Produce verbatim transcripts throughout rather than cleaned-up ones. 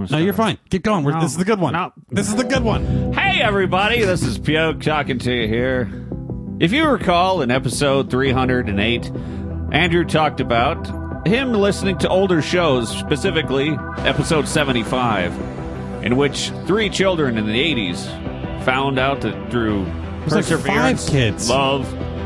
I'm No, you're fine. Keep going. We're, No. This is the good one. No. This is the good one. Hey, everybody, this is Puke talking to you here. If you recall, in episode three hundred eight, Andrew talked about him listening to older shows, specifically episode seventy-five, in which three children in the eighties found out that through was like perseverance, five kids. love,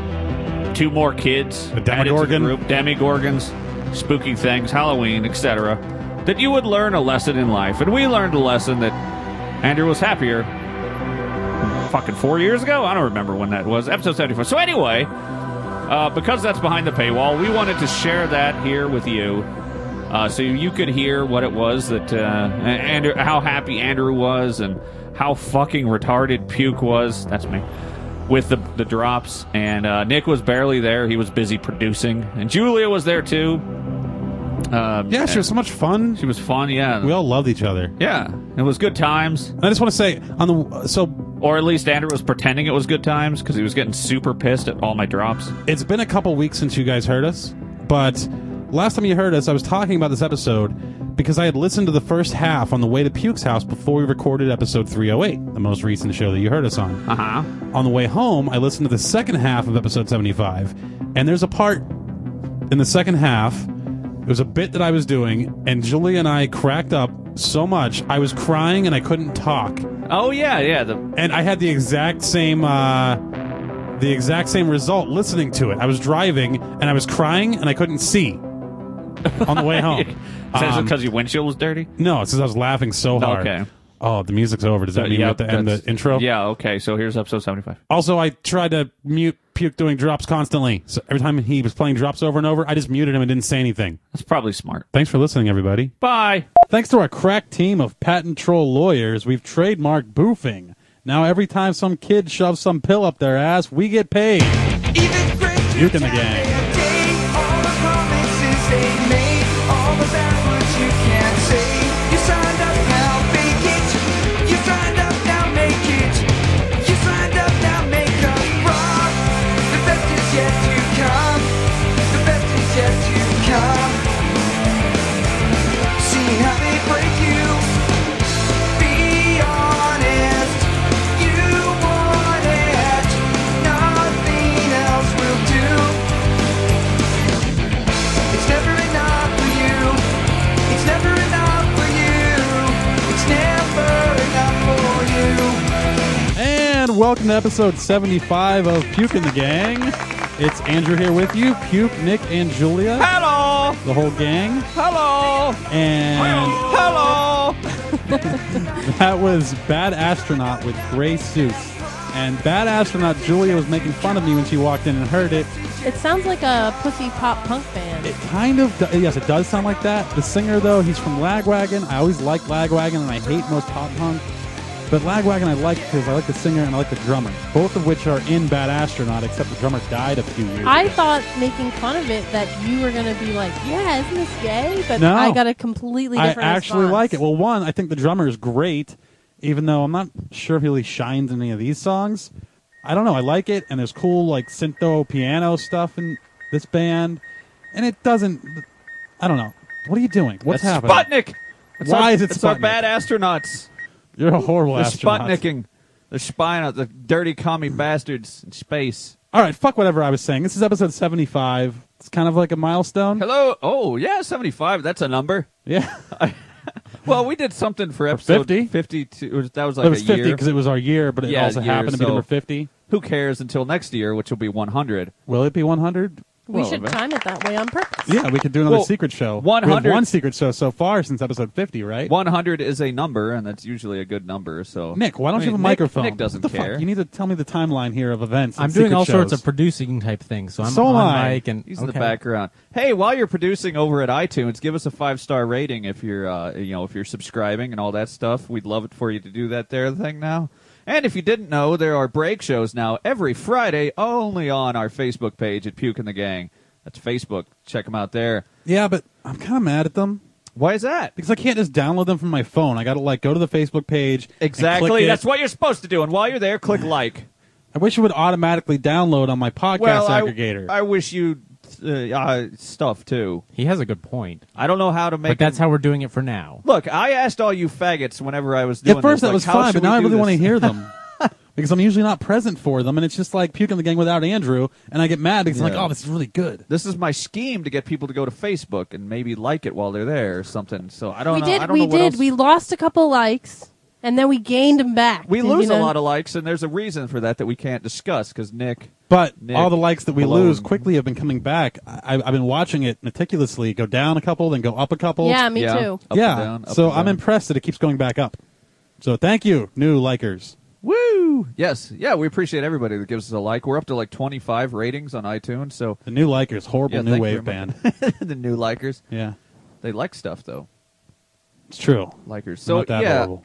two more kids, A added to the Demogorgon. group, demigorgons, spooky things, Halloween, et cetera, that you would learn a lesson in life. And we learned a lesson that Andrew was happier fucking four years ago? I don't remember when that was. Episode seventy-four. So anyway, uh, because that's behind the paywall, we wanted to share that here with you. Uh, so you could hear what it was that uh, Andrew, how happy Andrew was and how fucking retarded Puke was. That's me. With the, the drops. And uh, Nick was barely there. He was busy producing. And Julia was there too. Uh, Yeah, she was so much fun. She was fun, yeah. We all loved each other. Yeah. It was good times. I just want to say on the so Or at least Andrew was pretending it was good times because he was getting super pissed at all my drops. it's been a couple weeks since you guys heard us, but last time you heard us, I was talking about this episode because I had listened to the first half on the way to Puke's house before we recorded episode three oh eight, the most recent show that you heard us on. Uh-huh. On the way home, I listened to the second half of episode seventy-five, and there's a part in the second half. It was a bit that I was doing, and Julia and I cracked up so much. I was crying and I couldn't talk. Oh, yeah, yeah. The And I had the exact same uh, the exact same result listening to it. I was driving and I was crying and I couldn't see on the way home. Is it Um, because your windshield was dirty? no, it's because I was laughing so hard. Okay. Oh, the music's over. Does that mean we yeah, have to end the that's- intro? Yeah, okay. So here's episode seventy-five. Also, I tried to mute Puke doing drops constantly. So every time he was playing drops over and over, I just muted him and didn't say anything. That's probably smart. Thanks for listening, everybody. Bye. Thanks to our crack team of patent troll lawyers, we've trademarked boofing. Now every time some kid shoves some pill up their ass, we get paid. Puke in the gang. And welcome to episode seventy-five of Puke in the Gang. It's Andrew here with you, Puke, Nick, and Julia. Hello. The whole gang. Hello. And Hello. that was Bad Astronaut with Gray Suits. And Bad Astronaut, Julia was making fun of me when she walked in and heard it. It sounds like a pussy pop punk band. It kind of, do- yes, it does sound like that. The singer, though, he's from Lagwagon. I always like Lagwagon, and I hate most pop punk. But Lagwagon I like because I like the singer and I like the drummer, both of which are in Bad Astronaut, except the drummer died a few years I ago. thought, making fun of it, that you were going to be like, yeah, isn't this gay? But No. I got a completely I different actually response. like it. Well, one, I think the drummer is great, even though I'm not sure if he really shines in any of these songs. I don't know. I like it, and there's cool like syntho piano stuff in this band, and it doesn't. I don't know. What are you doing? What's That's happening? Sputnik. It's Why our, is it It's our Sputnik? bad astronauts. You're a horrible They're astronaut. Sputniking. They're spying out the dirty commie bastards in space. All right, fuck whatever I was saying. This is episode seventy-five. It's kind of like a milestone. Hello. Oh, yeah, seventy-five. That's a number. Yeah, Well, we did something for episode fifty? fifty-two. That was like it was a fifty year. because it was our year, but it Yeah, also year, happened to be so- number fifty. Who cares until next year, which will be one hundred. Will it be one hundred? We Well, should man. time it that way on purpose. Yeah, we could do another Well, secret show. one We have hundred one secret show so far since episode fifty, right? one hundred is a number, and that's usually a good number. So Nick, why don't I you mean, have a Nick- microphone? Nick doesn't what the care. Fuck? You need to tell me the timeline here of events. I'm and doing secret all sorts shows. of producing type things, so I'm So on am I. mic and He's in the okay. background. Hey, while you're producing over at iTunes, give us a five star rating if you're, uh, you know, if you're subscribing and all that stuff. We'd love it for you to do that there thing now. And if you didn't know, there are break shows now every Friday only on our Facebook page at Puke and the Gang. That's Facebook. Check them out there. Yeah, but I'm kind of mad at them Why is that? because I can't just download them from my phone. I got to like go to the Facebook page. and click Exactly. it. That's what you're supposed to do. And while you're there, click like. I wish it would automatically download on my podcast well, I, aggregator. I wish you uh, uh, stuff too. He has a good point. I don't know how to make. But that's him- how we're doing it for now. Look, I asked all you faggots whenever I was doing At first this, that like, was how fine, should but now we I do really want to this? hear them. Because I'm usually not present for them, and it's just like puking the gang without Andrew, and I get mad because I'm Yeah. like, oh, this is really good. This is my scheme to get people to go to Facebook and maybe like it while they're there or something. So I don't we know. did. I don't we know what did. else. We lost a couple likes, and then we gained them back. We Did lose you know? a lot of likes, and there's a reason for that that we can't discuss because Nick. But Nick all the likes that we Malone. lose quickly have been coming back. I, I've been watching it meticulously go down a couple, then go up a couple. Yeah, me yeah, too. Up and yeah. down, up so and I'm down. impressed that it keeps going back up. So thank you, new likers. Woo! Yes, yeah, we appreciate everybody that gives us a like. We're up to like twenty-five ratings on iTunes. So The new likers, horrible yeah, new thank you wave very band. much. The new likers, Yeah, they like stuff though. it's true. Likers. So So not that yeah. horrible.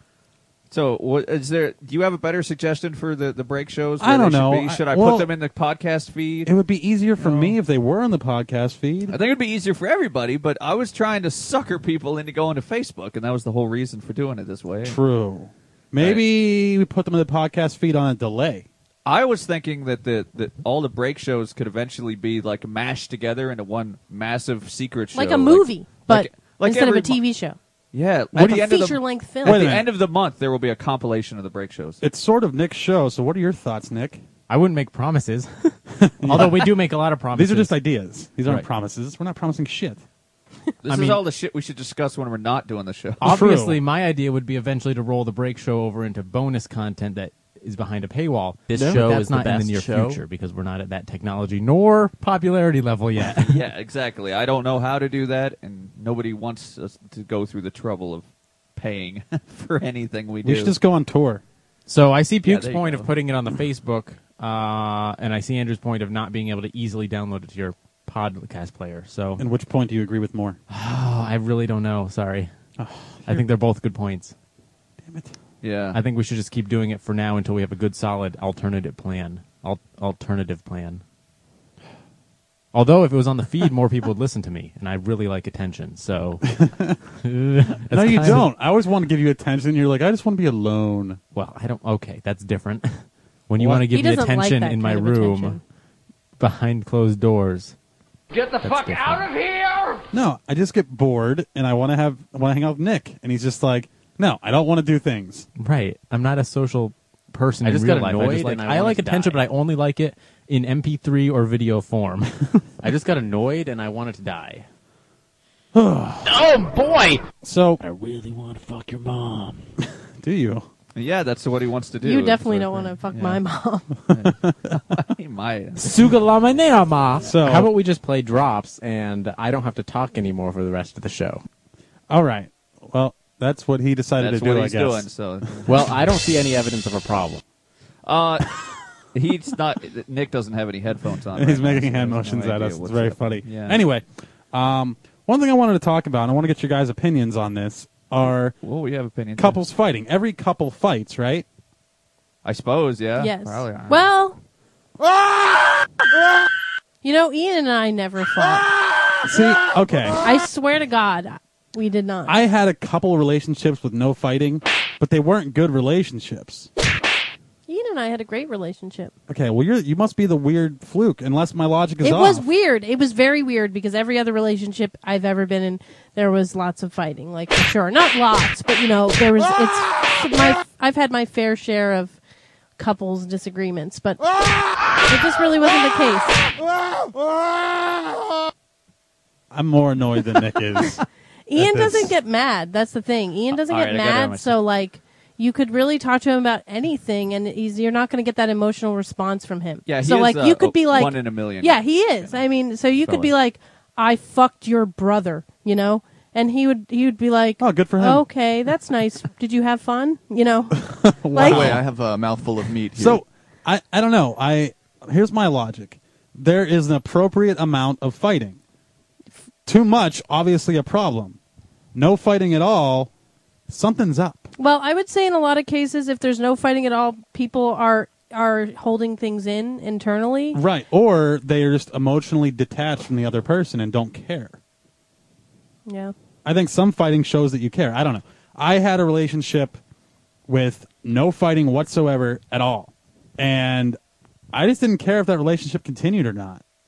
So what is there? Do you have a better suggestion for the the break shows? I where don't they should know. be? I- Should I well, put them in the podcast feed? It would be easier for No. me if they were on the podcast feed. I think it'd be easier for everybody, but I was trying to sucker people into going to Facebook, and that was the whole reason for doing it this way. True. Maybe we put them in the podcast feed on a delay. I was thinking that the that all the break shows could eventually be like mashed together into one massive secret show, Like a movie, but like, like instead of every a T V show. mo- Yeah, What at do the you- end of the Feature-length film. Wait at a the minute. end of the month, there will be a compilation of the break shows. It's sort of Nick's show, so what are your thoughts, Nick? I wouldn't make promises. Although we do make a lot of promises. These are just ideas. These aren't Right. promises. We're not promising shit. This I is mean- all the shit we should discuss when we're not doing the show. Obviously, True. my idea would be eventually to roll the break show over into bonus content that is behind a paywall. This But show that's is the not in the best near show? future because we're not at that technology nor popularity level yet. Yeah, exactly. I don't know how to do that, and nobody wants us to go through the trouble of paying for anything we do. We should just go on tour. So I see Puke's there you point go. of putting it on the Facebook, uh, and I see Andrew's point of not being able to easily download it to your podcast player. So And which point do you agree with more? oh, I really don't know. Sorry. I think they're both good points. Damn it. yeah. I think we should just keep doing it for now until we have a good, solid alternative plan. Al- alternative plan. Although if it was on the feed, more people would listen to me, and I really like attention. So No, you don't. I always want to give you attention. You're like, I just want to be alone. Well, I don't. Okay, that's different. When you What? want to give He me doesn't like attention that in my kind of room attention. behind closed doors. Get the fuck different. out of here! No, I just get bored and I want to have I want to hang out with Nick, and he's just like, no, I don't want to do things. Right. I'm not a social person I in just real got life. I, annoyed just like, and I I wanted like to attention, die. but I only like it in M P three or video form. I just got annoyed and I wanted to die. Oh boy! So, I really want to fuck your mom. do you? Yeah, that's what he wants to do. You definitely So- don't want to fuck yeah. my mom. He might. Sugalama So, How about we just play drops and I don't have to talk anymore for the rest of the show? all right. Well, that's what he decided That's to do, what I he's guess. doing. So, Well, I don't see any evidence of a problem. uh, he's not. Nick doesn't have any headphones on. He's right now, making so hand he has no motions at idea us. It's what's very up. funny. Yeah. Anyway, um, one thing I wanted to talk about, and I want to get your guys' opinions on this, are Well, we have opinions. couples fighting. Every couple fights, right? I suppose. Yeah. Yes. Probably. uh, Well, you know, Ian and I never fought. See, okay. I swear to God, we did not. I had a couple relationships with no fighting, but they weren't good relationships. Ian and I had a great relationship. Okay, well, you're you must be the weird fluke, unless my logic is It off. was weird. It was very weird because every other relationship I've ever been in, there was lots of fighting. Like for sure, not lots, but you know, there was. It's my. I've had my fair share of couples disagreements, but it just really wasn't the case. I'm more annoyed than Nick is. Ian this. doesn't get mad. That's the thing. Ian doesn't All get right, I gotta have my- mad, so like you could really talk to him about anything, and he's, you're not going to get that emotional response from him. Yeah. He so is, like uh, you could be like, one in a million. yeah, he is. I mean, so you could be Fella. like, I fucked your brother, you know, and he would he would be like, Oh, good for him. okay, that's nice. Did you have fun? You know, Wow. like Wait, I have a mouthful of meat here. So, I, I don't know. I here's my logic. There is an appropriate amount of fighting. Too much, obviously a problem. No fighting at all, something's up. well, I would say in a lot of cases, if there's no fighting at all, people are are holding things in internally. Right. Or they are just emotionally detached from the other person and don't care. Yeah. I think some fighting shows that you care. I don't know. I had a relationship with no fighting whatsoever at all. And I just didn't care if that relationship continued or not.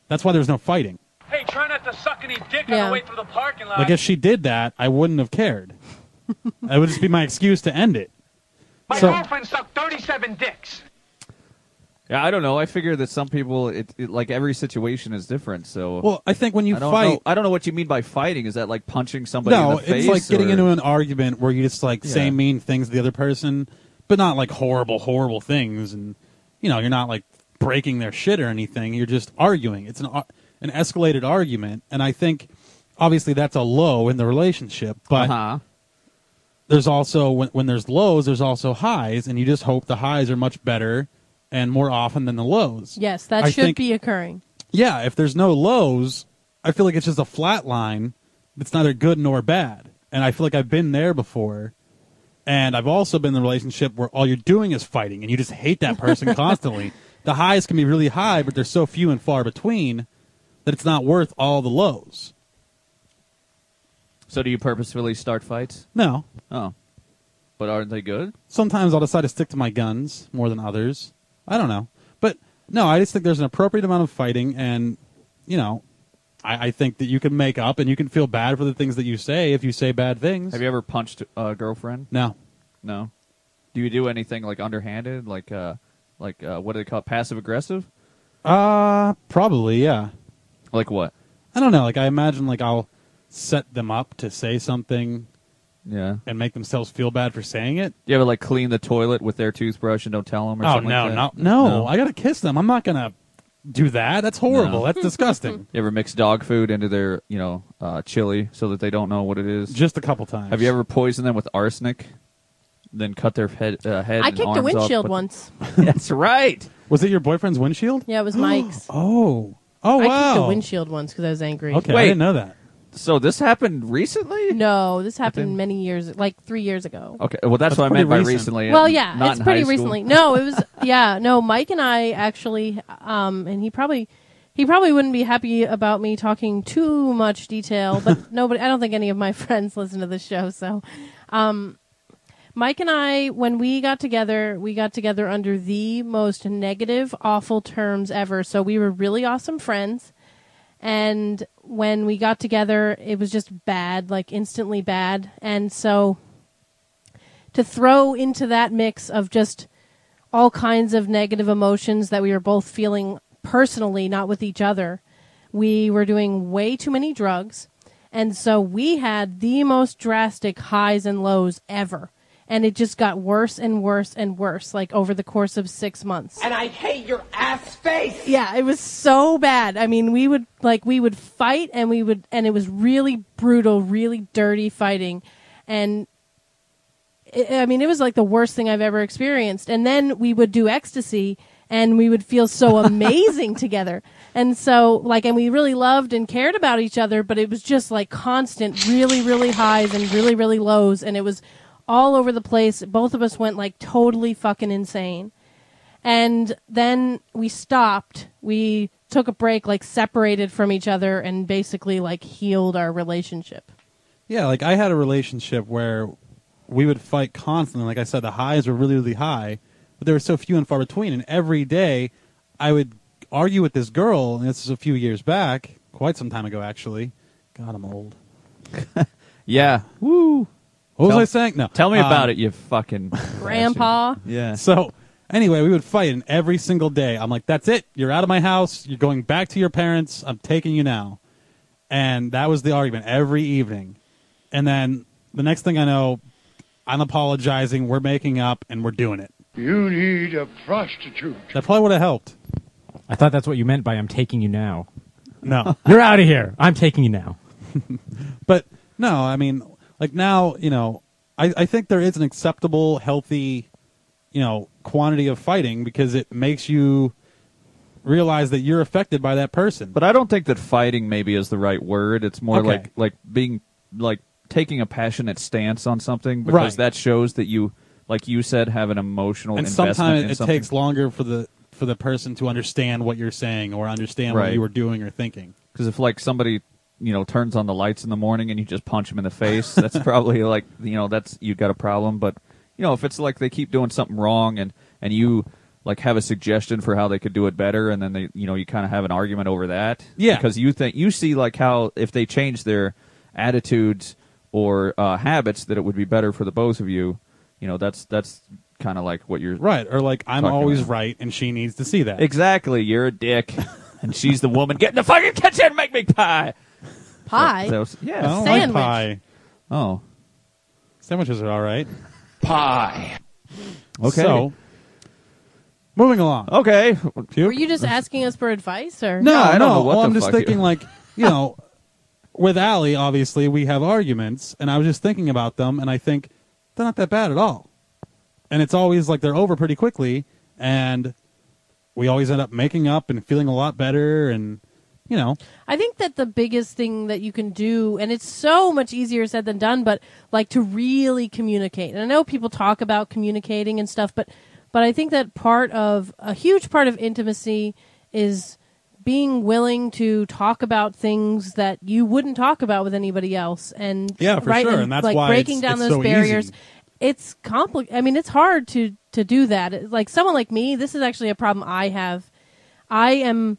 That's why there's no fighting. Hey, try not to suck any dick Yeah. on the way through the parking lot. Like if she did that, I wouldn't have cared. That would just be my excuse to end it. My so- girlfriend sucked thirty-seven dicks. Yeah, I don't know. I figure that some people, it, it like every situation is different. So Well, I think when you I don't fight, know. I don't know what you mean by fighting. Is that like punching somebody no, in the face? it's like getting or- into an argument where you just like say Yeah. mean things to the other person, but not like horrible, horrible things. And you know, you're not like breaking their shit or anything. You're just arguing. It's an ar- an escalated argument, and I think obviously that's a low in the relationship. But Uh-huh. there's also when when there's lows, there's also highs, and you just hope the highs are much better and more often than the lows. Yes, that I should think- be occurring. Yeah, if there's no lows, I feel like it's just a flat line that's neither good nor bad. And I feel like I've been there before. And I've also been in a relationship where all you're doing is fighting and you just hate that person constantly. The highs can be really high, but they're so few and far between that it's not worth all the lows. So do you purposefully start fights? No. Oh, but aren't they good? Sometimes I'll decide to stick to my guns more than others. I don't know. But no, I just think there's an appropriate amount of fighting, and, you know, I, I think that you can make up and you can feel bad for the things that you say if you say bad things. Have you ever punched a girlfriend? No. No. Do you do anything like underhanded, like uh, like uh, what do they call it, passive aggressive? Uh, probably, yeah. Like what? I don't know. Like, I imagine, like, I'll set them up to say something Yeah. and make themselves feel bad for saying it. Do you ever like clean the toilet with their toothbrush and don't tell them? Or Oh, something no, like no, that? no, I gotta kiss them. I'm not gonna do that. That's horrible. No. That's disgusting. You ever mix dog food into their, you know, uh, chili so that they don't know what it is? Just a couple times. Have you ever poisoned them with arsenic? Then cut their head, uh, head I and kicked a arms windshield off? once. That's right. Was it your boyfriend's windshield? Yeah, it was Mike's. Oh. Oh, I wow. kicked a windshield once because I was angry. Okay, Wait. I didn't know that. So this happened recently? No, this happened Within- many years, like three years ago. Okay, well that's, That's what I pretty meant by recent. recently. Well, uh, yeah, not it's in pretty high school. recently. No, it was yeah, no. Mike and I actually, um, and he probably, he probably wouldn't be happy about me talking too much detail, but nobody. I don't think any of my friends listen to this show, so, um, Mike and I, when we got together, we got together under the most negative, awful terms ever. So we were really awesome friends. And when we got together, it was just bad, like instantly bad. And so to throw into that mix of just all kinds of negative emotions that we were both feeling personally, not with each other, we were doing way too many drugs. And so we had the most drastic highs and lows ever. And it just got worse and worse and worse, like over the course of six months. And I hate your ass face. Yeah, it was so bad. I mean, we would like we would fight, and we would, and it was really brutal, really dirty fighting, and it, I mean, it was like the worst thing I've ever experienced. And then we would do ecstasy, and we would feel so amazing together, and so like, and we really loved and cared about each other, but it was just like constant, really, really highs and really, really lows, and it was all over the place. Both of us went like totally fucking insane. And then we stopped. We took a break, like separated from each other, and basically like healed our relationship. Yeah, like I had a relationship where we would fight constantly. Like I said, the highs were really, really high, but there were so few and far between. And every day I would argue with this girl, and this is a few years back, quite some time ago actually. God, I'm old. Yeah. Woo. What Tell- was I saying? No. Tell me Um, about it, you fucking Grandpa. bastard. Yeah. So anyway, we would fight, and every single day I'm like, that's it. You're out of my house. You're going back to your parents. I'm taking you now. And that was the argument every evening. And then the next thing I know, I'm apologizing, we're making up, and we're doing it. You need a prostitute. That probably would have helped. I thought that's what you meant by I'm taking you now. No. You're out of here. I'm taking you now. But no, I mean, like now, you know, I, I think there is an acceptable, healthy, you know, quantity of fighting because it makes you realize that you're affected by that person. But I don't think that fighting maybe is the right word. It's more Okay. like like being like taking a passionate stance on something because Right. that shows that you, like you said, have an emotional and investment sometimes in it something. takes longer for the for the person to understand what you're saying or understand what Right. you were doing or thinking. Because if like somebody, you know, turns on the lights in the morning and you just punch them in the face, that's probably like, you know, that's you got a problem. But you know, if it's like they keep doing something wrong and and you like have a suggestion for how they could do it better, and then they, you know, you kind of have an argument over that. Yeah. Because you think you see like how if they change their attitudes or uh, habits, that it would be better for the both of you. You know, that's that's kind of like what you're Right, or like I'm talking always about. right, and she needs to see that. Exactly. You're a dick, and she's the woman. Get in the fucking kitchen and make me pie. Pie. That- that was- I yeah. don't Sandwich. like pie. Oh. Sandwiches are all right. Pie. Okay. So, moving along. Okay. Were you just asking us for advice, or No, Yeah, I don't no. know what well, the I'm just fuck you- thinking, like, you know, with Allie, obviously, we have arguments, and I was just thinking about them, and I think they're not that bad at all. And it's always like they're over pretty quickly, and we always end up making up and feeling a lot better, and, you know. I think that the biggest thing that you can do, and it's so much easier said than done, but like to really communicate. And I know people talk about communicating and stuff, but but I think that part of a huge part of intimacy is being willing to talk about things that you wouldn't talk about with anybody else, and Yeah, for right, sure, and, and that's like why breaking it's- down it's those so barriers. easy. It's compli- I mean, it's hard to to do that. It- Like someone like me, this is actually a problem I have. I am.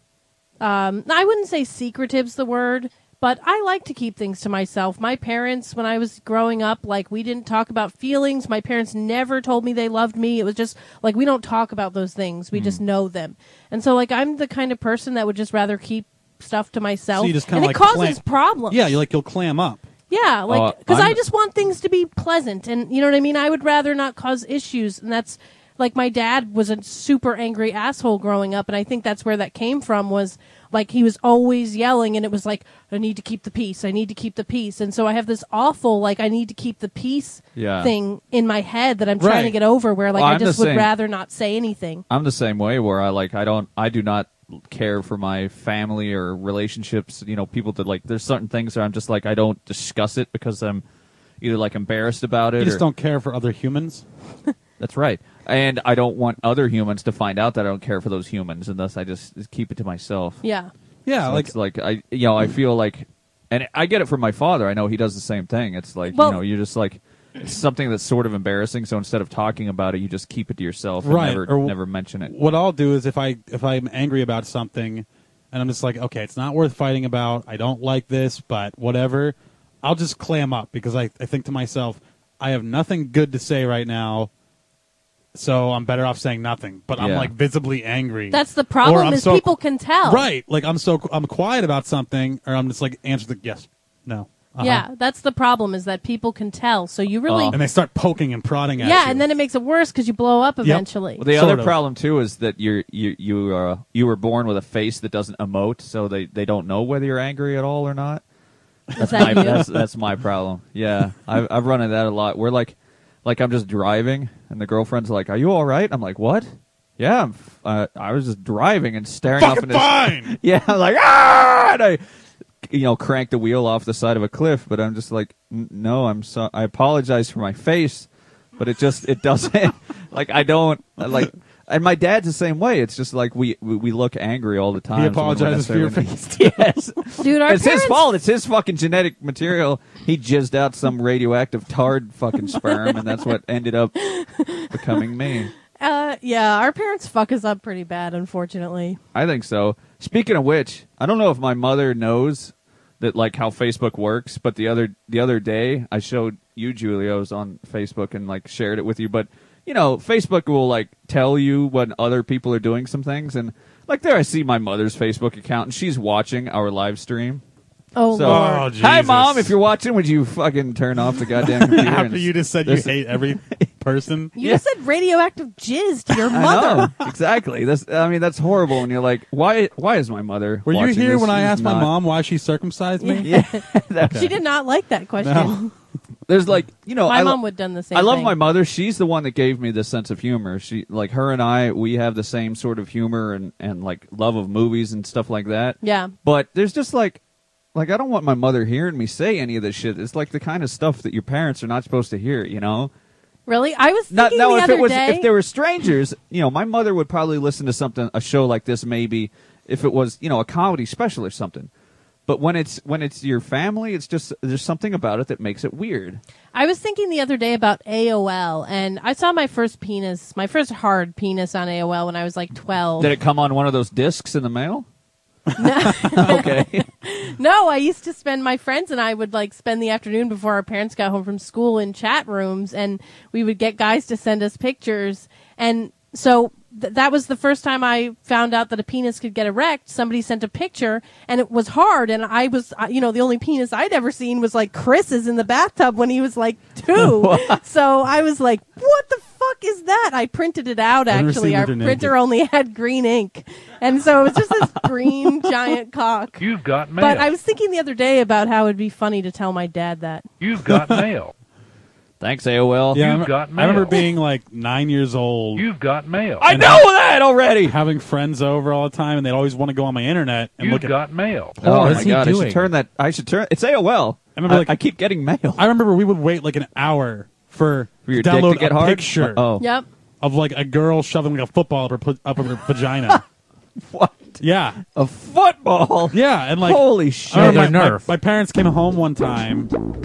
Um, I wouldn't say secretive's the word, but I like to keep things to myself. My parents, when I was growing up, like, we didn't talk about feelings. My parents never told me they loved me. It was just, like, we don't talk about those things. We Mm. just know them. And so, like, I'm the kind of person that would just rather keep stuff to myself. So you just kinda and like it causes clam- problems. Yeah, you like you'll clam up. Yeah, Oh, like, because I'm- I just want things to be pleasant, and you know what I mean? I would rather not cause issues, and that's, like, my dad was a super angry asshole growing up, and I think that's where that came from, was, like, he was always yelling, and it was like, I need to keep the peace, I need to keep the peace, and so I have this awful, like, I need to keep the peace Yeah. thing in my head that I'm trying Right. to get over, where, like, Well, I I'm the just would same. rather not say anything. I'm the same way where I like I don't I do not care for my family or relationships, you know, people that like there's certain things where I'm just like I don't discuss it because I'm either like embarrassed about it You just or don't care for other humans. that's right. And I don't want other humans to find out that I don't care for those humans, and thus I just, just keep it to myself. Yeah. Yeah, So like it's like I you know, I feel like and I get it from my father. I know he does the same thing. It's like, Well- you know, you're just like it's something that's sort of embarrassing, so instead of talking about it, you just keep it to yourself and Right, never or- never mention it. what I'll do is if I if I'm angry about something, and I'm just like, okay, it's not worth fighting about. I don't like this, but whatever. I'll just clam up because I I think to myself, I have nothing good to say right now, so I'm better off saying nothing. But I'm Yeah. like visibly angry. That's the Or problem, I'm is so- people can tell. Right, like I'm so I'm quiet about something, or I'm just like answer the yes, no. Uh-huh. Yeah, that's the problem, is that people can tell. So you really... Oh. And they start poking and prodding at you. yeah, and then it makes it worse because you blow up eventually. Well, the Sort other of. problem too is that you're you you uh, you were born with a face that doesn't emote, so they, they don't know whether you're angry at all or not. Is My, that you? that's that's my problem. Yeah, I've I've run into that a lot. We're like, like I'm just driving, and the girlfriend's like, "Are you all right?" I'm like, "What?" Yeah, I'm f- uh, I was just driving and staring up fucking into fine. yeah, I'm like ah, and I, you know, crank the wheel off the side of a cliff. But I'm just like, "N- no, I'm so I apologize for my face, but it just it doesn't like I don't like. And my dad's the same way. It's just like we we, we look angry all the time. He apologizes for your face. Yes, Dude, our it's parents... his fault. It's his fucking genetic material. He jizzed out some radioactive tard fucking sperm, and that's what ended up becoming me. Uh, yeah, our parents fuck us up pretty bad, unfortunately. I think so. Speaking of which, I don't know if my mother knows that like how Facebook works, but the other the other day I showed you, Julia, I was on Facebook and like shared it with you, but you know, Facebook will like tell you when other people are doing some things, and like there I see my mother's Facebook account and she's watching our live stream. Oh, So, Lord. Oh, hi Jesus. mom, if you're watching, would you fucking turn off the goddamn computer? After and- you just said you There's- hate every person. You just said radioactive jizz to your I mother. know, exactly. That's I mean that's horrible. And you're like, why? Why is my mother? Were you watching here this? when I She's asked my not. mom why she circumcised me? Yeah, She did not like that question. No. there's like you know, My I lo- mom would have done the same I love thing. my mother. She's the one that gave me the sense of humor. She like her and I, we have the same sort of humor and and like love of movies and stuff like that. Yeah. But there's just like, like I don't want my mother hearing me say any of this shit. It's like the kind of stuff that your parents are not supposed to hear. You know. Really? I was Not, thinking no, the if other it was day... if there were strangers, you know, my mother would probably listen to something, a show like this, maybe if it was, you know, a comedy special or something. But when it's when it's your family, it's just there's something about it that makes it weird. I was thinking the other day about A O L, and I saw my first penis, my first hard penis on A O L when I was like twelve. Did it come on one of those discs in the mail? Okay. No, I used to spend, my friends and I would like spend the afternoon before our parents got home from school in chat rooms, and we would get guys to send us pictures. And so th- that was the first time I found out that a penis could get erect. Somebody sent a picture, and it was hard. And I was, uh, you know, the only penis I'd ever seen was like Chris's in the bathtub when he was like two. So I was like, what the fuck is that? I printed it out, I've never actually. seen Our it naked. printer only had green ink. And so it was just this green giant cock. You've got mail. But I was thinking the other day about how it'd be funny to tell my dad that. You've got mail. Thanks, A O L. Yeah, I You've rem- got I remember mail. being like nine years old, You've got mail. I know that already. having friends over all the time, and they'd always want to go on my internet and You've look at. got mail. Oh What my is he god! I doing? should turn that. I should turn. It's A O L. I remember, like- I keep getting mail. I remember we would wait like an hour for, For your to dick download to get a hard. picture Oh, Yep. of like a girl shoving like a football up her pu- up her vagina. what? Yeah, A football? yeah, and like Holy shit! I remember they're my, my, Nerf. my parents came home one time,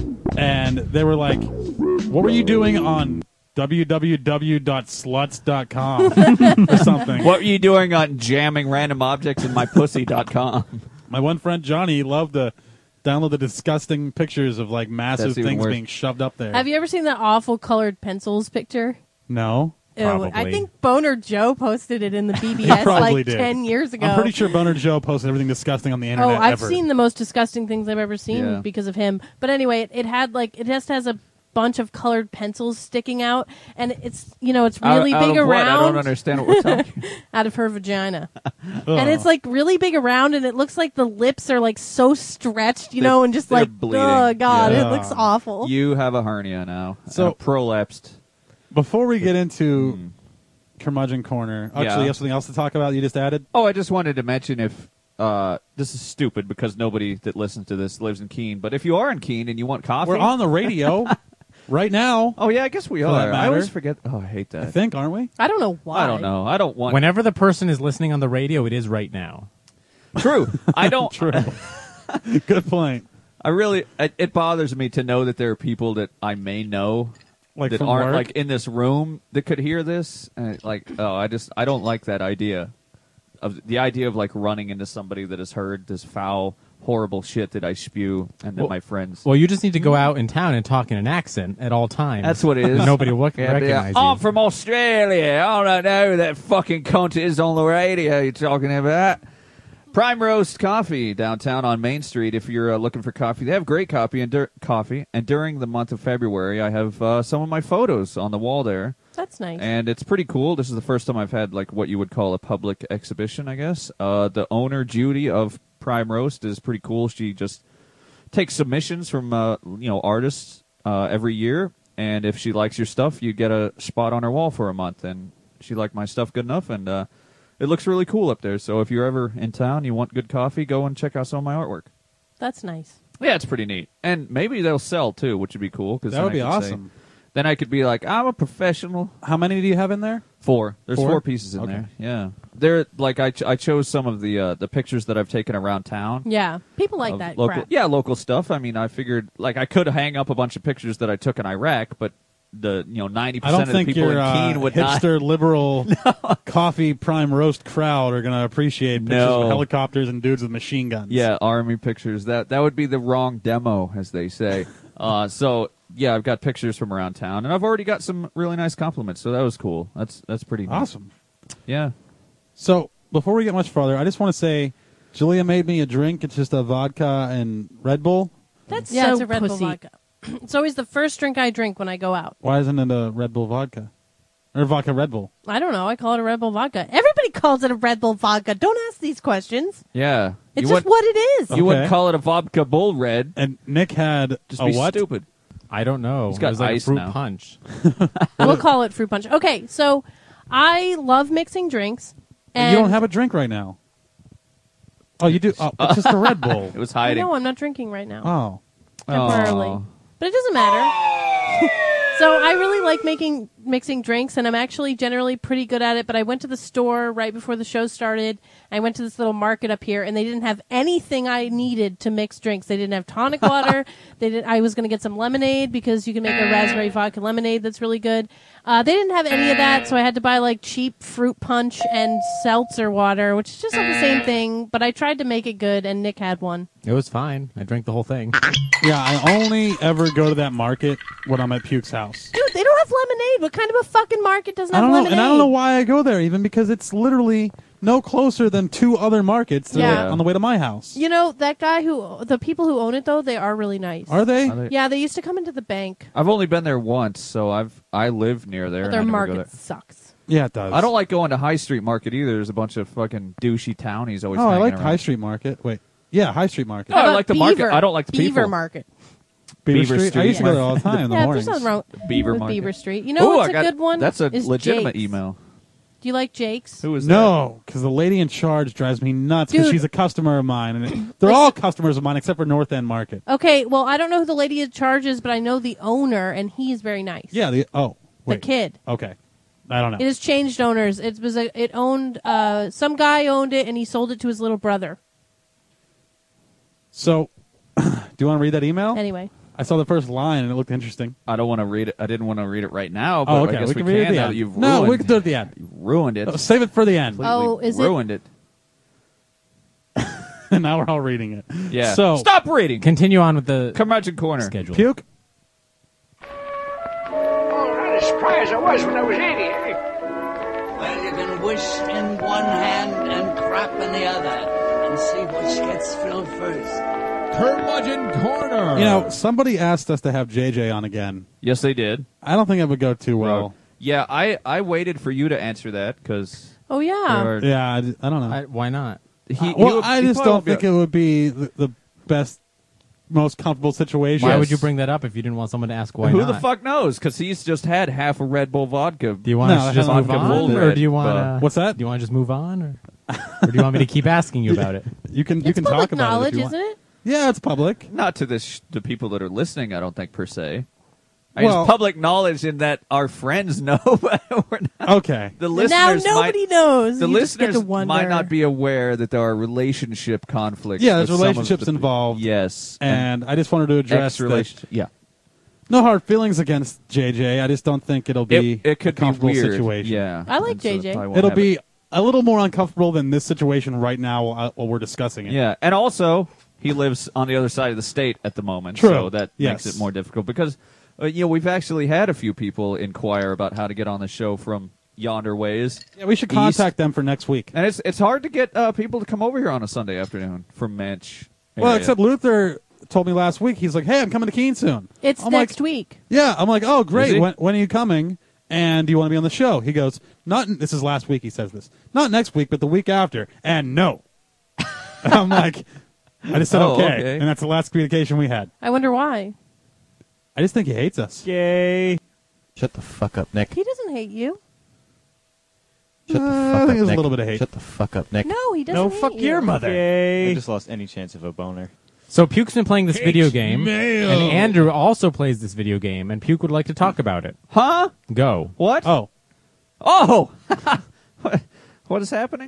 and they were like, "What were you doing on w w w dot sluts dot com or something?" What were you doing on jamming random objects in my pussy dot com? My one friend Johnny loved to download the disgusting pictures of like massive That's even things worse. being shoved up there. Have you ever seen that awful colored pencils picture? No, Ew, I Probably. think Boner Joe posted it in the B B S probably like did. ten years ago. I'm pretty sure Boner Joe posted everything disgusting on the Oh, internet. I've ever. seen the most disgusting things I've ever seen Yeah. because of him. But anyway, it, it had like it just has a bunch of colored pencils sticking out, and it's you know it's really out, out big of what? around I don't understand what we're talking. out of her vagina, Oh. and it's like really big around, and it looks like the lips are like so stretched, you They're- know, and just they're like bleeding. oh god, Yeah. it looks awful. You have a hernia now. So- So prolapsed. Before we get into Hmm. curmudgeon corner, actually, Yeah. you have something else to talk about. You just added. Oh, I just wanted to mention if uh, this is stupid because nobody that listens to this lives in Keene. But if you are in Keene and you want coffee, We're on the radio right now. Oh yeah, I guess we For that are. I always matter. forget. Oh, I hate I that. think, aren't we? I don't know why. I don't know. I don't want. Whenever the person is listening on the radio, it is right now. True. I don't. True. Good point. I really. It, it bothers me to know that there are people that I may know Like that from aren't work? like in this room that could hear this. And like, oh, I just I don't like that idea of the idea of like running into somebody that has heard this foul, horrible shit that I spew and that Well- my friends. Well, you just need to go out in town and talk in an accent at all times. That's what it is. Nobody will Yeah, but, uh, recognize I'm you. from Australia. I don't know who that fucking cunt is on the radio you're talking about. Prime Roast Coffee downtown on Main Street. If you're uh, looking for coffee, they have great coffee and dur- coffee. And during the month of February, I have uh, some of my photos on the wall there, That's nice. and it's pretty cool. This is the first time I've had like what you would call a public exhibition, I guess. Uh, the owner Judy of Prime Roast is pretty cool. She just takes submissions from uh, you know artists uh, every year, and if she likes your stuff, you get a spot on her wall for a month. And she liked my stuff good enough, and uh, it looks really cool up there. So if you're ever in town, you want good coffee, go and check out some of my artwork. That's nice. Yeah, it's pretty neat, and maybe they'll sell too, which would be cool. Cause That then would I be could say- awesome. then I could be like, I'm a professional. How many do you have in there? Four. There's Four? four, pieces in Okay. there. Yeah, they're like I, ch- I chose some of the uh, the pictures that I've taken around town. Yeah, people like of that local, crap. yeah, local stuff. I mean, I figured like I could hang up a bunch of pictures that I took in Iraq, but the you know ninety I percent don't of the think people your in uh, Keene would not. hipster liberal coffee prime roast crowd are going to appreciate pictures No. of helicopters and dudes with machine guns. Yeah, army pictures. That that would be the wrong demo, as they say. uh, so yeah, I've got pictures from around town, and I've already got some really nice compliments. So that was cool. That's that's pretty neat. Awesome. Yeah. So before we get much farther, I just want to say, Julia made me a drink. It's just a vodka and Red Bull. That's yeah, so it's a Red Bull pussy. vodka. It's always the first drink I drink when I go out. Why isn't it a Red Bull vodka? Or vodka Red Bull? I don't know. I call it a Red Bull vodka. Everybody calls it a Red Bull vodka. Don't ask these questions. Yeah. It's you just wouldn't- what it is. Oh. You wouldn't Okay. call it a vodka bull red. And Nick had Just a be what? stupid. I don't know. He's got it was like ice a fruit now. punch. We'll call it fruit punch. Okay, so I love mixing drinks. And And you don't have a drink right now. Oh, you do? Oh, it's just a Red Bull. It was I hiding. know I'm not drinking right now. Oh. Temporarily. Aw. But it doesn't matter. So I really like making mixing drinks, and I'm actually generally pretty good at it, but I went to the store right before the show started. I went to this little market up here, and they didn't have anything I needed to mix drinks. They didn't have tonic water. They did. I was going to get some lemonade because you can make a raspberry vodka lemonade that's really good. Uh, they didn't have any of that, so I had to buy like cheap fruit punch and seltzer water, which is just like the same thing, but I tried to make it good, and Nick had one. It was fine. I drank the whole thing. Yeah, I only ever go to that market when I'm at Puke's house. Dude, they don't have lemonade. What kind of a fucking market doesn't I have don't know, lemonade? and I don't know why I go there, even because it's literally no closer than two other markets that Yeah. are on the way to my house. You know, that guy who, the people who own it, though, they are really nice. Are they? Are they- Yeah, they used to come into the bank. I've only been there once, so I've I live near there. But and their I never go market there. sucks. Yeah, it does. I don't like going to High Street Market either. There's a bunch of fucking douchey townies always. Oh, I hanging like around. High Street Market. Wait, yeah, High Street Market. No, I How about like the Beaver? market. I don't like the Beaver people. Market. Beaver, Beaver Street. I Street used to go there all the time in the Yeah, mornings. there's nothing wrong Beaver with Market. Beaver Street. You know Ooh, what's I a got- good one? That's a is legitimate Jake's. email. Do you like Jake's? Who is No, because the lady in charge drives me nuts because Dude. she's a customer of mine, and it, they're all customers of mine except for North End Market. Okay, well, I don't know who the lady in charge is, but I know the owner, and he's very nice. Yeah, the oh, The wait. kid. Okay, I don't know. It has changed owners. It was a, it owned, uh, some guy owned it, and he sold it to his little brother. So, do you want to read that email? Anyway. I saw the first line and it looked interesting. I don't want to read it. I didn't want to read it right now, but Oh, okay. I guess we we, can read it at the now end. that you've no, ruined, we can do it at the end. you've ruined it. Oh, save it for the end. Completely Oh, is it- ruined it? And now we're all reading it. Yeah. So Stop reading. Continue on with the Curmudgeon Corner. schedule. Puke. Oh, not as spry as I was when I was eighty. eh? Well, you can wish in one hand and crap in the other, and see which gets filled first. Curmudgeon Corner. You know, somebody asked us to have J J on again. Yes, they did. I don't think it would go too well. Yeah, I, I waited for you to answer that because Oh, yeah. Yeah, I, I don't know. I, why not? he, he well, would- I he just probably don't won't be- think it would be the, the best, most comfortable situation. Why Yes. would you bring that up if you didn't want someone to ask why Who not? the fuck knows? Because he's just had half a Red Bull vodka. Do you want No, to I just haven't move vodka on, full or red, do you want but- to? What's that? Do you want to just move on, or, or do you want me to keep asking you about it? You can you It's can public talk about knowledge, it if you isn't want. it? Yeah, it's public. Not to the sh- the people that are listening, I don't think per se. I Well- it's public knowledge in that our friends know, but we're not. Okay. The Now listeners nobody might, knows. The You just get listeners to wonder. might not be aware that there are relationship conflicts. Yeah, there's with some of relationships the- involved. Yes, And I just wanted to address that. relationship. Yeah, No hard feelings against J J. I just don't think it'll be it, it could a comfortable be weird. situation. Yeah, I like And so J J. probably won't It'll have be it. a little more uncomfortable than this situation right now while, while we're discussing it. Yeah, and also he lives on the other side of the state at the moment, True. so that Yes. makes it more difficult because uh, you know we've actually had a few people inquire about how to get on the show from yonder ways. Yeah, we should East. contact them for next week. And it's it's hard to get uh, people to come over here on a Sunday afternoon from Mensch. Well, area. except Luther told me last week. He's like, "Hey, I'm coming to Keene soon." It's I'm next like, week. Yeah, I'm like, "Oh, Is great. he? When, when are you coming? And do you want to be on the show?" He goes, "Not this is last week." He says this, "Not next week, but the week after." And no, I'm like, I just said Oh, okay. okay. and that's the last communication we had. I wonder why. I just think he hates us. Yay! Shut the fuck up, Nick. He doesn't hate you. Shut the Uh, fuck I up, think there's a Nick. little bit of hate. Shut the fuck up, Nick. No, he doesn't No, hate fuck you. your mother. I Yay! just lost any chance of a boner. So Puke's been playing this video game, mail. and Andrew also plays this video game, and Puke would like to talk about it. huh? Go. What? Oh, Oh, what, what is happening?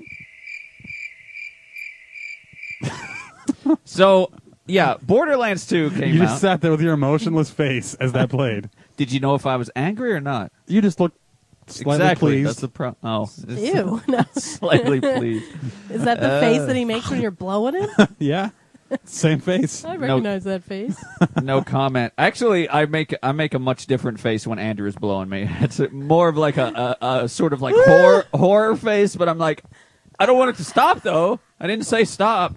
So, yeah, Borderlands two came you out. just sat there with your emotionless face as that played. Did you know if I was angry or not? You just looked slightly exactly. pleased. That's the pro. Oh, Ew. No. slightly pleased. Is that the face that he makes when you're blowing him? Yeah, same face. I recognize that face. No comment. Actually, I make I make a much different face when Andrew is blowing me. It's a, more of like a, a, a sort of like horror horror face, but I'm like, I don't want it to stop though. I didn't say stop.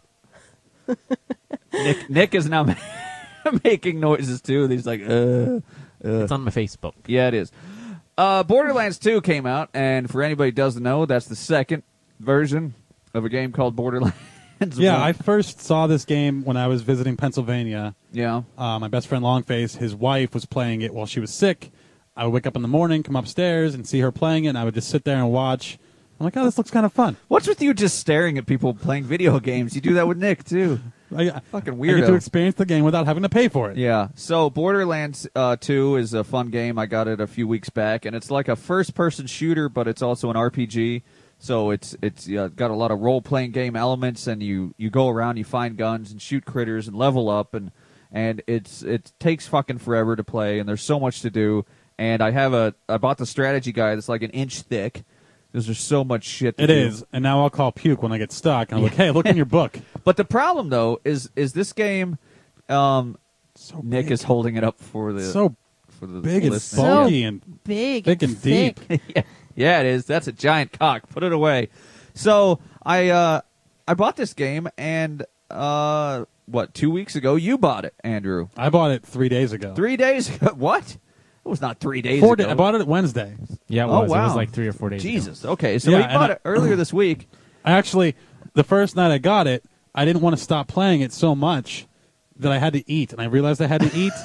Nick Nick is now making noises too. He's like, uh, It's on my Facebook. yeah, it is. Uh, Borderlands two came out, and for anybody who doesn't know, that's the second version of a game called Borderlands. Yeah, one. I first saw this game when I was visiting Pennsylvania. yeah. Uh, my best friend Longface, his wife was playing it while she was sick. I would wake up in the morning, come upstairs, and see her playing it, and I would just sit there and watch. I'm like, oh, this looks kind of fun. What's with you just staring at people playing video games? You do that with Nick too. I, Fucking I get to weirdo. experience the game without having to pay for it. Yeah. So Borderlands uh, two is a fun game. I got it a few weeks back, and it's like a first-person shooter, but it's also an R P G. So it's it's uh, got a lot of role-playing game elements, and you, you go around, you find guns and shoot critters and level up, and and it's it takes fucking forever to play, and there's so much to do. And I have a I bought the strategy guide that's like an inch thick. Because there's so much shit to It do. is, and now I'll call puke when I get stuck. And I'm like, hey, look in your book. But the problem, though, is is this game, um, So Nick big. is holding it up for the So for the big and listening. bulky and Big, thick and deep. thick. yeah, yeah, it is. That's a giant cock. Put it away. So I uh, I bought this game, and uh, what two weeks ago you bought it, Andrew? I bought it three days ago. Three days ago. What? It was not three days Four ago. da- I bought it Wednesday. Yeah, it Oh, was. It wow. was like three or four days ago. Jesus. Okay, so Yeah, we and bought I- it earlier this week. I actually, the first night I got it, I didn't want to stop playing it so much that I had to eat, and I realized I had to eat.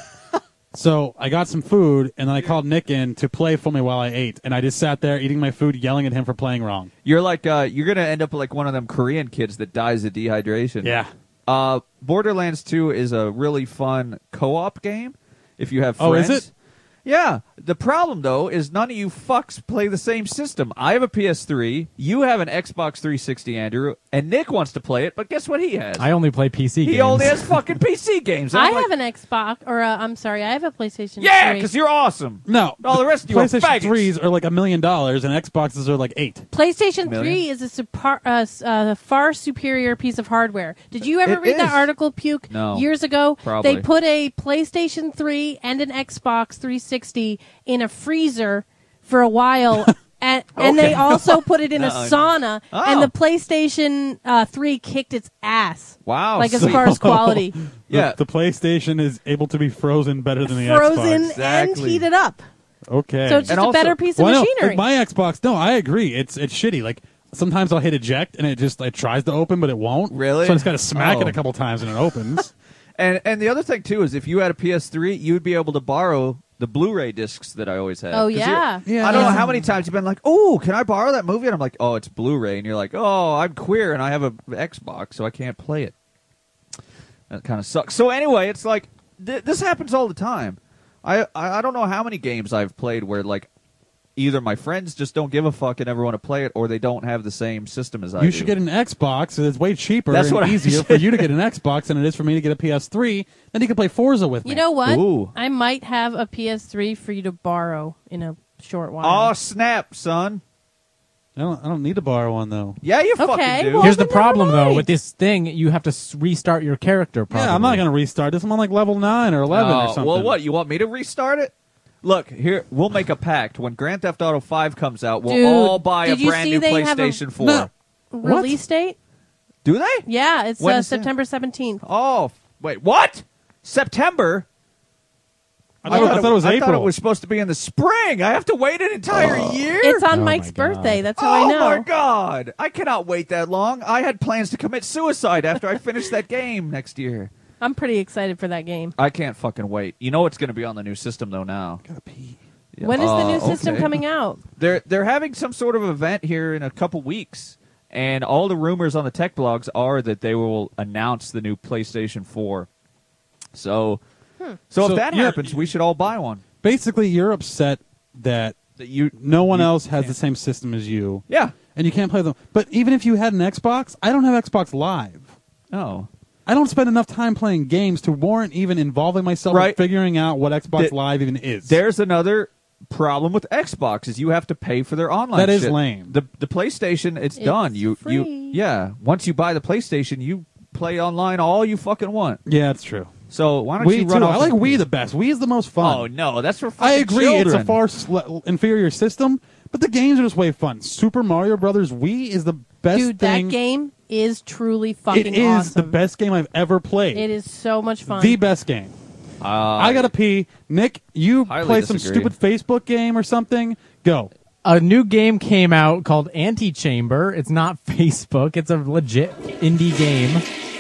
So I got some food, and then I called Nick in to play for me while I ate, and I just sat there eating my food, yelling at him for playing wrong. You're like uh, you're gonna end up like one of them Korean kids that dies of dehydration. Yeah. Uh, Borderlands two is a really fun co-op game if you have Oh, friends. is it? Yeah. The problem, though, is none of you fucks play the same system. I have a P S three, you have an Xbox three sixty, Andrew, and Nick wants to play it, but guess what he has? I only play P C he games. only has fucking P C games. And I I'm like, have an Xbox, or uh, I'm sorry, I have a PlayStation yeah, three. because you're awesome. No. All the rest of you are PlayStation faggots. threes are like a million dollars, and Xboxes are like eight. PlayStation Million? three is a super, uh, s- uh, far superior piece of hardware. Did you ever It read that is. article, Puke? No. Years ago, Probably. they put a PlayStation three and an Xbox three sixty in a freezer for a while. And, and Okay. they also put it in a No. sauna, Oh. and the PlayStation uh, three kicked its ass. Wow. Like as sweet. far as quality, The- Yeah. The, PlayStation is able to be frozen better than the frozen Xbox. and Exactly. heated up. Okay. So it's just And a also- better piece of Well, no, machinery. like my Xbox, no, I agree. It's it's shitty. Like sometimes I'll hit eject and it just it tries to open, but it won't. Really? So I just got to smack Oh. it a couple times and it opens. And and the other thing too is if you had a P S three, you would be able to borrow the Blu-ray discs that I always had. Oh, 'Cause you're- yeah. Yeah. I don't know how many times you've been like, "Oh, can I borrow that movie?" And I'm like, "Oh, it's Blu-ray," and you're like, "Oh, I'm queer and I have a Xbox, so I can't play it." That kind of sucks. So anyway, it's like th- this happens all the time. I, I I don't know how many games I've played where like either my friends just don't give a fuck and never want to play it, or they don't have the same system as I do. You should get an Xbox. It's way cheaper That's and what I easier should- for you to get an Xbox than it is for me to get a P S three. Then you can play Forza with me. You know what? Ooh. I might have a P S three for you to borrow in a short while. Oh snap, son! I don't, I don't need to borrow one though. Yeah, you Okay, fucking do. well- Here's the then problem, never though. mind. With this thing, you have to s- restart your character. Probably. Yeah, I'm not going to restart this. I'm on like level nine or eleven Oh, or something. well, what? You want me to restart it? Look, here, we'll make a pact. When Grand Theft Auto five comes out, we'll Dude, all buy a did you brand see new they have a- PlayStation four. No. Release date? Do they? Yeah, it's When uh, is that? September seventeenth. Oh, f- wait, what? September? I thought, I thought it was I April. thought it was supposed to be in the spring. I have to wait an entire year? It's on Oh Mike's my God. birthday. That's how oh, I know. my God. I cannot wait that long. I had plans to commit suicide after I finish that game next year. I'm pretty excited for that game. I can't fucking wait. You know it's going to be on the new system, though, now. Gotta pee. Yeah. When is the new Oh, system okay. coming out? They're they're having some sort of event here in a couple weeks, and all the rumors on the tech blogs are that they will announce the new PlayStation four. So, so, So if that you're- happens, we should all buy one. Basically, you're upset that That you no one you else has can't- the same system as you, Yeah. and you can't play them. But even if you had an Xbox, I don't have Xbox Live. Oh. I don't spend enough time playing games to warrant even involving myself Right. in figuring out what Xbox The- Live even is. There's another problem with Xbox is you have to pay for their online. That is shit. lame. The the PlayStation, it's, It's done. You you free. yeah. Once you buy the PlayStation, you play online all you fucking want. yeah, it's true. So why don't Wii you run too. off I like and- Wii the best. Wii is the most fun. Oh no, that's for fucking I agree. It's a children. far sl- inferior system, but the games are just way fun. Super Mario Brothers Wii is the best Dude, thing. that game is truly fucking it is awesome. the best game I've ever played. It is so much fun. the best game. Uh, I gotta pee. Nick, you Highly play some disagree. stupid Facebook game or something? Go. A new game came out called Antichamber. It's not Facebook. It's a legit indie game.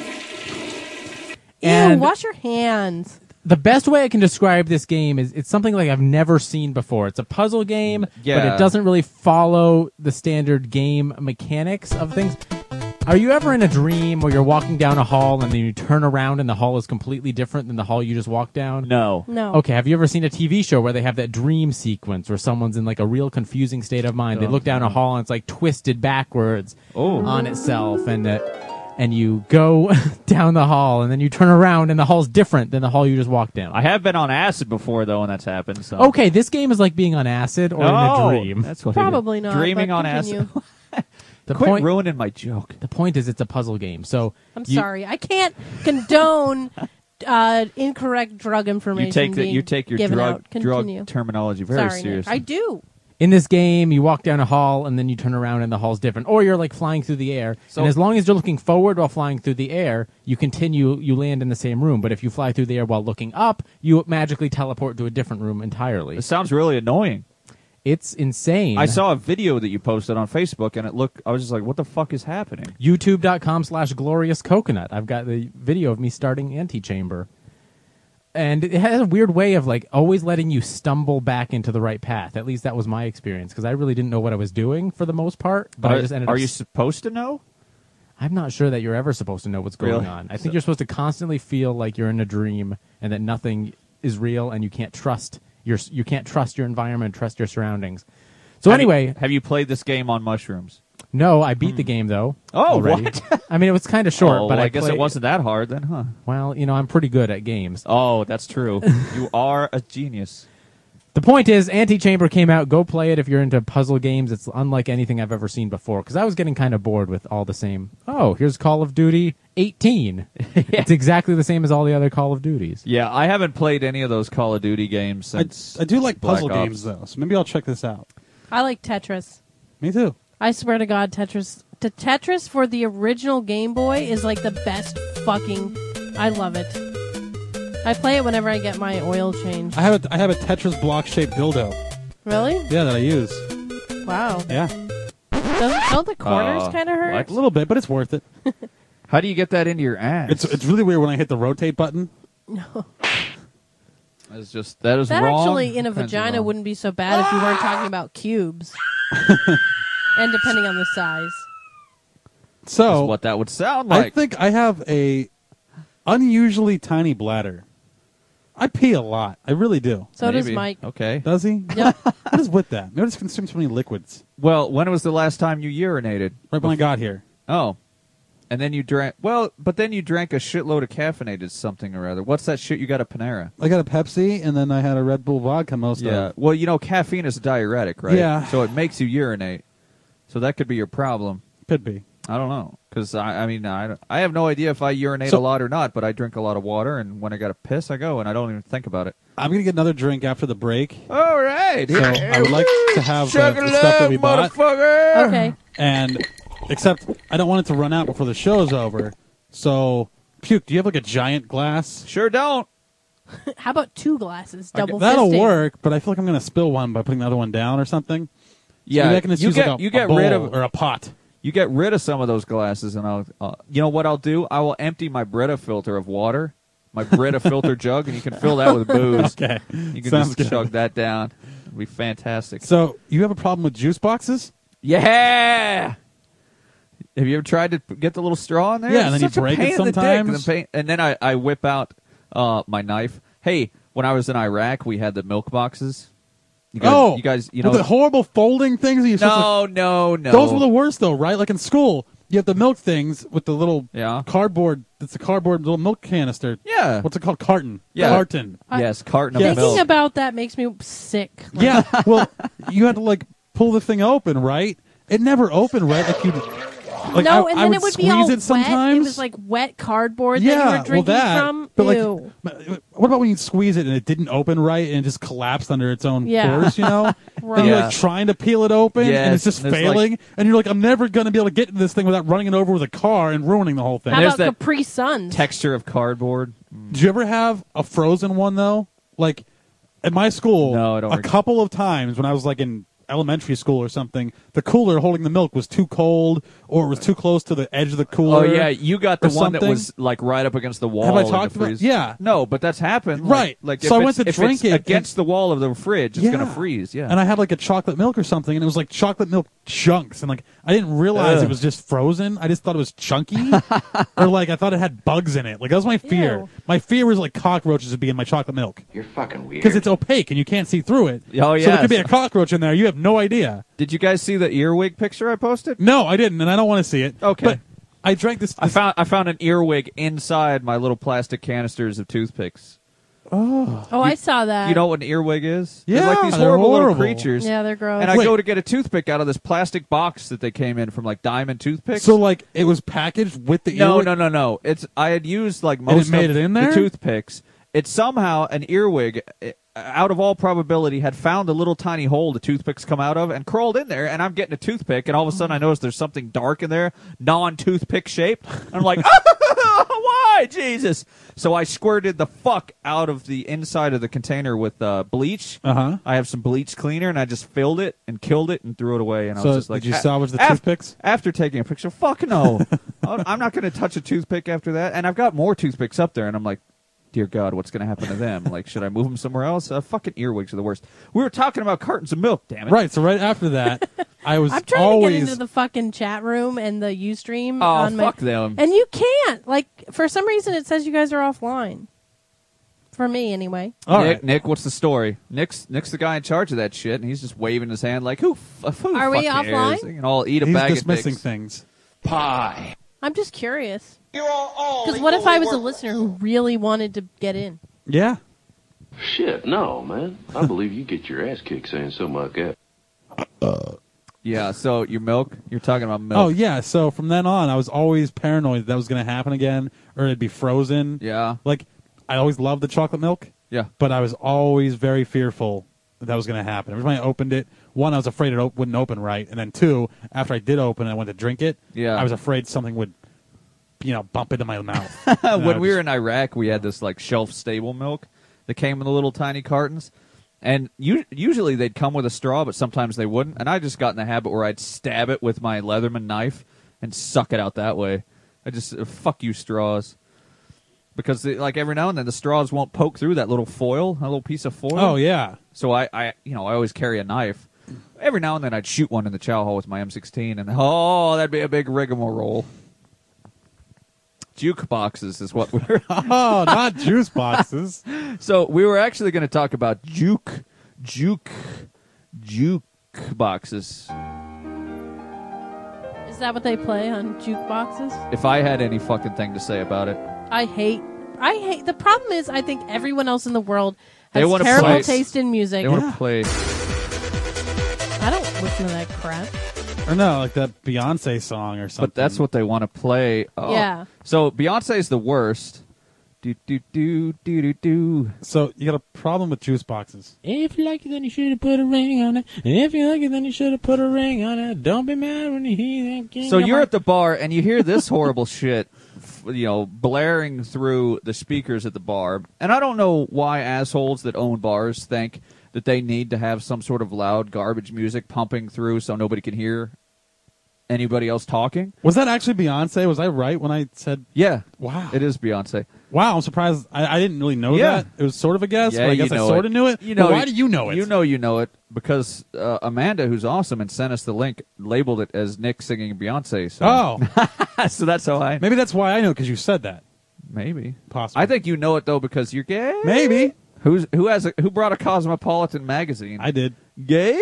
Ew, And wash your hands. the best way I can describe this game is it's something like I've never seen before. It's a puzzle game, but Yeah. it doesn't really follow the standard game mechanics of things. Are you ever in a dream where you're walking down a hall and then you turn around and the hall is completely different than the hall you just walked down? No. No. Okay, have you ever seen a T V show where they have that dream sequence where someone's in like a real confusing state of mind? They look down a hall and it's like twisted backwards Oh. on itself, and uh, and you go down the hall and then you turn around and the hall's different than the hall you just walked down. I have been on acid before, though, and that's happened. So. Okay, this game is like being on acid or in Oh, a dream. That's what Probably it is. not. Dreaming but on continue. acid. The Quit point, ruining my joke. the point is, it's a puzzle game. So I'm you- sorry. I can't condone uh, incorrect drug information You take the, being you take your given drug out. Continue. drug terminology very sorry, Nick. seriously. I do. In this game, you walk down a hall and then you turn around and the hall's different, or you're like flying through the air. So- and as long as you're looking forward while flying through the air, you continue. You land in the same room. But if you fly through the air while looking up, you magically teleport to a different room entirely. It sounds really annoying. It's insane. I saw a video that you posted on Facebook, and it looked. I was just like, "What the fuck is happening?" YouTube.com slash glorious coconut. I've got the video of me starting Antichamber. And it has a weird way of like always letting you stumble back into the right path. At least that was my experience, because I really didn't know what I was doing for the most part. But are I just ended are up you supposed to know? I'm not sure that you're ever supposed to know what's going Really? on. I think you're supposed to constantly feel like you're in a dream and that nothing is real, and you can't trust your you can't trust your environment, trust your surroundings. So Have you- anyway, have you played this game on mushrooms? no, I beat the game though. Oh, already. what? I mean, it was kind of short, oh, but well, I, I guess played- it wasn't that hard then, huh? Well, you know, I'm pretty good at games. Oh, that's true. You are a genius. The point is, Antichamber came out. Go play it if you're into puzzle games. It's unlike anything I've ever seen before, because I was getting kind of bored with all the same. Oh, here's Call of Duty eighteen. It's exactly the same as all the other Call of Duties. Yeah, I haven't played any of those Call of Duty games I, since. I do like Black puzzle Ops. games, though, so maybe I'll check this out. I like Tetris. Me too. I swear to God, Tetris. The Tetris for the original Game Boy is like the best fucking. I love it. I play it whenever I get my oil changed. I have a, I have a Tetris block-shaped dildo. Really? Yeah, that I use. Wow. Yeah, Doesn't, don't the corners Uh, kind of hurt? what? a little bit, but it's worth it. How do you get that into your ass? It's it's really weird when I hit the rotate button. That's just that is That wrong. actually, in a Kinda vagina, wrong. wouldn't be so bad if you weren't talking about cubes. And depending on the size. That's So what that would sound I like. think I have a unusually tiny bladder. I pee a lot. I really do. So does Maybe. Mike. Okay. Does he? Yep. What is with that? Maybe I just consume so many liquids. Well, when was the last time you urinated? Right when I got here. Oh. And then you drank. Well, but then you drank a shitload of caffeinated something or other. What's that shit you got at Panera? I got a Pepsi, and then I had a Red Bull vodka most Yeah. of. Well, you know, caffeine is a diuretic, right? Yeah. So it makes you urinate. So that could be your problem. Could be. I don't know. Because, I, I mean, I, I have no idea if I urinate So- a lot or not, but I drink a lot of water, and when I got to piss, I go, and I don't even think about it. I'm going to get another drink after the break. All right. So I would like to have the, Chug the it stuff up, that we bought. motherfucker. Okay. And except I don't want it to run out before the show's over. So, Puke, do you have like a giant glass? Sure don't. How about two glasses? Double That'll fisting? work, but I feel like I'm going to spill one by putting the other one down or something. So Yeah, maybe I can just you use get like a, you a get bowl rid of or a pot. you get rid of some of those glasses, and I'll uh, you know what I'll do? I will empty my Brita filter of water, my Brita filter jug, and you can fill that with booze. Okay, You can sounds just good. chug that down. It'll be fantastic. So you have a problem with juice boxes? Yeah. Have you ever tried to p- get the little straw in there? Yeah, and It's then you such a break it pain in the dick, sometimes. and, the pain- and then I, I whip out uh, my knife. Hey, when I was in Iraq, we had the milk boxes. You guys, oh, you guys, you know, with the horrible folding things. That you're supposed no, no, no. to, those were the worst, though, right? Like in school, you have the milk things with the little Yeah. cardboard. It's a cardboard little milk canister. Yeah. What's it called? Carton. Yeah. Carton. Yes, carton of Yes. Thinking milk. about that makes me sick. Like, Yeah. Well, you had to like pull the thing open, right? It never opened, right? Like you. Like no, I, and I then would it would squeeze be all it wet. sometimes. It was like wet cardboard yeah, that you were well drinking that. from. But Ew. like, what about when you squeeze it and it didn't open right and it just collapsed under its own Yeah. force? You know, Right. and you're Yeah. like trying to peel it open and Yes, it's just and there's, failing, like- and you're like, I'm never gonna be able to get in this thing without running it over with a car and ruining the whole thing. How there's about that Capri Suns? Texture of cardboard. Did you ever have a frozen one though? Like at my school, No, I don't a reg- couple of times when I was like in elementary school or something, the cooler holding the milk was too cold or it was too close to the edge of the Oh cooler. yeah, you got the or one that something. was like right up against the wall. Have I in the talked about- freeze. yeah. No, but that's happened. Right. Like, like So if I went it's- to if drink it's it, against the wall of the fridge. It's Yeah. gonna freeze. Yeah. And I had like a chocolate milk or something, and it was like chocolate milk chunks, and like I didn't realize Ugh. it was just frozen. I just thought it was chunky, or like I thought it had bugs in it. Like that was my fear. Ew. My fear was like cockroaches would be in my chocolate milk You're fucking weird. because it's opaque and you can't see through it. Oh, So there could be yes. a cockroach in there. You have no idea. Did you guys see the earwig picture I posted? No, I didn't, and I don't want to see it. Okay. But I drank this. I this- found I found an earwig inside my little plastic canisters of toothpicks. Oh, I saw that. You know what an earwig is? Yeah, they're like these they're horrible, little horrible. creatures. Yeah, they're gross. And I Wait. go to get a toothpick out of this plastic box that they came in from like Diamond Toothpicks. So like it was packaged with the no, earwig? no, no, no. It's I had used like most made of it in the there? toothpicks. It's somehow an earwig. eh, Out of all probability, had found a little tiny hole the toothpicks come out of and crawled in there. And I'm getting a toothpick, and all of a sudden I notice there's something dark in there, non-toothpick shaped. And I'm like, why, Jesus? So I squirted the fuck out of the inside of the container with uh, bleach. Uh-huh. I have some bleach cleaner, and I just filled it and killed it and threw it away. And I So was just like, did you "A- salvage the af- toothpicks? After taking a picture, fuck no. I'm not going to touch a toothpick after that. And I've got more toothpicks up there, and I'm like, dear God, what's going to happen to them? Like, should I move them somewhere else? Uh, fucking earwigs are the worst. We were talking about cartons of milk, damn it. Right. So right after that, I was I'm trying always to get into the fucking chat room and the UStream. Oh, on fuck my, them. And you can't. Like, for some reason, it says you guys are offline. For me, anyway. all Nick, right. Nick, what's the story? Nick's Nick's the guy in charge of that shit, and he's just waving his hand like, who, f- who Are we fuck cares? offline? And I'll eat a He's bag dismissing of dicks. things. Pie. I'm just curious. Because what if I was a listener who really wanted to get in? Yeah. Shit, no, man. I believe you get your ass kicked saying something like that. Yeah, so your milk, you're talking about milk. Oh yeah. So from then on, I was always paranoid that, that was going to happen again, or it'd be frozen. Yeah. Like I always loved the chocolate milk. Yeah. But I was always very fearful that that was going to happen. Every time I opened it, one, I was afraid it op- wouldn't open right, and then two, after I did open, and I went to drink it. Yeah. I was afraid something would, you know, bump into my mouth. And I when would we were just- in Iraq, we had this like shelf stable milk that came in the little tiny cartons, and u- usually they'd come with a straw, but sometimes they wouldn't. And I just got in the habit where I'd stab it with my Leatherman knife and suck it out that way. I just uh, fuck you straws, because they, like every now and then the straws won't poke through that little foil, a little piece of foil. Oh yeah. So I, I, you know, I always carry a knife. Every now and then I'd shoot one in the chow hall with my M sixteen, and oh, that'd be a big rigmarole. Jukeboxes is what we're. Oh, not juice boxes. So we were actually going to talk about juke, juke, juke boxes. Is that what they play on jukeboxes? If I had any fucking thing to say about it, I hate. I hate. The problem is, I think everyone else in the world They has wanna terrible play- taste in music. they want to play. I don't listen to that crap. Or no, like that Beyonce song or something. But that's what they want to play. Oh. Yeah. So Beyonce's the worst. Do do do do do do. So you got a problem with juice boxes. If you like it, then you should have put a ring on it. If you like it, then you should have put a ring on it. Don't be mad when you hear that king. So of you're my- at the bar and you hear this horrible shit, f- you know, blaring through the speakers at the bar. And I don't know why assholes that own bars think that they need to have some sort of loud garbage music pumping through so nobody can hear anybody else talking. Was that actually Beyonce? Was I right when I said? Yeah. Wow. It is Beyonce. Wow, I'm surprised. I, I didn't really know Yeah. that. It was sort of a guess, Yeah, but I you guess I know sort it. of knew it. You But know, why do you know it? You know you know it because uh, Amanda, who's awesome and sent us the link, labeled it as Nick singing Beyonce. So. Oh, so that's how I... maybe that's why I know, because you said that. Maybe. Possibly. I think you know it, though, because you're gay. Maybe. Who's Who has a, who brought a Cosmopolitan magazine? I did. Gay?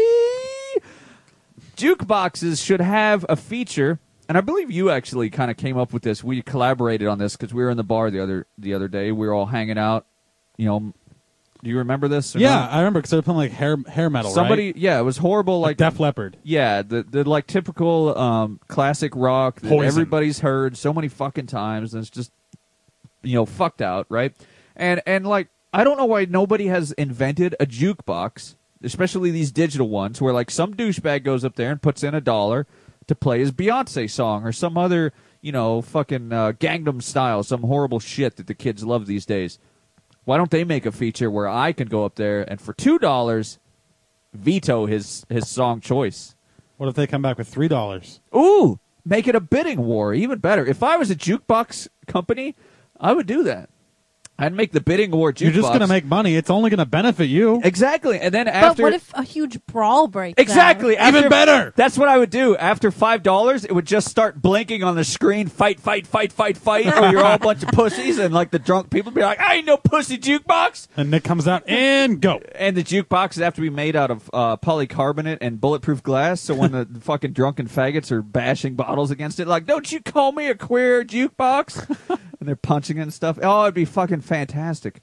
Jukeboxes should have a feature, and I believe you actually kind of came up with this. We collaborated on this because we were in the bar the other the other day. We were all hanging out. You know, do you remember this? or Yeah, not? I remember because they were playing like hair hair metal, Somebody, right? yeah, it was horrible. Like Like, Def Leppard. yeah, the the like typical um, classic rock that Poison. everybody's heard so many fucking times, and it's just you know fucked out, right? And and like I don't know why nobody has invented a jukebox, especially these digital ones, where like some douchebag goes up there and puts in a dollar to play his Beyonce song or some other you know fucking uh, Gangnam Style, some horrible shit that the kids love these days. Why don't they make a feature where I can go up there and for two dollars veto his his song choice. What if they come back with three dollars? Ooh, make it a bidding war. Even better. If I was a jukebox company, I would do that. I'd make the bidding war jukebox. You're just going to make money. It's only going to benefit you. Exactly. And then But after... what if a huge brawl breaks Exactly. out? After- Even better. That's what I would do. After five dollars, it would just start blinking on the screen, fight, fight, fight, fight, fight, or you're all a bunch of pussies, and like the drunk people be like, I ain't no pussy jukebox. And Nick comes out and go. And the jukeboxes have to be made out of uh, polycarbonate and bulletproof glass, so when the fucking drunken faggots are bashing bottles against it, like, don't you call me a queer jukebox? And they're punching it and stuff. Oh, it'd be fucking fantastic.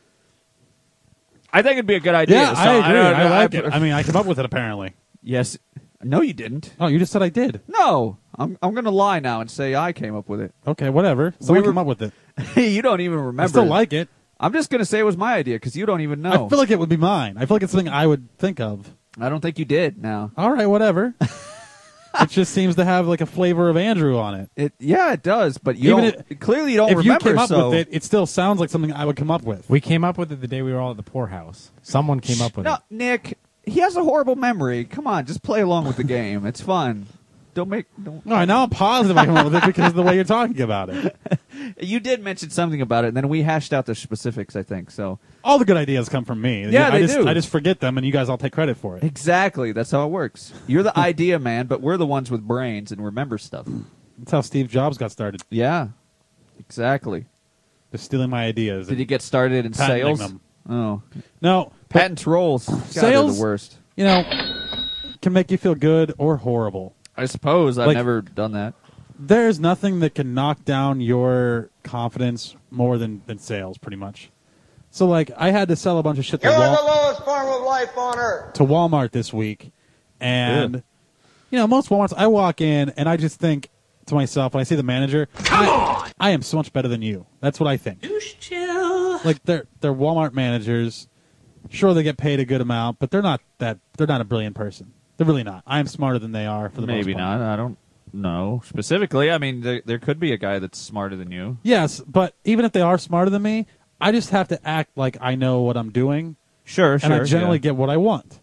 I think it'd be a good idea. Yeah, So I agree. don't- I, like it. I mean, I came up with it, apparently. Yes. No, you didn't. Oh, you just said I did. No. I'm I'm going to lie now and say I came up with it. Okay, whatever. Someone We were- came up with it. You don't even remember. I still it. like it. I'm just going to say it was my idea because you don't even know. I feel like it would be mine. I feel like it's something I would think of. I don't think you did now. All right, whatever. It just seems to have like a flavor of Andrew on it. It yeah, it does, but you Even don't, clearly you don't if remember. you came up so. with it, it still sounds like something I would come up with. We came up with it the day we were all at the poorhouse. Someone came up with No, it. Nick, he has a horrible memory. Come on, just play along with the game. It's fun. Don't make. Don't. All right, now I'm positive I came up with it because of the way you're talking about it. You did mention something about it, and then we hashed out the specifics. I think so. All the good ideas come from me. Yeah, I they just, do. I just forget them, and you guys all take credit for it. Exactly. That's how it works. You're the idea man, but we're the ones with brains and remember stuff. That's how Steve Jobs got started. Yeah, exactly. Just stealing my ideas. Did and he get started in patenting sales? them. Oh, No, patents rolls. God, they're sales- the worst. you know, can make you feel good or horrible. I suppose I've Like- never done that. There's nothing that can knock down your confidence more than, than sales, pretty much. So, like, I had to sell a bunch of shit to, You're Wal- the lowest form of life on earth. to Walmart this week. And, Yeah. you know, most Walmarts, I walk in and I just think to myself, when I see the manager, I, I am so much better than you. That's what I think. chill. Like, they're, they're Walmart managers. Sure, they get paid a good amount, but they're not that, they're not a brilliant person. They're really not. I am smarter than they are for the Maybe most part. not. I don't know specifically. I mean, there, there could be a guy that's smarter than you. Yes, but even if they are smarter than me, I just have to act like I know what I'm doing, Sure, sure. and I generally yeah. get what I want.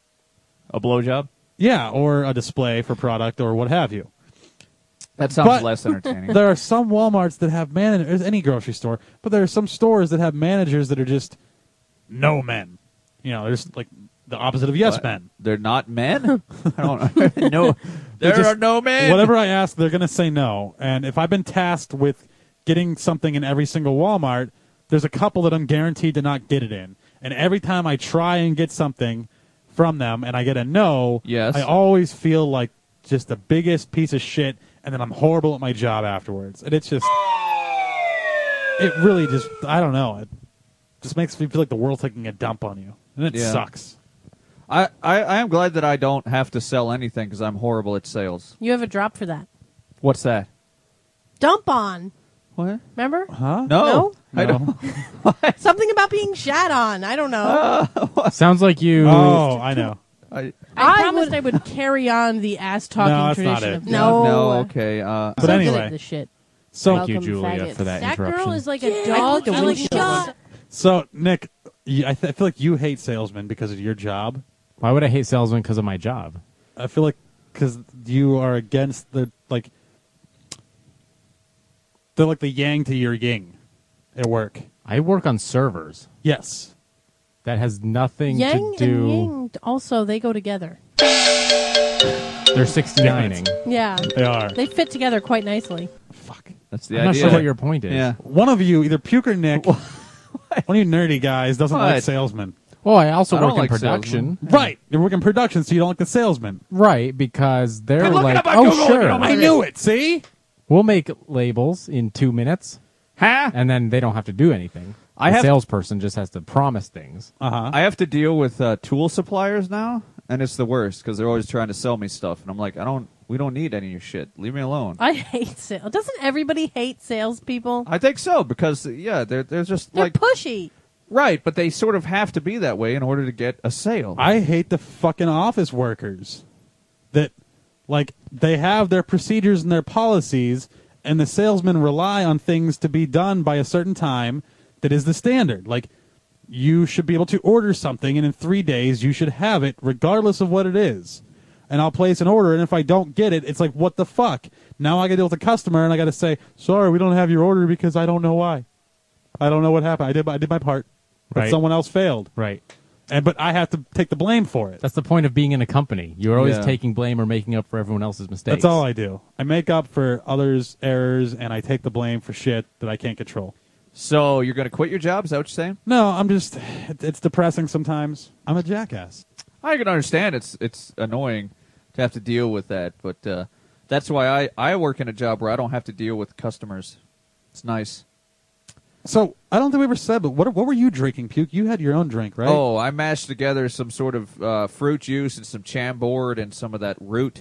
a blowjob. Yeah, or a display for product or what have you. That sounds But less entertaining. There are some Walmarts that have managers, any grocery store, but there are some stores that have managers that are just no men. You know, they're just like the opposite of yes What? men. They're not men. I don't know. No, They're there just- are no men. Whatever I ask, they're going to say no. And if I've been tasked with getting something in every single Walmart, there's a couple that I'm guaranteed to not get it in. And every time I try and get something from them and I get a no, Yes. I always feel like just the biggest piece of shit, and then I'm horrible at my job afterwards. And it's just, it really just, I don't know. It just makes me feel like the world's taking a dump on you. And it Yeah. sucks. I, I, I am glad that I don't have to sell anything because I'm horrible at sales. You have a drop for that. What's that? Dump on. What? Remember? Huh? No. No? I don't. Something about being shat on. I don't know. Sounds like you. Oh, I know. I, I, promised I would carry on the ass talking No, that's not tradition. it. Of, no, no. Okay. Uh, But So good anyway. at this shit. So, Thank you, Welcome, Julia, faggots. for that, That interruption. girl is like a dog. I like think shot. so Nick, you, I, th- I feel like you hate salesmen because of your job. Why would I hate salesmen because of my job? I feel like because you are against the like they're like the yang to your yin at work. I work on servers. Yes. That has nothing Yang to do. and Ying also they go together. They're sixty-nining. Yeah, They are. they fit together quite nicely. Fuck. that's the I'm not idea. sure what your point is. Yeah. One of you, either Puke or Nick, one of you nerdy guys doesn't like What? salesmen. Well, I also I don't work in like production. Right. You're working production, so you don't like the salesman. Right, because they're Hey, look it like, up on oh, Google, you sure. know my- I knew it, see? We'll make labels in two minutes, Huh? and then they don't have to do anything. I the have- salesperson just has to promise things. Uh-huh. I have to deal with uh, tool suppliers now, and it's the worst because they're always trying to sell me stuff, and I'm like, I don't. We don't need any of your shit. Leave me alone. I hate sales. Doesn't everybody hate salespeople? I think so because yeah, they're they're just They're like pushy. right, but they sort of have to be that way in order to get a sale. I hate the fucking office workers that, like, they have their procedures and their policies, and the salesmen rely on things to be done by a certain time that is the standard. Like, you should be able to order something, and in three days you should have it, regardless of what it is. And I'll place an order, and if I don't get it, it's like, what the fuck? Now I got to deal with the customer, and I got to say, sorry, we don't have your order because I don't know why. I don't know what happened. I did, I did my part, but Right. someone else failed. Right. And but I have to take the blame for it. That's the point of being in a company. You're always Yeah. taking blame or making up for everyone else's mistakes. That's all I do. I make up for others' errors, and I take the blame for shit that I can't control. So you're going to quit your job? Is that what you're saying? No, I'm just. It, it's depressing sometimes. I'm a jackass. I can understand it's it's annoying to have to deal with that, but uh, that's why I, I work in a job where I don't have to deal with customers. It's nice. So I don't think we ever said, but what what were you drinking, Puke? You had your own drink, right? Oh, I mashed together some sort of uh, fruit juice and some Chambord and some of that root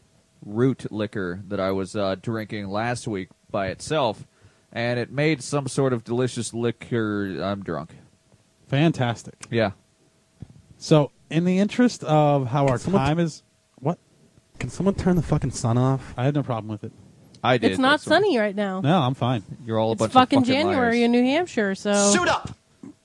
root liquor that I was uh, drinking last week by itself, and it made some sort of delicious liquor. I'm drunk. Fantastic. Yeah. So, in the interest of how our someone time is, what? Can someone turn the fucking sun off? I had no problem with it. I did. It's not that's why. sunny right now. No, I'm fine. You're all a It's bunch fucking, of fucking January liars. in New Hampshire, so Suit up!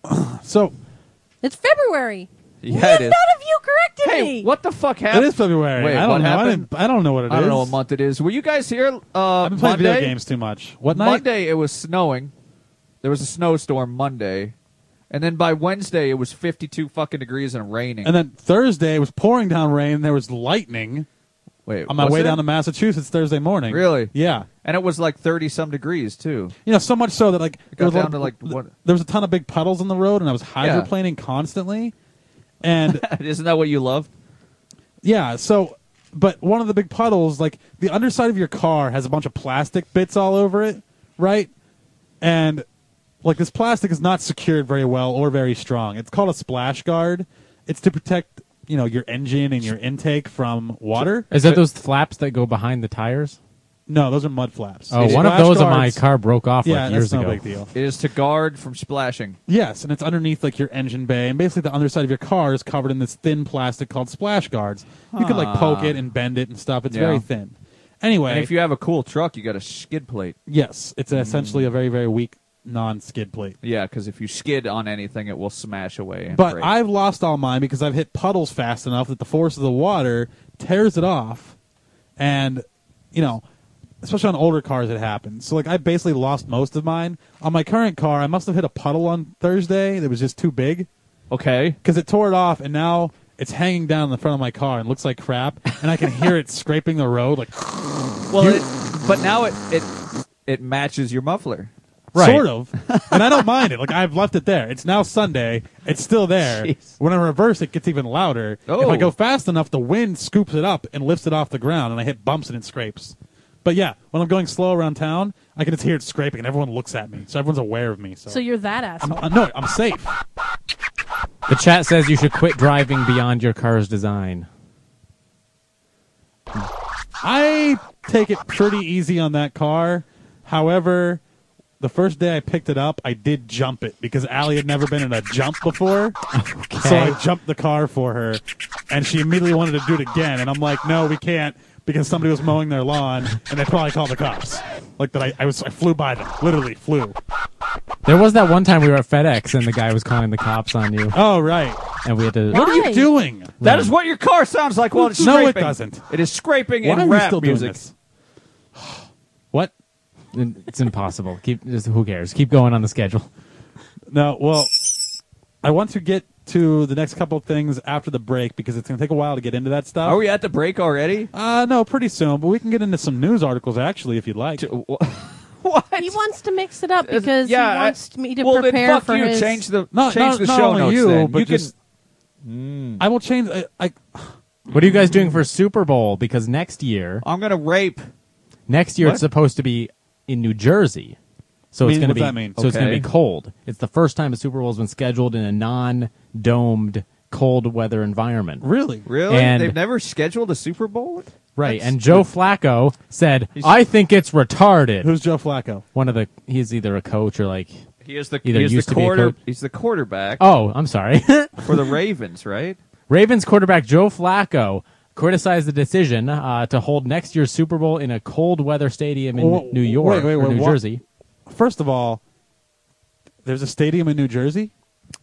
So, it's February. Yeah, it is. None of you corrected Hey, me. what the fuck happened? it is February. Wait, I don't what know. I, happened? didn't, I don't know what it is. I don't know what month it is. Were you guys here uh, I've been playing Monday? video games too much. What night? Monday it was snowing. There was a snowstorm Monday. And then by Wednesday it was fifty-two fucking degrees and raining. And then Thursday it was pouring down rain. And there was lightning Wait, on my was way there? down to Massachusetts Thursday morning. Really? Yeah. And it was like thirty some degrees too. You know, so much so that like It there got was, down to like what? there was a ton of big puddles in the road, and I was Yeah. hydroplaning constantly. And Isn't that what you love? yeah, so but one of the big puddles, like the underside of your car has a bunch of plastic bits all over it, right? And like this plastic is not secured very well or very strong. It's called a splash guard. It's to protect, you know, your engine and your intake from water. Is that those flaps that go behind the tires? No, those are mud flaps. Oh, It's one of splash those of my guards- car broke off Yeah, like years that's no ago. big deal. It is to guard from splashing. Yes, and it's underneath like your engine bay, and basically the underside of your car is covered in this thin plastic called splash guards. You can like poke it and bend it and stuff. It's Yeah. very thin. Anyway, And if you have a cool truck, you got a skid plate. yes, it's essentially a very very weak non-skid plate. Yeah, because if you skid on anything, it will smash away. And But break. I've lost all mine because I've hit puddles fast enough that the force of the water tears it off, and you know, especially on older cars, it happens. So like I basically lost most of mine on my current car. I must have hit a puddle on Thursday that was just too big. Okay. Because it tore it off, and now it's hanging down in the front of my car and looks like crap, and I can hear it scraping the road like. Well, it, but now it, it it matches your muffler. Right. Sort of. And I don't mind it. Like, I've left it there. It's now Sunday. It's still there. Jeez. When I reverse, it gets even louder. If Oh. I go fast enough, the wind scoops it up and lifts it off the ground, and I hit bumps and it scrapes. But yeah, when I'm going slow around town, I can just hear it scraping, and everyone looks at me. So everyone's aware of me. So, So you're that asshole. I'm, uh, no, I'm safe. The chat says you should quit driving beyond your car's design. I take it pretty easy on that car. However, the first day I picked it up, I did jump it because Allie had never been in a jump before. Okay. So I jumped the car for her, and she immediately wanted to do it again. And I'm like, no, we can't, because somebody was mowing their lawn, and they probably called the cops. Like that, I, I was, I flew by them, literally flew. There was that one time we were at FedEx and the guy was calling the cops on you. Oh right. And we had to. What are Why? you doing? That is what your car sounds like while it's No, scraping. it doesn't. It is scraping Why in are we rap still music. doing this? What? It's impossible. Keep. Just, who cares? Keep going on the schedule. No, well, I want to get to the next couple of things after the break because it's going to take a while to get into that stuff. Are we at the break already? Uh, no, pretty soon, but we can get into some news articles actually if you'd like. What? He wants to mix it up because yeah, he I- wants me to well, prepare then fuck for you. his. Change the Not, change not, the not show only notes. you, then. but you just can. I will change. I, I What are you guys doing for Super Bowl? Because next year, I'm gonna rape. next year What? it's supposed to be in New Jersey. So Mean- it's going to what's be that mean? so it's going to Okay. be cold. It's the first time a Super Bowl has been scheduled in a non-domed cold weather environment. really. Really? And- They've never scheduled a Super Bowl? Right. That's And Joe Flacco said, He's- "I think it's retarded." Who's Joe Flacco? One of the he's either a coach or like He is the Either he is used the to be a quarter. coach- He's the quarterback Oh, I'm sorry. for the Ravens, right? Ravens quarterback Joe Flacco criticized the decision uh, to hold next year's Super Bowl in a cold weather stadium in Whoa, New York wait, wait, or wait, New what? Jersey. First of all, there's a stadium in New Jersey.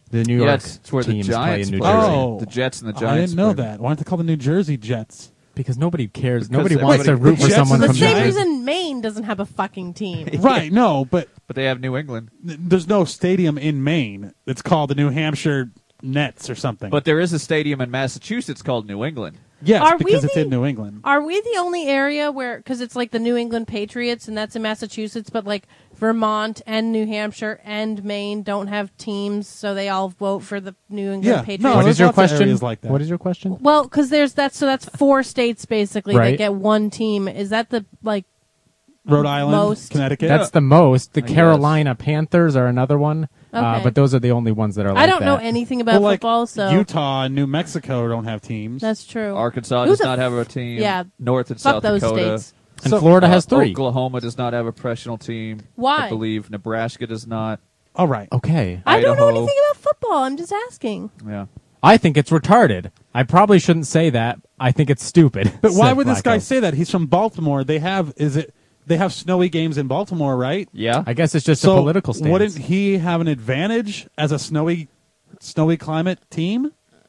The New Yeah, York it's, it's where the teams play Giants in New play. Jersey. Oh. The Jets and the I Giants. didn't know play. that. Why aren't they called the New Jersey Jets? Because nobody cares. Because Nobody wants to everybody- root for the Jets someone and The from the same New Giants- Jersey. reason Maine doesn't have a fucking team. Right, no, but But they have New England. th- there's no stadium in Maine. It's called the New Hampshire Nets or something. But there is a stadium in Massachusetts called New England. yes, Are we because it's the- in New England. Are we the only area where, because it's like the New England Patriots, and that's in Massachusetts, but like Vermont and New Hampshire and Maine don't have teams, so they all vote for the New England Yeah, Patriots? no, What there's is your lots of question? areas like that. What is your question? Well, because there's that, so that's four states basically that Right. get one team. Is that the like? Rhode Island, Most. Connecticut. That's the most. The I Carolina Panthers are another one, uh, Okay. but those are the only ones that are like I don't that. know anything about well, like football, so Utah and New Mexico don't have teams. that's true. Arkansas Who does the not f- have a team. Yeah, North and fuck South those Dakota. states. And So- Florida has Uh, three. Oklahoma does not have a professional team. Why? I believe Nebraska does not. All right. Okay. I don't know Idaho. anything about football. I'm just asking. Yeah. I think it's retarded. I probably shouldn't say that. I think it's stupid. But why said would this guy Flacco. say that? He's from Baltimore. They have is it they have snowy games in Baltimore, right? Yeah. I guess it's just so a political stance. wouldn't he have an advantage as a snowy snowy climate team?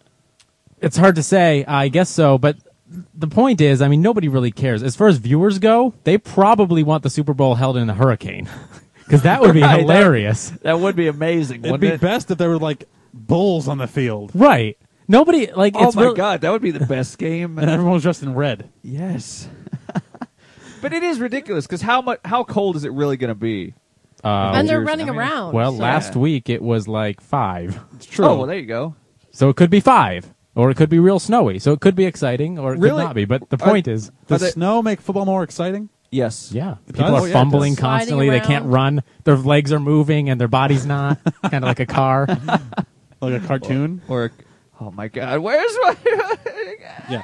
It's hard to say. I guess so, but the point is, I mean, nobody really cares. As far as viewers go, they probably want the Super Bowl held in a hurricane. Because that would be Right, that- hilarious. That would be amazing, It'd wouldn't be it? best if there were like bulls on the field Right. Nobody, like, Oh it's my real- God, that would be the best game. and everyone was dressed in red. Yes. But it is ridiculous because how much? How cold is it really going to be? Uh, and they're Jersey, running I mean- around. well, so- last week it was like five. It's true. Oh, well, there you go. So it could be five. Or it could be real snowy. So it could be exciting, or it Really? could not be. But the point is, Does Are they- snow make football more exciting? Yes. yeah, It people does? are Oh, yeah, it fumbling does. constantly. Sliding They can't around. run. Their legs are moving and their body's not. Kind of like a car. Like a cartoon? Or, oh my God, where's my? Yeah.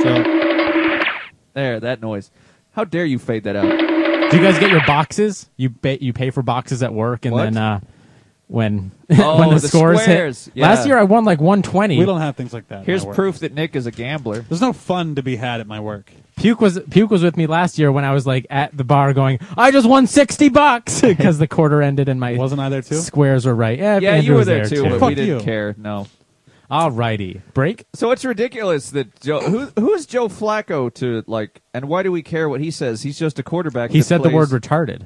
So There, that noise. How dare you fade that out? Do you guys get your boxes? You pay, you pay for boxes at work, and What? then uh, when Oh, when the, the scores squares. hit. Last Yeah. year I won like one twenty. we don't have things like that. at Here's my work. proof that Nick is a gambler. There's no fun to be had at my work. Puke was Puke was with me last year when I was like at the bar going, I just won sixty bucks because the quarter ended and my Wasn't I there too? squares were right. Yeah, Yeah, Andrew you were was there too, but Fuck we didn't you. care. No. Alrighty, break. So it's ridiculous that Joe. Who who is Joe Flacco to like? And why do we care what he says? He's just a quarterback. He that said the plays- word retarded.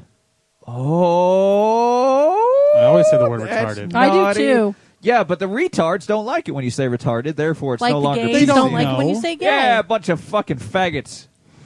Oh, I always say the word that's retarded. I do naughty. too. Yeah, but the retards don't like it when you say retarded. Therefore, it's Like no the longer. gays They don't, don't like it when you know. say gay. Yeah, a bunch of fucking faggots.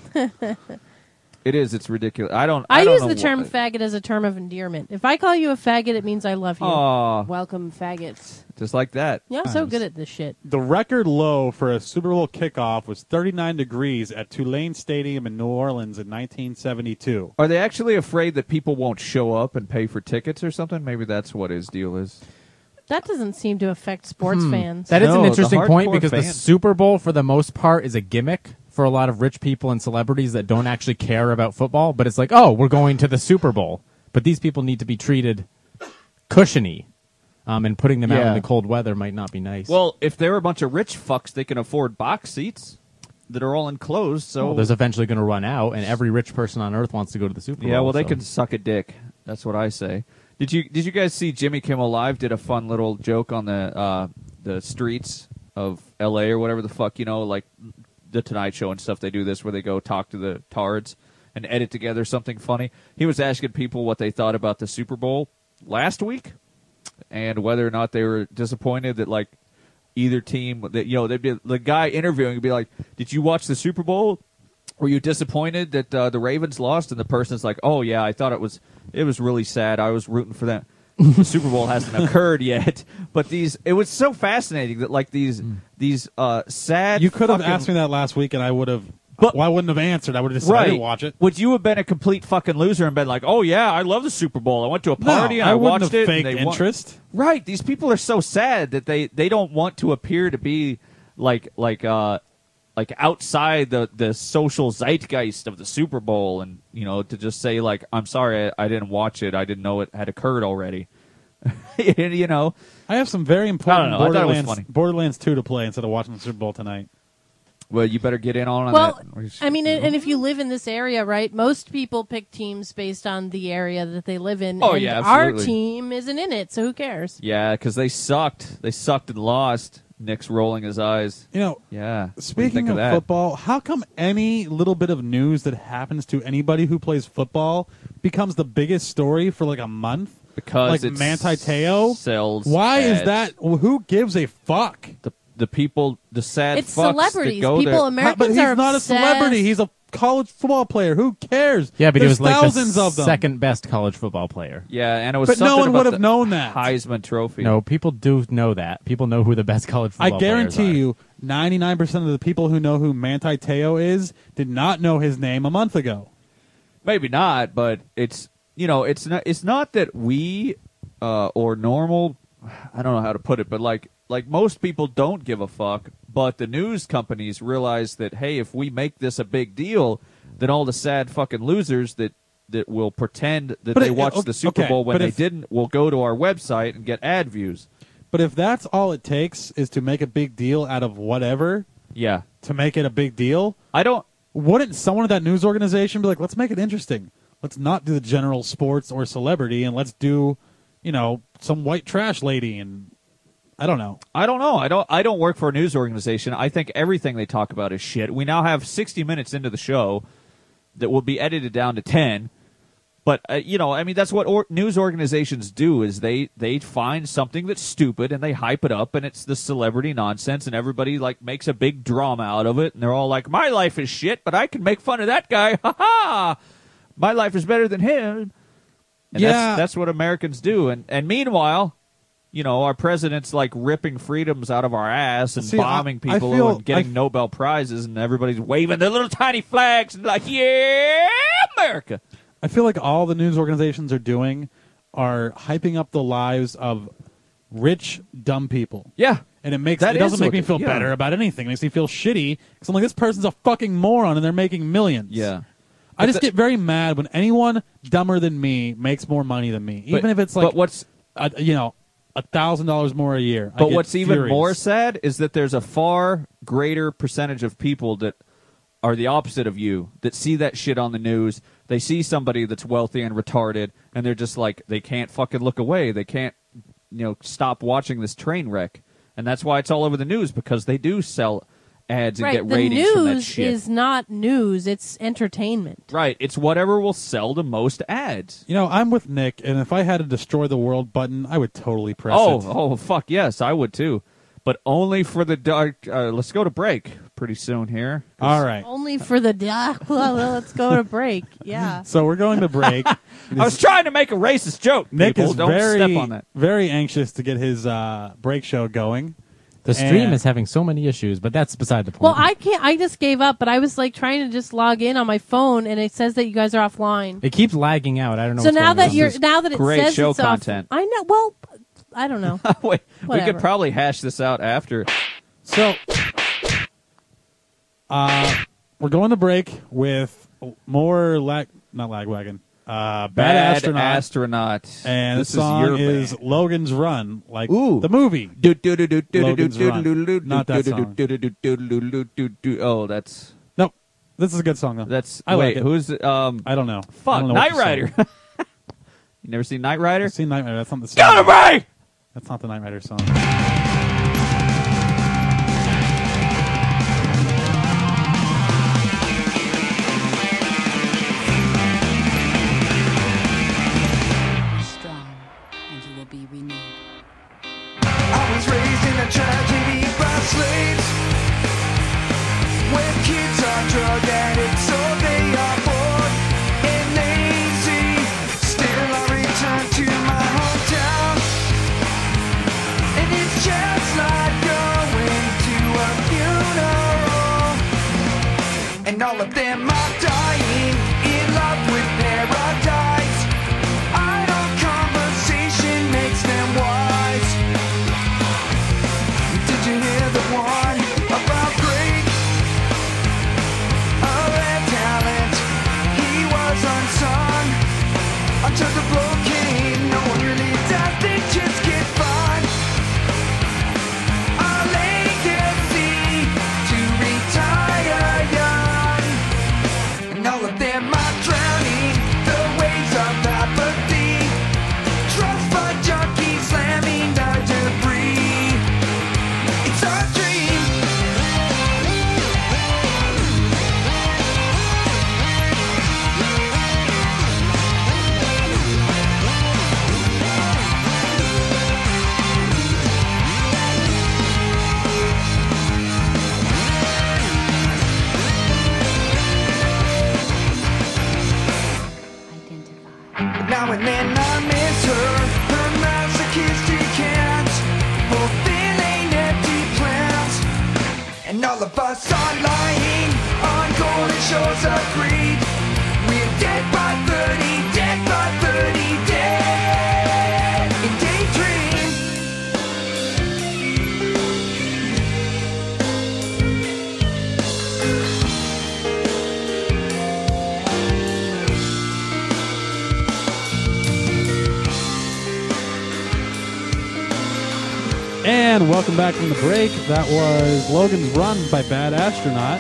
It is. It's ridiculous. I don't. I, I, don't use know the term what- faggot as a term of endearment. If I call you a faggot, it means I love you. Aw, Welcome, faggots. just like that. Yeah, I'm so good at this shit. The record low for a Super Bowl kickoff was thirty-nine degrees at Tulane Stadium in New Orleans in nineteen seventy-two. Are they actually afraid that people won't show up and pay for tickets or something? Maybe that's what his deal is. That doesn't seem to affect sports fans. That is No, an the interesting point hardcore because the fans. Super Bowl, for the most part, is a gimmick for a lot of rich people and celebrities that don't actually care about football. But it's like, oh, we're going to the Super Bowl. But these people need to be treated cushiony. Um, and putting them out Yeah. in the cold weather might not be nice. Well, if they're a bunch of rich fucks, they can afford box seats that are all enclosed. So Well, there's eventually going to run out, and every rich person on earth wants to go to the Super Bowl. yeah, well, they so- can suck a dick. That's what I say. Did you Did you guys see Jimmy Kimmel Live did a fun little joke on the uh, the streets of L A or whatever the fuck, you know, like the Tonight Show and stuff. They do this where they go talk to the tards and edit together something funny. He was asking people what they thought about the Super Bowl last week and whether or not they were disappointed that like either team that you know they'd be the guy interviewing would be like, "Did you watch the Super Bowl? Were you disappointed that uh, the Ravens lost?" And the person's like, "Oh yeah, I thought it was it was really sad. I was rooting for them." The Super Bowl hasn't occurred yet, but these it was so fascinating that like these these uh, sad. You could have fucking- asked me that last week, and I would have. But- well, I wouldn't have answered. I would have decided Right. to watch it. Would you have been a complete fucking loser and been like, "Oh yeah, I love the Super Bowl. I went to a party no, and I, I wouldn't watched have it." faked and they won." interest. Right. These people are so sad that they, they don't want to appear to be like like uh like outside the, the social zeitgeist of the Super Bowl and you know to just say like, "I'm sorry, I, I didn't watch it. I didn't know it had occurred already." You know. I have some very important I don't know. I thought it was Borderlands, funny. Borderlands two to play instead of watching the Super Bowl tonight. Well, you better get in on Well, that. I mean, and if you live in this area, right, most people pick teams based on the area that they live in. Oh, and yeah, our absolutely. team isn't in it, so who cares? Yeah, because they sucked. They sucked and lost. Nick's rolling his eyes. You know, yeah. What do you Speaking think of, of that? football, how come any little bit of news that happens to anybody who plays football becomes the biggest story for like a month? Because like it's Manti Te'o sells Why is ads. that? Well, who gives a fuck? The the people, the sad It's fucks celebrities. that go People, there. Americans but he's are not a obsessed. celebrity. He's a college football player. Who cares? Yeah, but There's he was like thousands the of them. second best college football player. Yeah, and it was But no something one about would have the known that. Heisman Trophy. No, people do know that. People know who the best college I football guarantee players are. you, ninety-nine percent of the people who know who Manti Te'o is did not know his name a month ago. Maybe not, but it's you know it's not it's not that we uh, or normal. I don't know how to put it, but like like most people don't give a fuck, but the news companies realize that hey, if we make this a big deal, then all the sad fucking losers that that will pretend that But they it- watched okay, the Super okay, Bowl when but they if- didn't will go to our website and get ad views. But if that's all it takes is to make a big deal out of whatever, Yeah, to make it a big deal, I don't. wouldn't someone at that news organization be like, let's make it interesting. Let's not do the general sports or celebrity, and let's do, you know, some white trash lady, and I don't know. I don't know. I don't. I don't work for a news organization. I think everything they talk about is shit. We now have sixty minutes into the show that will be edited down to ten. But uh, you know, I mean, that's what or- news organizations do: is they they find something that's stupid and they hype it up, and it's the celebrity nonsense, and everybody like makes a big drama out of it, and they're all like, "My life is shit, but I can make fun of that guy." Ha ha! My life is better than him. And Yeah. that's, that's what Americans do. And and meanwhile, you know, our president's like ripping freedoms out of our ass and See, I- bombing I people feel- and getting I- Nobel Prizes, and everybody's waving their little tiny flags and like, yeah, America. I feel like all the news organizations are doing are hyping up the lives of rich, dumb people. Yeah. And it makes That it doesn't is make what me it- feel yeah. better about anything. It makes me feel shitty because I'm like, this person's a fucking moron and they're making millions. Yeah. I But just the- get very mad when anyone dumber than me makes more money than me, even But- if it's like, but what's a, you know, a thousand dollars more a year. I But get what's even furious. more sad is that there's a far greater percentage of people that are the opposite of you, that see that shit on the news. They see somebody that's wealthy and retarded, and they're just like, they can't fucking look away. They can't, you know, stop watching this train wreck. And that's why it's all over the news, because they do sell ads and Right, get the ratings from that news shit. is not news; it's entertainment. Right, it's whatever will sell the most ads. You know, I'm with Nick, and if I had a destroy the world button, I would totally press Oh, it. oh, fuck yes, I would too. But only for the dark. Uh, let's go to break pretty soon here. All right. Only for the uh, well, let's go to break. Yeah. So we're going to break. I was trying to make a racist joke. Nick people. is Don't very, step on that. very anxious to get his uh, break show going. The stream And- is having so many issues, but that's beside the point. Well, I can't. I just gave up, but I was like trying to just log in on my phone, and it says that you guys are offline. it keeps lagging out. I don't know. So what's now going that on. you're now that it great says show it's off- content. I know. Well, I don't know. Wait, we Whatever. could probably hash this out after. So, uh, we're going to break with more lag, not Lagwagon, uh, Bad, Bad Astronaut, Astronaut. and This the song is your is, band. Logan's Run, like Ooh. the movie. Do, do, do, do, do, do, Logan's do, Run. do, do, do, Not that do, song. do, do, do, do, do, do, do, do. Oh, that's No, this is a good song though. that's. I wait, like it. who's um? I don't know. I Fuck, don't know what Knight the song Rider. is. You never seen Knight Rider? I've seen Night Rider. That's not the song. Go to break. That's not the Night Rider song. Strong, and you will be renewed. I was raised in a tragedy by slaves, where kids are drug addicts, so they are bored and lazy. Still, I return to my hometown, and it's just like going to a funeral. And all of them are dying in love with paradise. Idle conversation makes them wise. Did you hear the one about Greg? A rare talent, he was unsung until the blow came. No one really does, they just get fun. A legacy to retire. And all of us are lying on golden shores of greed. We're dead by thirty, dead by thirty, dead in daydream. And welcome back from the break. That was Logan's Run by Bad Astronaut.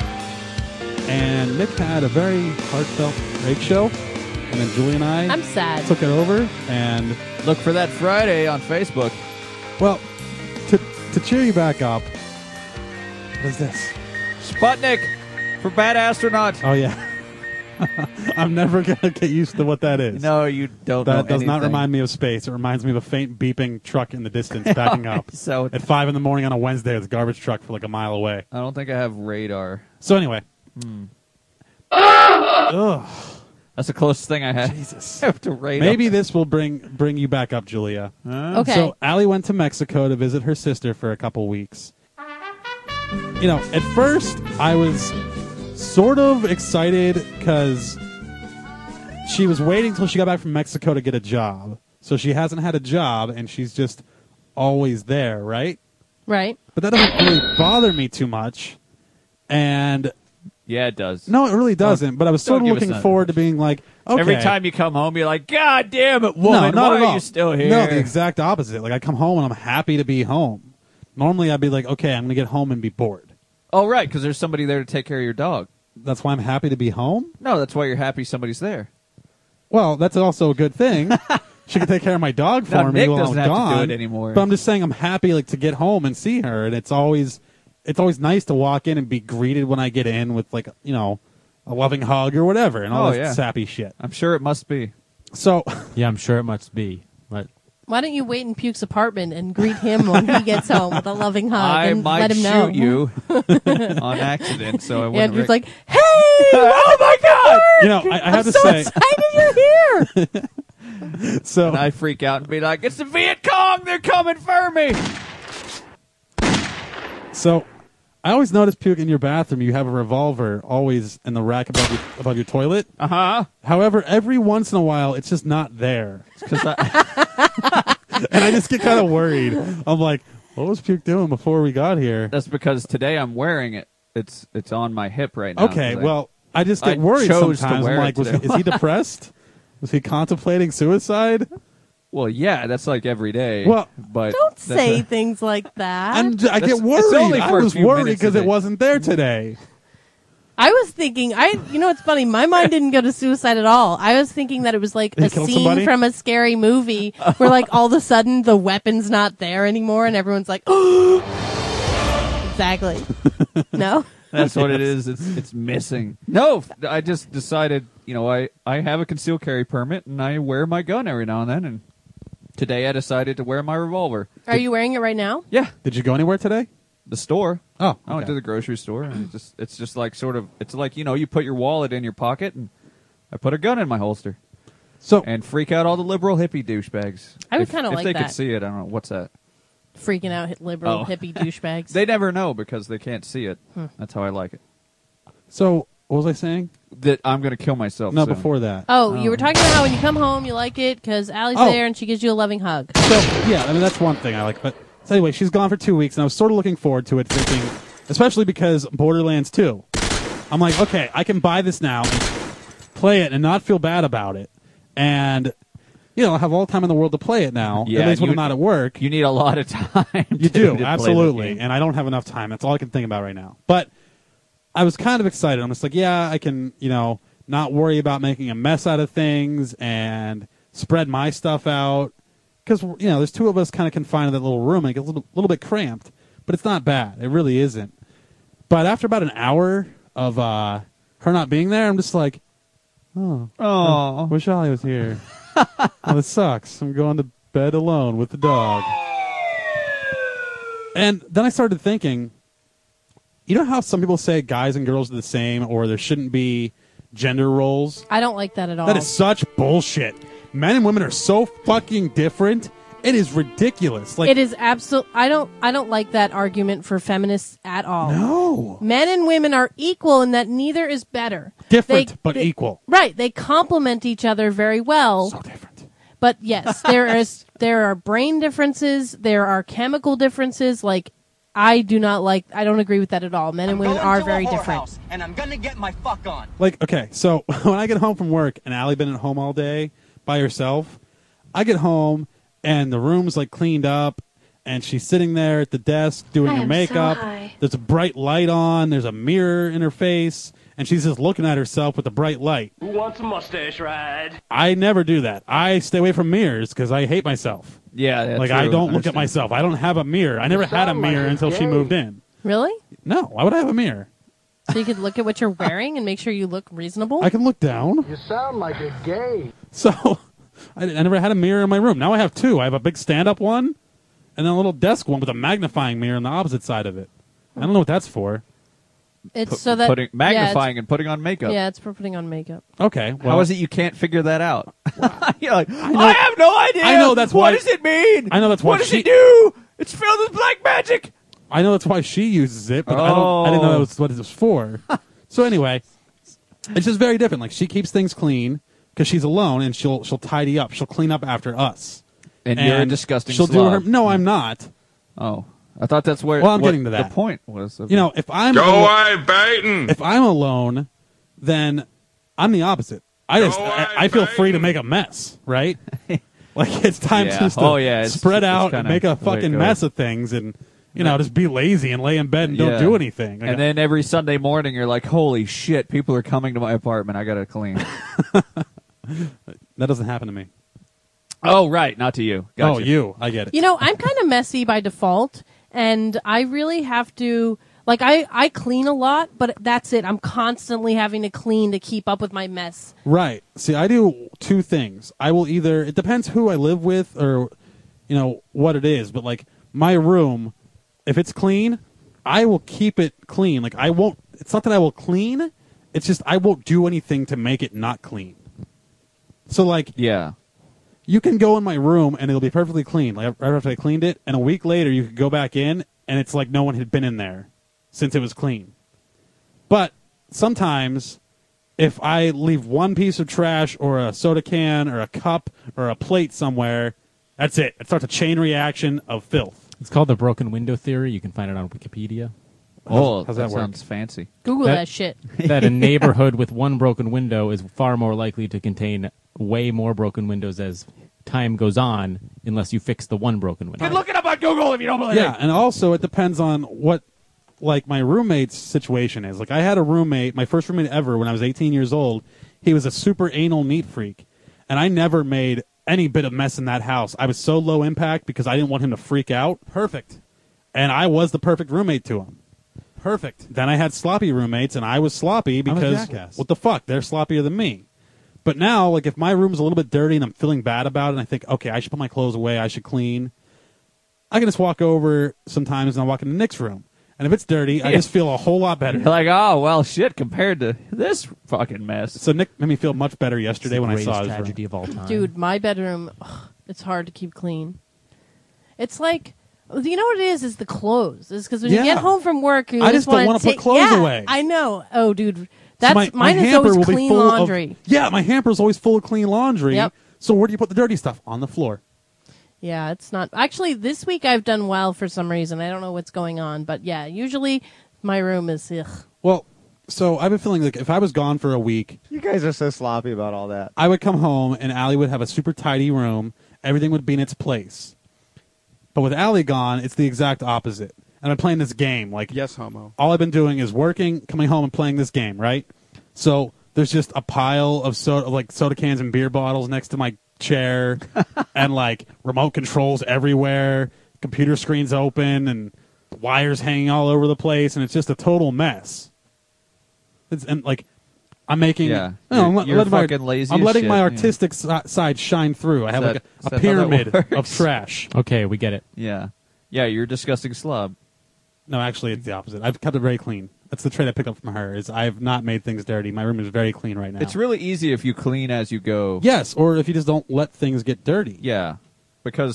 And Nick had a very heartfelt break show. And then Julie and I I'm sad. took it over. And look for that Friday on Facebook. Well, to, to cheer you back up, what is this? Sputnik for Bad Astronaut. Oh, yeah. I'm never going to get used to what that is. No, you don't know That does not anything. remind me of space. It reminds me of a faint beeping truck in the distance backing up. So At five in the morning on a Wednesday, it's a garbage truck for like a mile away. I don't think I have radar. So anyway. Hmm. Ugh. That's the closest thing I had. Jesus. to radar. Maybe this will bring bring you back up, Julia. Huh? Okay. So Allie went to Mexico to visit her sister for a couple weeks. You know, at first I was sort of excited because she was waiting till she got back from Mexico to get a job. So she hasn't had a job and she's just always there, right? Right. But that doesn't really bother me too much. And Yeah, it does. no, it really doesn't. But I was sort Don't of give us looking that. forward to being like, okay. Every time you come home, you're like, God damn it, No, woman, not why at are all. you still here? No, the exact opposite. Like I come home and I'm happy to be home. Normally I'd be like, okay, I'm going to get home and be bored. Oh, right, because there's somebody there to take care of your dog. That's why I'm happy to be home? No, that's why you're happy somebody's there. Well, that's also a good thing. She can take care of my dog for No, me Nick while doesn't I'm have to gone. do it anymore. But I'm just saying I'm happy like to get home and see her, and it's always it's always nice to walk in and be greeted when I get in with like, you know, a loving hug or whatever and all Oh, that yeah. sappy shit. I'm sure it must be. So Yeah, I'm sure it must be. But Why don't you wait in Puke's apartment and greet him when he gets home with a loving hug I and might let him know? shoot you on accident, so I wouldn't. Andrew's risk- like, "Hey, oh my God! you know, I, I have I'm to so say excited you're here." so and I freak out and be like, "It's the Viet Cong! They're coming for me!" So, I always notice, Puke, in your bathroom, you have a revolver always in the rack above your, above your toilet. Uh huh. However, every once in a while, it's just not there. Because I, And I just get kind of worried. I'm like, what was Puke doing before we got here? that's because today I'm wearing it. It's it's on my hip right now. Okay, 'cause I- well, I just get I worried chose to sometimes. wear I'm it like, was he, today. is he depressed? Was he contemplating suicide? Well, yeah, that's like every day. Well, but Don't that's say a- things like that. I'm, j- I That's- get it's only worried. I for a was few worried minutes because a it day. wasn't there today. I was thinking, I you know what's funny? My mind didn't go to suicide at all. I was thinking that it was like He a killed scene somebody? from a scary movie where like all of a sudden the weapon's not there anymore and everyone's like, oh, exactly. No? That's what it is. It's it's missing. No, I just decided, you know, I, I have a concealed carry permit and I wear my gun every now and then. And today I decided to wear my revolver. Are you wearing it right now? Yeah, Did you go anywhere today? the store. Oh, I went okay. to the grocery store and it just it's just like sort of it's like, you know, you put your wallet in your pocket and I put a gun in my holster So, and freak out all the liberal hippie douchebags. I would If- kinda if like they that. could see it. I don't know what's that. Freaking out hit liberal Oh. hippie douchebags. They never know because they can't see it. Hmm. That's how I like it. so what was I saying? That I'm going to kill myself. No, soon. before that. Oh, you were talking about how when you come home you like it because Allie's Oh. there and she gives you a loving hug. So yeah, I mean that's one thing I like. But so anyway, she's gone for two weeks, and I was sort of looking forward to it, thinking, especially because Borderlands two. I'm like, okay, I can buy this now, and play it, and not feel bad about it, and you know, have all the time in the world to play it now. Yeah, at least when you- I'm not at work. You need a lot of time. You to- do, to play absolutely. that game. And I don't have enough time. That's all I can think about right now. But I was kind of excited. I'm just like, yeah, I can, you know, not worry about making a mess out of things and spread my stuff out. Because, you know, there's two of us kind of confined in that little room and it gets a little, little bit cramped. But it's not bad. It really isn't. But after about an hour of uh, her not being there, I'm just like, oh, Aw. I wish Ollie was here. Oh, this sucks. I'm going to bed alone with the dog. And then I started thinking, you know how some people say guys and girls are the same or there shouldn't be gender roles? I don't like that at all. That is such bullshit. Men and women are so fucking different It is ridiculous. Like it is absolute. I don't. I don't like that argument for feminists at all. No. Men and women are equal in that neither is better. Different, They- but they- equal. Right. They complement each other very well. So different. But yes, there is. There are brain differences. There are chemical differences. Like I do not like. I don't agree with that at all. Men and women are very different. And I'm gonna get my fuck on. Like, okay, so when I get home from work and Allie been at home all day by herself, I get home and the room's like cleaned up and she's sitting there at the desk doing I her am makeup. so high. There's a bright light on. There's a mirror in her face. And she's just looking at herself with the bright light. Who wants a mustache ride? I never do that. I stay away from mirrors because I hate myself. Yeah, yeah, Like, true. I don't look at Understand. myself. I don't have a mirror. I never had a sound like mirror you're until she gay. moved in. Really? No, why would I have a mirror? So you could look at what you're wearing and make sure you look reasonable. I can look down. You sound like you're gay. So I, I never had a mirror in my room. Now I have two. I have a big stand-up one and then a little desk one with a magnifying mirror on the opposite side of it. I don't know what that's for. It's Pu- so that putting, yeah, magnifying and putting on it's, makeup. yeah, it's for putting on makeup. Okay. Well, How is it you can't figure that out? You're like, I, know- have no idea. I know that's what why- does it mean? I know that's why What does she- it do? It's filled with black magic. I know that's why she uses it, but I don't. I didn't know that was what it was for. So anyway, it's just very different. Like she keeps things clean because she's alone, and she'll she'll tidy up. She'll clean up after us. And, you're a disgusting She'll do slob. her. No, I'm not. Oh, I thought that's where. Well, I'm what getting to that. The point was. Of You know, if I'm Go alo- away, Baton. if I'm alone, then I'm the opposite. I just Go I, away, I feel free to Baton. make a mess, right? Like it's time Yeah. just to Oh, yeah, it's- spread it's out kinda and make a the way it fucking goes. mess of things, and you know, just be lazy and lay in bed and don't Yeah. do anything. Like, And then every Sunday morning, you're like, "Holy shit! People are coming to my apartment. I gotta clean." that doesn't happen to me. Oh, right, not to you. Gotcha. Oh, you. I get it. You know, I'm kind of messy by default, and I really have to. Like I, I clean a lot, but that's it. I'm constantly having to clean to keep up with my mess. Right. See, I do two things. I will either, it depends who I live with or, you know, what it is, but like my room, if it's clean, I will keep it clean. Like I won't, it's not that I will clean, it's just I won't do anything to make it not clean. So like, Yeah. you can go in my room and it'll be perfectly clean. Like right after I cleaned it, and a week later you could go back in and it's like no one had been in there since it was clean. But sometimes if I leave one piece of trash or a soda can or a cup or a plate somewhere, that's it. It starts a chain reaction of filth. It's called the broken window theory. You can find it on Wikipedia. Oh, how's that, that work? sounds fancy. Google That- that, shit. That a neighborhood with one broken window is far more likely to contain way more broken windows as time goes on, unless you fix the one broken window. Look it up on Google if you don't believe Yeah, and also it depends on what, like, my roommate's situation is. Like, I had a roommate, my first roommate ever when I was eighteen years old. He was a super anal neat freak, and I never made any bit of mess in that house. I was so low impact because I didn't want him to freak out. Perfect. And I was the perfect roommate to him. Perfect. Then I had sloppy roommates, and I was sloppy I'm a because, jackass. what the fuck, they're sloppier than me. But now, like, if my room's a little bit dirty and I'm feeling bad about it, and I think, okay, I should put my clothes away, I should clean, I can just walk over sometimes and I'll walk into Nick's room. And if it's dirty, I Yeah. just feel a whole lot better. You're like, oh, well, shit, compared to this fucking mess. So Nick made me feel much better yesterday when I saw his tragedy room. of all time. Dude, my bedroom, ugh, it's hard to keep clean. It's like, you know what it is? Is the clothes. It's because when you Yeah. get home from work, you I just just don't want wanna to put take, clothes yeah, away. I know. Oh, dude, So that's my, my mine is hamper always will be clean full laundry. Of, yeah, my hamper's always full of clean laundry. Yep. So where do you put the dirty stuff? On the floor. Yeah, it's not. Actually, this week I've done well for some reason. I don't know what's going on, but yeah, usually my room is ugh. Well, so I've been feeling like if I was gone for a week, You guys are so sloppy about all that. I would come home and Allie would have a super tidy room. Everything would be in its place. But with Allie gone, it's the exact opposite. And I'm playing this game. Like, Yes, homo. all I've been doing is working, coming home, and playing this game, right? So there's just a pile of soda, like soda cans and beer bottles next to my chair, and like remote controls everywhere, computer screens open, and wires hanging all over the place, and it's just a total mess. It's, and like, I'm making, Yeah. you know, I'm, You're- let- you're letting my- fucking lazy I'm as letting shit, my yeah. artistic si- side shine through. I have Is like that- a, is a that how that pyramid of works? trash. Okay, we get it. Yeah. Yeah, you're a disgusting slob. No, actually, it's the opposite. I've kept it very clean. That's the trait I picked up from her. Is I've not made things dirty. My room is very clean right now. It's really easy if you clean as you go. Yes, or if you just don't let things get dirty. Yeah. Because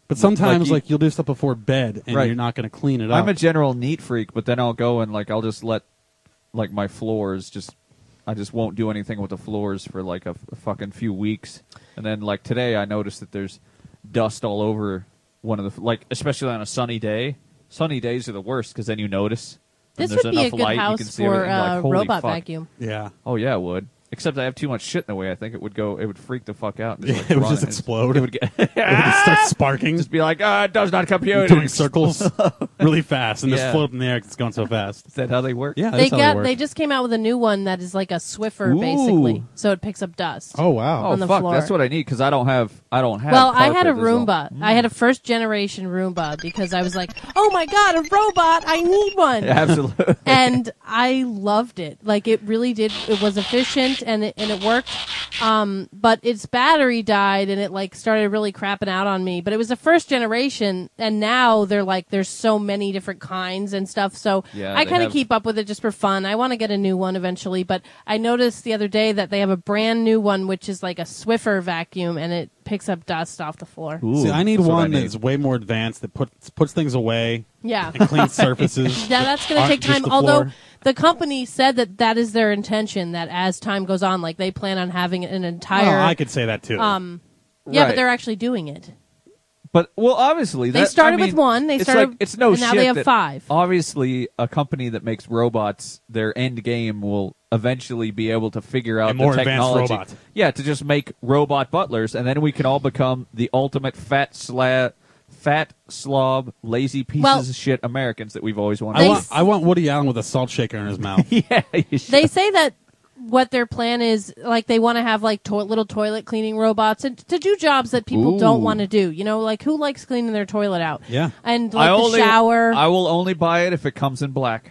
But sometimes, you- like, you'll do stuff before bed, and Right. you're not going to clean it up. I'm a general neat freak, but then I'll go and like I'll just let like my floors just I just won't do anything with the floors for like a, a fucking few weeks, and then like today I noticed that there's dust all over one of the like especially on a sunny day. Sunny days are the worst because then you notice. and This there's would be a enough good light, you house can see for everything, you're a like, holy robot fuck. vacuum. Yeah. Oh yeah, it would. Except I have too much shit in the way. I think it would go. It would freak the fuck out. and just, like, It would run just and- explode. It would get. It would just start sparking. Just be like, ah, it does not compute. Doing circles really fast and Yeah. just float in the air because it's going so fast. Is that how they work? Yeah, They that's how got. they They work. just came out with a new one that is like a Swiffer, Ooh. basically, so it picks up dust. Oh wow! Oh on the fuck, floor. that's what I need because I don't have. I don't have. Well, I had a carpet, is all. Roomba. I had a first generation Roomba because I was like, "Oh my god, a robot! I need one." Yeah, absolutely. And I loved it. Like it really did. It was efficient and it and it worked. Um, but its battery died and it like started really crapping out on me. But it was the first generation, and now they're like there's so many different kinds and stuff. So Yeah, I they kind of have- keep up with it just for fun. I want to get a new one eventually, but I noticed the other day that they have a brand new one which is like a Swiffer vacuum and it picks up dust off the floor. See, I need that's what I one need. that's way more advanced that puts puts things away. Yeah. And cleans surfaces. Yeah, that's going to Aren't take just time. the Although floor. the company said that that is their intention. That as time goes on, like they plan on having an entire. Well, I could say that too. Um, yeah, Right. but they're actually doing it. But well, obviously They that, started I mean, with one, they it's started- like, it's no and now shit they have that five. Obviously, a company that makes robots, their end game will eventually be able to figure out A more the advanced technology. robot. Yeah, to just make robot butlers, and then we can all become the ultimate fat sla- fat slob, lazy pieces Well- of shit Americans that we've always wanted. I to want I want Woody Allen with a salt shaker in his mouth. yeah, you should. They say that what their plan is, like they want to have like to- little toilet cleaning robots and to do jobs that people Ooh. don't want to do. You know, like who likes cleaning their toilet out? Yeah. And like I the only, shower. I will only buy it if it comes in black.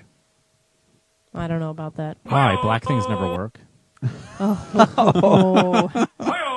I don't know about that. Why? Black things never work. Oh.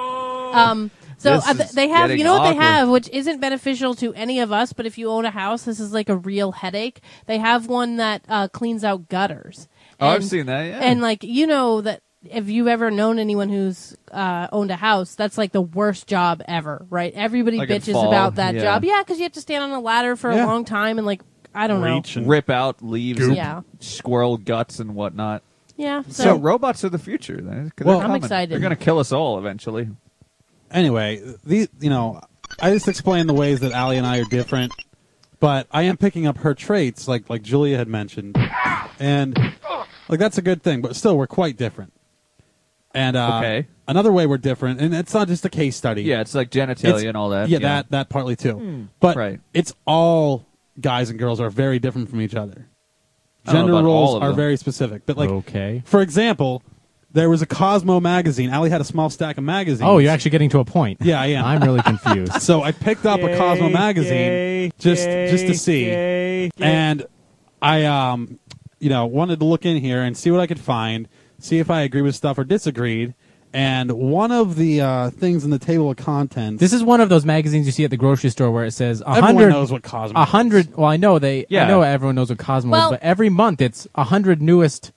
um. So This uh, th- is they have, getting you know what they awkward. have, which isn't beneficial to any of us, but if you own a house, this is like a real headache. They have one that uh, cleans out gutters. Oh, I've And- seen that, yeah. And like you know that if you've ever known anyone who's uh, owned a house, that's like the worst job ever, right? Everybody Like in bitches fall, about that yeah. job, yeah, because you have to stand on a ladder for Yeah. a long time and like I don't Reach and Rip out leaves, know. and Yeah, squirrel guts and whatnot. yeah. So, So, robots are the future. They're, they're Well- I'm coming. excited. They're going to kill us all eventually. Anyway, the you know, I just explained the ways that Allie and I are different, but I am picking up her traits, like like Julia had mentioned, and like that's a good thing. But still, we're quite different. And uh, Okay. another way we're different, and it's not just a case study. Yeah, it's like genitalia It's- and all that. Yeah, that that partly too. Hmm. But Right. it's all guys and girls are very different from each other. I don't know Gender about all roles of are them. very specific. But like, Okay. for example, there was a Cosmo magazine. Allie had a small stack of magazines. Oh, you're actually getting to a point. Yeah, I am. I'm really confused. So I picked up a Cosmo magazine just just to see, and I um, you know, wanted to look in here and see what I could find, see if I agree with stuff or disagreed. And one of the uh, things in the table of contents. This is one of those magazines you see at the grocery store where it says a Everyone hundred. knows what Cosmo A is. hundred. Well, I know they. Yeah. I know everyone knows what Cosmo Well- is, but every month it's a hundred newest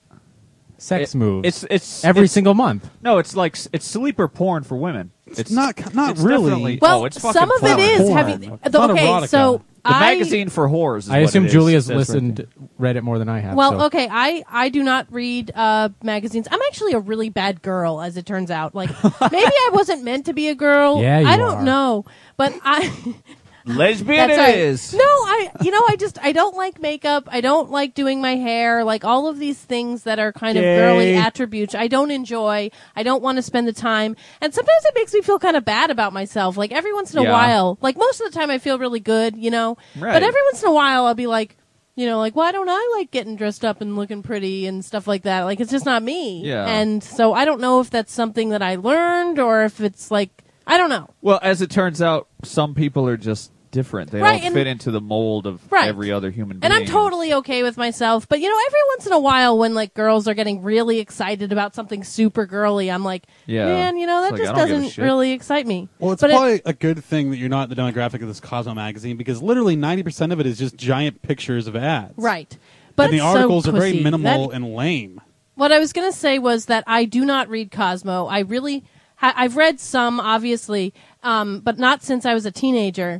sex It- moves. It's it's every it's, single month. No, it's like s- it's sleeper porn for women. It's, not not it's really. definitely- well, oh, it's fucking some of it porn. is. Have Porn. you, It's the, not okay, erotica. so The I, magazine for whores. Is I what assume it is. Julia's It says right listened, there. read it more than I have. Well, so. okay, I, I do not read uh, magazines. I'm actually a really bad girl, as it turns out. Like maybe I wasn't meant to be a girl. Yeah, you I don't are. know, but I. Lesbian That's it right. is. No, I. You know, I just I don't like makeup. I don't like doing my hair. Like all of these things that are kind of girly attributes. I don't enjoy. I don't want to spend the time. And sometimes it makes me feel kind of bad about myself. Like every once in a Yeah. while. Like most of the time, I feel really good. You know. Right. But every once in a while, I'll be like. You know, like, why don't I like getting dressed up and looking pretty and stuff like that? Like, it's just not me. Yeah. And so I don't know if that's something that I learned or if it's like, I don't know. Well, as it turns out, some people are just different. They Right, don't and- fit into the mold of Right. every other human being. And I'm totally okay with myself. But, you know, every once in a while when, like, girls are getting really excited about something super girly, I'm like, Yeah. man, you know, that It's like, just I don't give a doesn't shit. really excite me. Well, it's but it- probably a good thing that you're not in the demographic of this Cosmo magazine because literally ninety percent of it is just giant pictures of ads. right. But and the it's so articles are very pussy. minimal That- and lame. What I was going to say was that I do not read Cosmo. I really, ha- I've read some, obviously, um, but not since I was a teenager.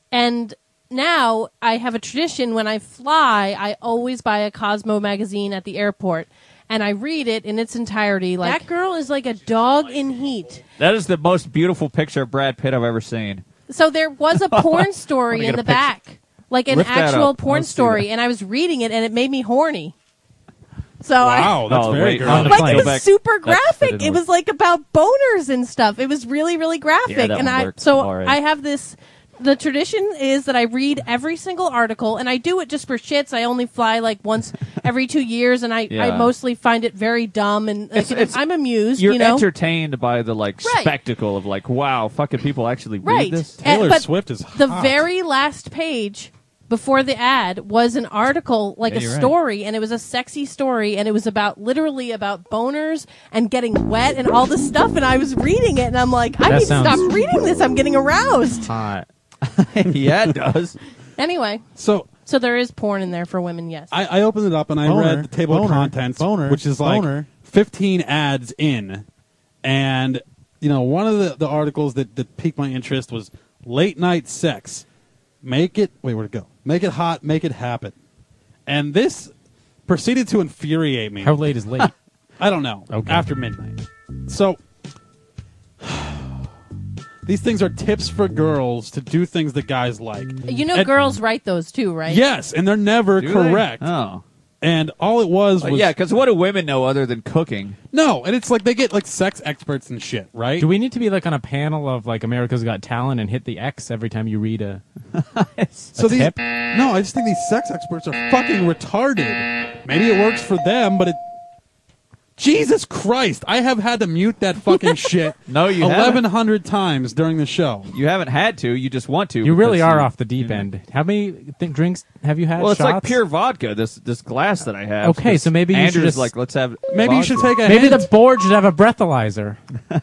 And now I have a tradition when I fly, I always buy a Cosmo magazine at the airport. And I read it in its entirety. Like, that girl is like a dog in heat. That is the most beautiful picture of Brad Pitt I've ever seen. So there was a porn story in the back. Like an Lift that actual up. porn Let's see story. that. And I was reading it, and it made me horny. So Wow, I, that's Oh, very wait, good. on the like plane. it was Go back. super That- that graphic. didn't It work. was like about boners and stuff. It was really, really graphic. Yeah, that and one I worked. so All right. I have this. The tradition is that I read every single article, and I do it just for shits. I only fly like once every two years, and I, Yeah. I mostly find it very dumb, and like, It's- it's- I'm amused. You're you know, entertained by the like Right. spectacle of like, wow, fucking people actually right? read this. Taylor And- but Swift is the hot. very last page before the ad was an article, like Yeah, a you're right. story, and it was a sexy story, and it was about literally about boners and getting wet and all this stuff. And I was reading it, and I'm like, I That need to sounds- stop reading this. I'm getting aroused. Hot. Yeah, it does. Anyway, So so there is porn in there for women. Yes. I, I opened it up and I Boner, read the table of boner, contents, boner, which is like boner. fifteen ads in, and you know one of the, the articles that, that piqued my interest was late night sex. Make it wait, where'd it go? Make it hot, make it happen. And this proceeded to infuriate me. How late is late? I don't know. Okay. After midnight. So these things are tips for girls to do things that guys like. You know, And- girls write those too, right? Yes, and they're never Do they? correct. Oh. And all it was Uh, was yeah, because what do women know other than cooking? no, and it's like they get like sex experts and shit, right? Do we need to be like on a panel of like America's Got Talent and hit the X every time you read a? so a these tip? no, I just think these sex experts are fucking retarded. Maybe it works for them, but it. Jesus Christ! I have had to mute that fucking shit. No, you eleven haven't. hundred times during the show. You haven't had to. You just want to. You really because are you- off the deep end. How many th- drinks have you had? Well, it's like Shots? pure vodka. This this glass that I have. Okay, so maybe you should Andrew's just- like, let's have. Maybe you vodka. should take a Maybe hint. the board should have a breathalyzer.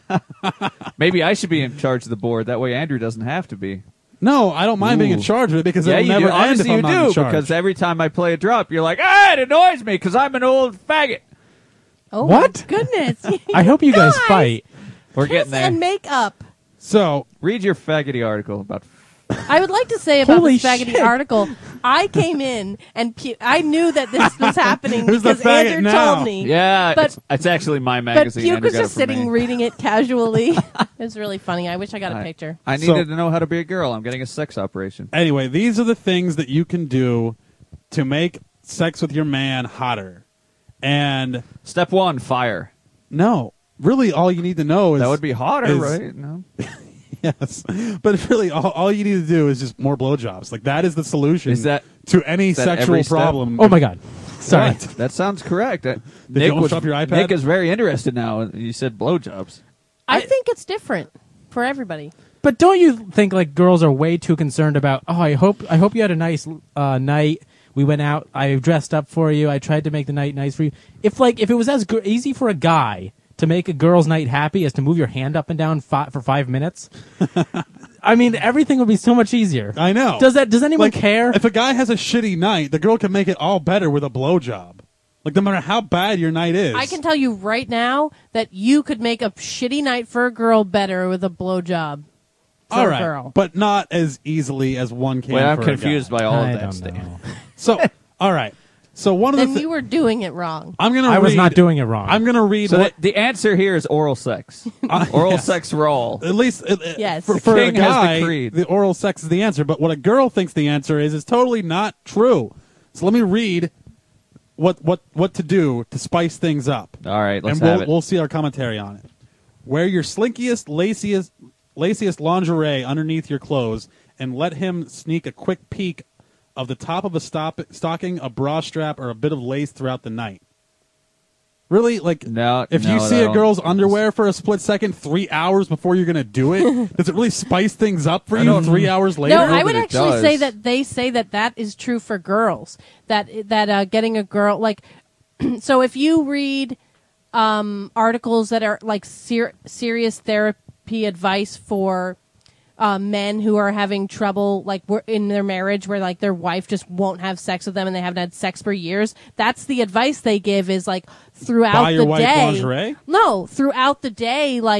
Maybe I should be in charge of the board. That way, Andrew doesn't have to be. No, I don't mind being in Ooh. charge of it because Yeah, it'll you never do. end Obviously, if I'm you not do in charge. because every time I play a drop, you're like, ah, it annoys me because I'm an old faggot. Oh What? my goodness! I hope you guys Guys! fight. We're Kiss getting there. and makeup. so Read your faggoty article about. I would like to say about Holy this faggoty shit. article. I came in and pu- I knew that this was happening Who's the because faggot Andrew now? told me. Yeah, But- it's, it's actually my But magazine. Puke Andrew was got just it from sitting me. reading it casually. It was really funny. I wish I got a I- picture. I So- needed to know how to be a girl. I'm getting a sex operation. anyway, these are the things that you can do to make sex with your man hotter. And Step one, fire. no, really, all you need to know is That would be hotter, is- right? No. Yes, but really, all, all you need to do is just more blowjobs. Like that is the solution Is that- to any is that sexual every step? problem. Oh my God! Sorry. What? That sounds correct. Uh, Did Nick you almost was drop your iPad? Nick is very interested now. You said blowjobs. I, think it's different for everybody. But don't you think like girls are way too concerned about? Oh, I hope I hope you had a nice uh, night. We went out. I dressed up for you. I tried to make the night nice for you. If like if it was as gr- easy for a guy to make a girl's night happy as to move your hand up and down fi- for five minutes, I mean everything would be so much easier. I know. Does that? Does anyone Like, care? If a guy has a shitty night, the girl can make it all better with a blowjob. Like no matter how bad your night is. I can tell you right now that you could make a shitty night for a girl better with a blowjob. For all a right, girl. but not as easily as one can. Wait, I'm for a confused guy. by all I of that don't stuff. know. So, all right. So one of Then the you were doing it wrong. I'm gonna. I was read- not doing it wrong. I'm gonna read. So what, the, the answer here is oral sex. oral yes. sex roll. At least, uh, uh, Yes. for, The for a king has guy, decreed. the oral sex is the answer. But what a girl thinks the answer is is totally not true. So let me read what what what to do to spice things up. All right, let's and we'll have it. we'll see our commentary on it. Wear your slinkiest, laciest, laciest lingerie underneath your clothes, and let him sneak a quick peek of the top of a stop, stocking, a bra strap, or a bit of lace throughout the night. Really? Like, No, if no, you see that a don't- girl's underwear for a split second, three hours before you're going to do it, does it really spice things up for I you don't- three hours later? No, know I that would it actually does. say that they say that that is true for girls. That that uh, getting a girl like, so if you read um, articles that are like ser- serious therapy advice for uh, men who are having trouble like were- in their marriage, where like their wife just won't have sex with them and they haven't had sex for years, that's the advice they give is like throughout Buy your the wife day. lingerie? No, throughout the day, like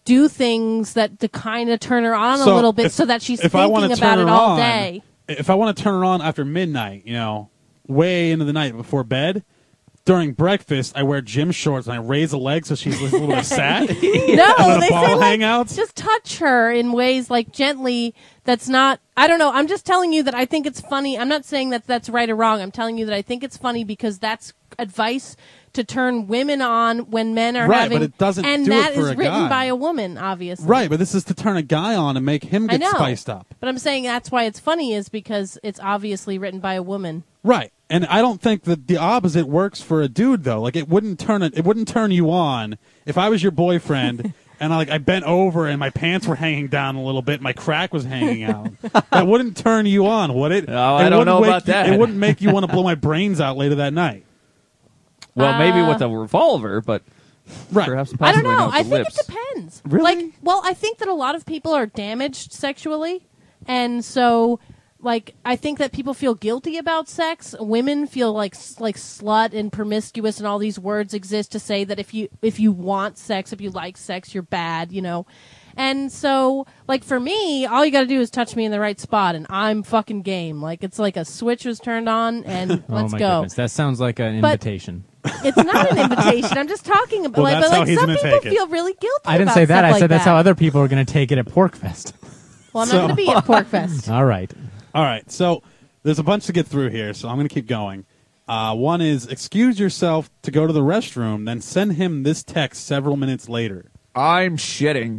do things that to kind of turn her on So a little bit if- so that she's if I wanna thinking about turn it her all on, day. If I want to turn her on after midnight, you know, way into the night before bed, during breakfast, I wear gym shorts and I raise a leg so she's a little bit sad. No, and they a ball say like, hangouts. just touch her in ways like gently. That's not. I don't know. I'm just telling you that I think it's funny. I'm not saying that that's right or wrong. I'm telling you that I think it's funny because that's advice to turn women on when men are Right, having. but it doesn't and do it that for is a written guy. by a woman, obviously. Right, but this is to turn a guy on and make him I get know. spiced up. But I'm saying that's why it's funny is because it's obviously written by a woman. Right, and I don't think that the opposite works for a dude though. Like it wouldn't turn it. It wouldn't turn you on if I was your boyfriend and I, like I bent over and my pants were hanging down a little bit, my crack was hanging out. That wouldn't turn you on, would it? No, it I don't wouldn't know wake about you- that. It wouldn't make you want to blow my brains out later that night. Well, maybe Uh, with a revolver, but right. perhaps I don't possibly know. not with I the think lips. it depends. Really? Like, well, I think that a lot of people are damaged sexually, and so, like, I think that people feel guilty about sex. Women feel like s- like slut and promiscuous, and all these words exist to say that if you if you want sex, if you like sex, you're bad. You know. And so, like, for me, all you gotta do is touch me in the right spot, and I'm fucking game. Like, it's like a switch was turned on, and Oh let's my go. goodness, that sounds like an But- invitation. It's not an invitation. I'm just talking about, Well, like, that's but how like he's some gonna people take it. feel really guilty. I didn't about say that. stuff I like said that's that. how other people are going to take it at Porkfest. Well, I'm So- not going to be at Porkfest. All right. All right, so there's a bunch to get through here, so I'm going to keep going. Uh, one is excuse yourself to go to the restroom, then send him this text several minutes later. I'm shitting.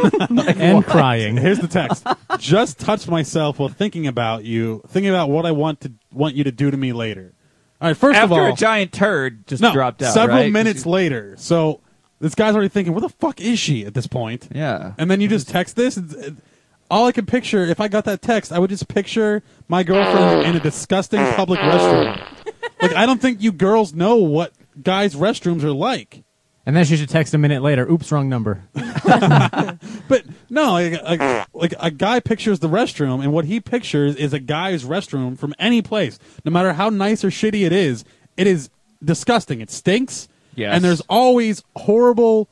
And crying. Here's the text. Just touched myself while thinking about you, thinking about what I want to want you to do to me later. All right, first After of all, a giant turd just no, dropped out. several right? minutes later. So this guy's already thinking, where the fuck is she at this point? Yeah. And then you just text this. It's, it, all I can picture, if I got that text, I would just picture my girlfriend in a disgusting public restroom. Like, I don't think you girls know what guys' restrooms are like. And then she should text a minute later. Oops, wrong number. But no, like, like, like a guy pictures the restroom, and what he pictures is a guy's restroom from any place. No matter how nice or shitty it is, it is disgusting. It stinks. Yes. And there's always horrible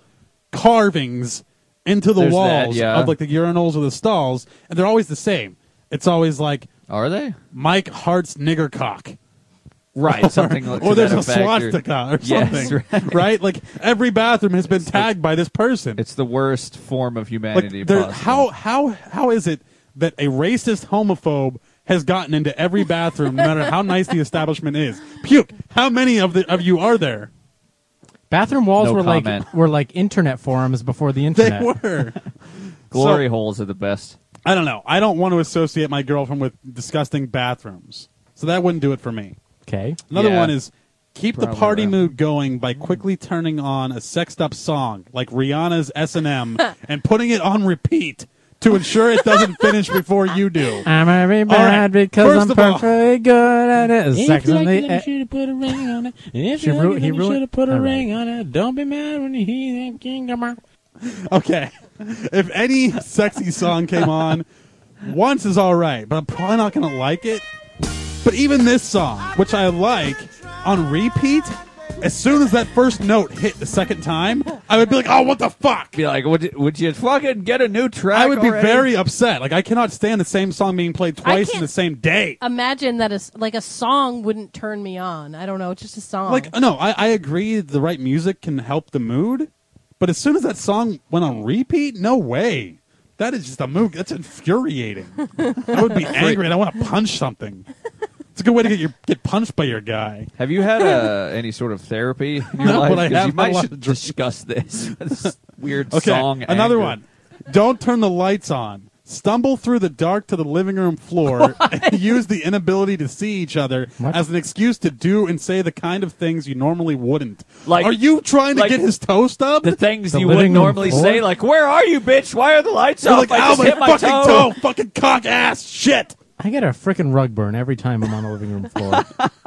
carvings into the There's that, walls yeah. of like the urinals or the stalls, and they're always the same. It's always like, are they? Mike Hart's nigger cock. Right, something like or to there's that a effect, or- swastika or Yes, something, right. right? Like every bathroom has been tagged by this person. It's the worst form of Like humanity there, possible. how how how is it that a racist homophobe has gotten into every bathroom, no matter how nice the establishment is? Puke. How many of the of you are there? Bathroom walls No were comment. like were like internet forums before the They internet. were. Glory So, holes are the best. I don't know. I don't want to associate my girlfriend with disgusting bathrooms, so that wouldn't do it for me. Okay. Another Yeah. one is keep the Probably party right. mood going by quickly turning on a sexed up song like Rihanna's S and M and putting it on repeat to ensure it doesn't finish before you do. I'm very bad All right, because first I'm of all- perfectly good at it. If Sex you on like the it, e- you should have put a ring on it. If She you like ru- it, he then you ruined- should have put a all right. ring on it. Don't be mad when you hear that king come out. Okay. If any sexy song came on, once is all right, but I'm probably not going to like it. But even this song, which I like, on repeat, as soon as that first note hit the second time, I would be like, oh, what the fuck? Be like, would you, would you fucking get a new track? I would be already? very upset. Like, I cannot stand the same song being played twice in can't- the same day. Imagine that a, s- like a song wouldn't turn me on. I don't know. It's just a song. Like, no, I, I agree the right music can help the mood, but as soon as that song went on repeat, no way. That is just a mood. That's infuriating. I would be angry and I want to punch something. It's a good way to get your get punched by your guy. Have you had uh, any sort of therapy in your No, life? but I 'Cause have you had might a lot should of dr- discuss this. This weird Okay, song. another anger. one. Don't turn the lights on. Stumble through the dark to the living room floor and use the inability to see each other What? as an excuse to do and say the kind of things you normally wouldn't. Like- Are you trying to like get his toe stubbed? The things The you would living room normally floor? say, like, "Where are you, bitch? Why are the lights You're off? like, I ow, just my hit my fucking toe." toe. Fucking cock ass shit. I get a freaking rug burn every time I'm on the living room floor.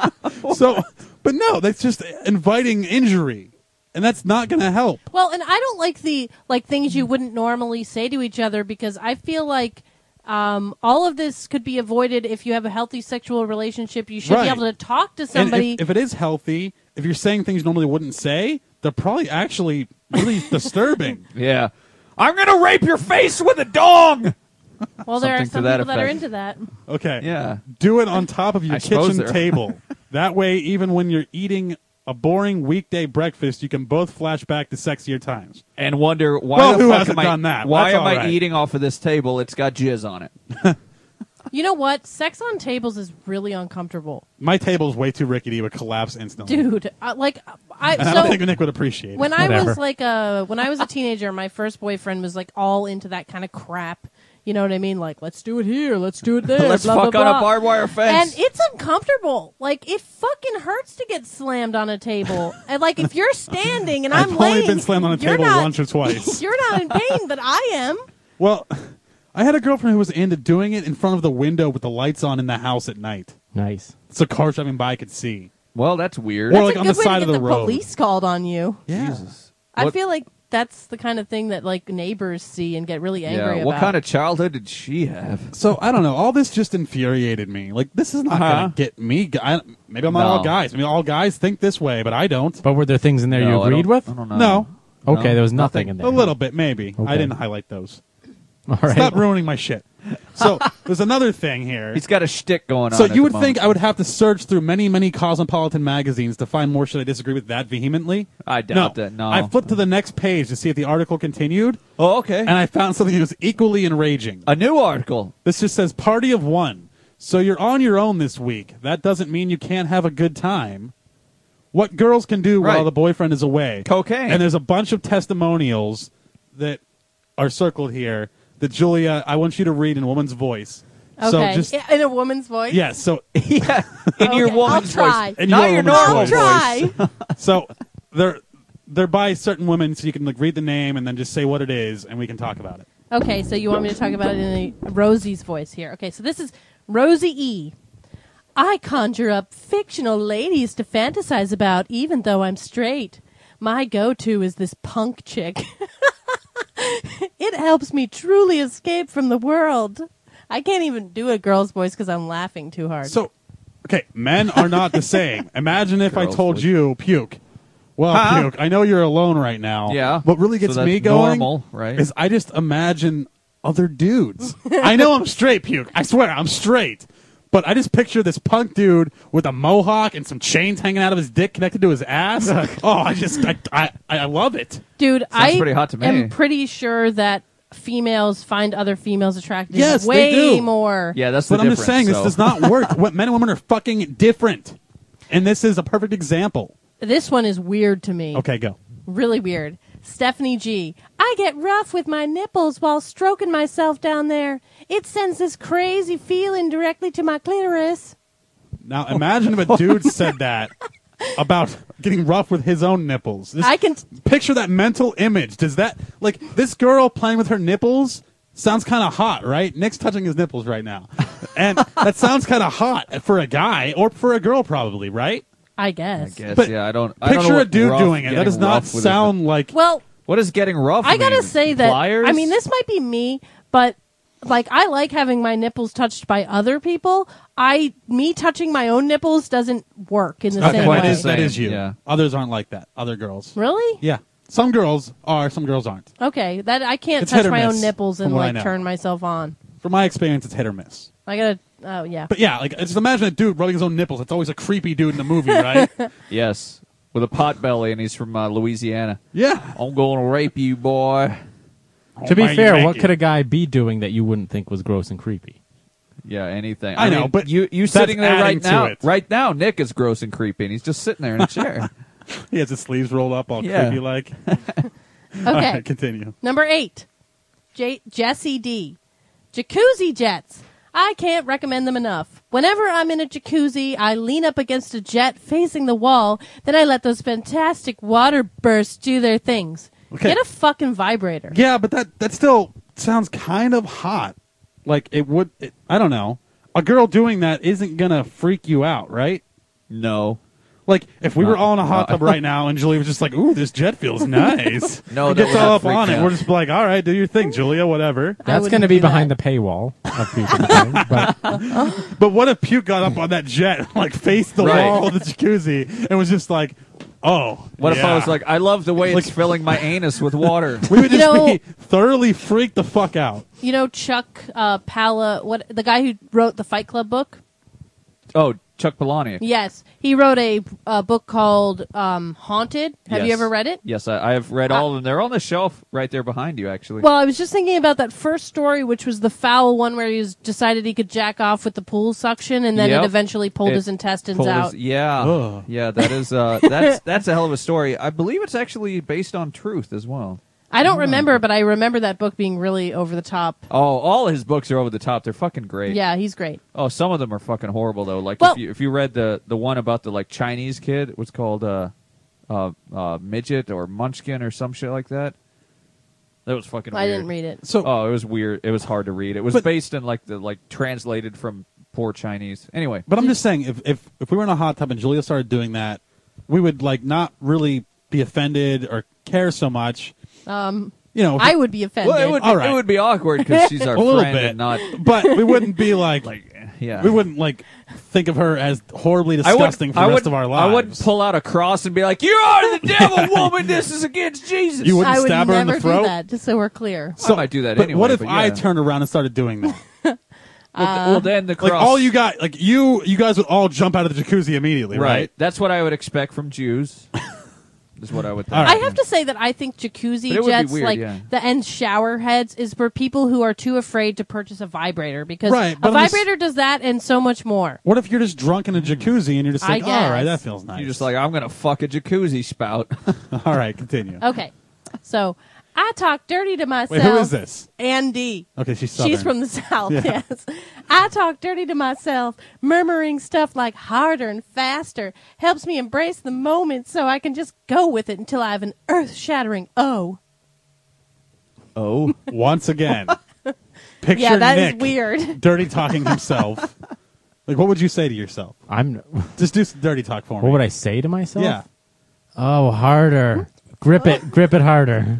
So, but no, that's just inviting injury, and that's not going to help. well, and I don't like the like things you wouldn't normally say to each other because I feel like um, all of this could be avoided if you have a healthy sexual relationship. You should Right. be able to talk to And somebody. if, if it is healthy, if you're saying things you normally wouldn't say, they're probably actually really disturbing. Yeah. I'm gonna rape your face with a dong. Well, there are Something to some that people that are effect. into that. Okay. Yeah. Do it on top of your I suppose kitchen there- table. That way, even when you're eating a boring weekday breakfast, you can both flash back to sexier times. And wonder why Well, the who fuck hasn't am I, done that? Why That's am all I right. eating off of this table? It's got jizz on it. You know what? Sex on tables is really uncomfortable, My table's way too rickety; it would collapse instantly. dude. I, like, I And I so don't think Nick would appreciate it. when I Whatever. was like a when I was a teenager, my first boyfriend was like all into that kind of crap. You know what I mean? Like, let's do it here, let's do it there. Let's blah, fuck blah, on a blah. barbed wire fence. And it's uncomfortable. Like, it fucking hurts to get slammed on a table. And like, if you're standing and I've I'm only laying, been slammed on a you're table not- once or twice. You're not in pain, but I am. Well, I had a girlfriend who was into doing it in front of the window with the lights on in the house at night, Nice. so cars driving by could see. Well, that's weird. Or That's like a on good the way side to of get the the road. police called on you. Yeah. Jesus. I What- feel like that's the kind of thing that like neighbors see and get really angry Yeah. about. What kind of childhood did she have? So I don't know. All this just infuriated me. Like, this is not Uh-huh. gonna get me. gu- I, maybe I'm not No. all guys. Maybe all guys think this way, but I don't. But were there things in there No, you I agreed don't- with? I don't know. No, Okay, No, there was nothing, nothing. in a there. little bit maybe. Okay. I didn't highlight those. All right. Stop ruining my shit. So there's another thing here. He's got a shtick going on. So at you the would moment. think I would have to search through many, many cosmopolitan magazines to find more shit I disagree with that vehemently. I doubt that, no. I flipped to the next page to see if the article continued, Oh, okay. and I found something that was equally enraging. a new article. This just says party of one. So you're on your own this week. That doesn't mean you can't have a good time. What girls can do Right. while the boyfriend is away. Cocaine. And there's a bunch of testimonials that are circled here that Julia, I want you to read in a woman's voice. Okay, So just in a woman's voice. yeah, so yeah, in your Okay, woman's I'll try. voice, In not your your woman's normal I'll voice. voice. try. so they're they're by certain women, so you can like read the name and then just say what it is, and we can talk about it. Okay, so you want me to talk about it in a Rosie's voice here. Okay, so this is Rosie E. I conjure up fictional ladies to fantasize about even though I'm straight. My go-to is this punk chick. It helps me truly escape from the world. I can't even do a girl's voice because I'm laughing too hard. So, okay, men are not the same. Imagine if I Girls told would- you, puke. Well, Huh? puke. I know you're alone right now. Yeah. What really So gets that's me going normal, right? is I just imagine other dudes. I know I'm straight, puke. I swear I'm straight. But I just picture this punk dude with a mohawk and some chains hanging out of his dick connected to his ass. Oh, I just, I, I, I love it. Dude, I pretty hot to me. am pretty sure that females find other females attractive Yes, way they do. more. Yeah, that's the But I'm difference. just saying, this so. does not work. What men and women are fucking different. And this is a perfect example. This one is weird to me. Okay, go. Really weird. Stephanie G. I get rough with my nipples while stroking myself down there. It sends this crazy feeling directly to my clitoris. Now imagine if a dude said that about getting rough with his own nipples. Just I can. picture that mental image. Does that, like, this girl playing with her nipples sounds kind of hot, right? Nick's touching his nipples right now. And that sounds kind of hot for a guy or for a girl probably, right? I guess. I guess, But yeah, I don't. I don't know Picture a what dude rough- doing it. That getting does not rough with his- sound like... Well, What does getting rough? I gotta mean? say that. Pliers? I mean, this might be me, but like, I like having my nipples touched by other people. I me touching my own nipples doesn't work in the Okay, same quite that way. is, that Same, is you. yeah. Others aren't like that. Other girls. Really? Yeah. Some girls are, some girls aren't. Okay, that I can't It's hit touch or my own miss, nipples and from what I like know. turn myself on. From my experience, it's hit or miss. I gotta. Oh yeah. But yeah, like, just imagine a dude rubbing his own nipples. It's always a creepy dude in the movie, right? Yes, with a pot belly, and he's from uh, Louisiana. Yeah. I'm going to rape you, boy. To be Oh, my fair, Yankee. what could a guy be doing that you wouldn't think was gross and creepy? Yeah, anything. I know, mean, but you you that's sitting there adding right to now. it. Right now, Nick is gross and creepy, and he's just sitting there in a chair. He has his sleeves rolled up all Yeah. creepy like. Okay. All right, continue. Number eight, J- Jesse D. Jacuzzi jets. I can't recommend them enough. Whenever I'm in a jacuzzi, I lean up against a jet facing the wall, then I let those fantastic water bursts do their things. Okay. Get a fucking vibrator. Yeah, but that that still sounds kind of hot. Like it would. It, I don't know. A girl doing that isn't gonna freak you out, right? No. Like if we No, were all in a hot no. tub right now and Julia was just like, "Ooh, this jet feels nice." No, and that gets would all not up freak on me it. out. We're just like, "All right, do your thing, Julia. Whatever." I That's wouldn't going to do be behind that. the paywall of people. Thing, but But what if Puke got up on that jet, like faced the Right. wall of the jacuzzi, and was just like, Oh, What if I yeah. was like, I love the way Like- it's filling my anus with water? We would You just know- be thoroughly freaked the fuck out. You know Chuck uh, Pala, what the guy who wrote the Fight Club book? Oh, Chuck Palahniuk. Yes, he wrote a, a book called um, Haunted. Have you Yes. ever read it? Yes, I, I have read all of them. They're on the shelf right there behind you, actually. Well, I was just thinking about that first story, which was the foul one where he was decided he could jack off with the pool suction, and then Yep. it eventually pulled It his intestines pulled out. his- yeah, Ugh. yeah, that is uh, that's that's a hell of a story. I believe it's actually based on truth as well. I don't remember, but I remember that book being really over the top. Oh, all his books are over the top. They're fucking great. Yeah, he's great. Oh, some of them are fucking horrible though. Like Well- if you if you read the the one about the like Chinese kid, it was called uh, uh, uh, midget or munchkin or some shit like that. That was fucking. I weird. didn't read it. So, Oh, it was weird. It was hard to read. It was But- based in like the like translated from poor Chinese. Anyway, but I'm just saying, if if if we were in a hot tub and Julia started doing that, we would like not really be offended or care so much. Um, You know, I would be offended. well, it would All right. it would be awkward because she's our a little friend bit, and not but we wouldn't be like, like yeah. we wouldn't like think of her as horribly I would- disgusting for I the rest would- of our I lives. would pull out a cross and be like, "You are the devil, woman. This is against Jesus." You wouldn't I would stab her in never the throat. do that, just so we're clear. I might do that but anyway. what if but I yeah. turned around and started doing that? Well, th- well, then the cross. Like all you got, like you, you guys would all jump out of the jacuzzi immediately, right. right? That's what I would expect from Jews. Is what I would think. All right. I have to say that I think jacuzzi But it would be jets, weird, like yeah. the end shower heads, is for people who are too afraid to purchase a vibrator because Right, a but I'm just- vibrator does that and so much more. What if you're just drunk in a jacuzzi and you're just I like, all right, guess. that feels nice. You're just like, I'm gonna fuck a jacuzzi spout. all right, continue. Okay, so I talk dirty to myself. Wait, who is this? Andy. Okay, she's Southern. She's from the South, Yeah. yes. I talk dirty to myself, murmuring stuff like harder and faster. Helps me embrace the moment so I can just go with it until I have an earth-shattering oh. Oh, Once again, picture Yeah, that is Nick weird. dirty talking himself. Like, what would you say to yourself? I'm. Just do some dirty talk for me. What would I say to myself? Yeah. Oh, harder. Grip it. Grip it harder.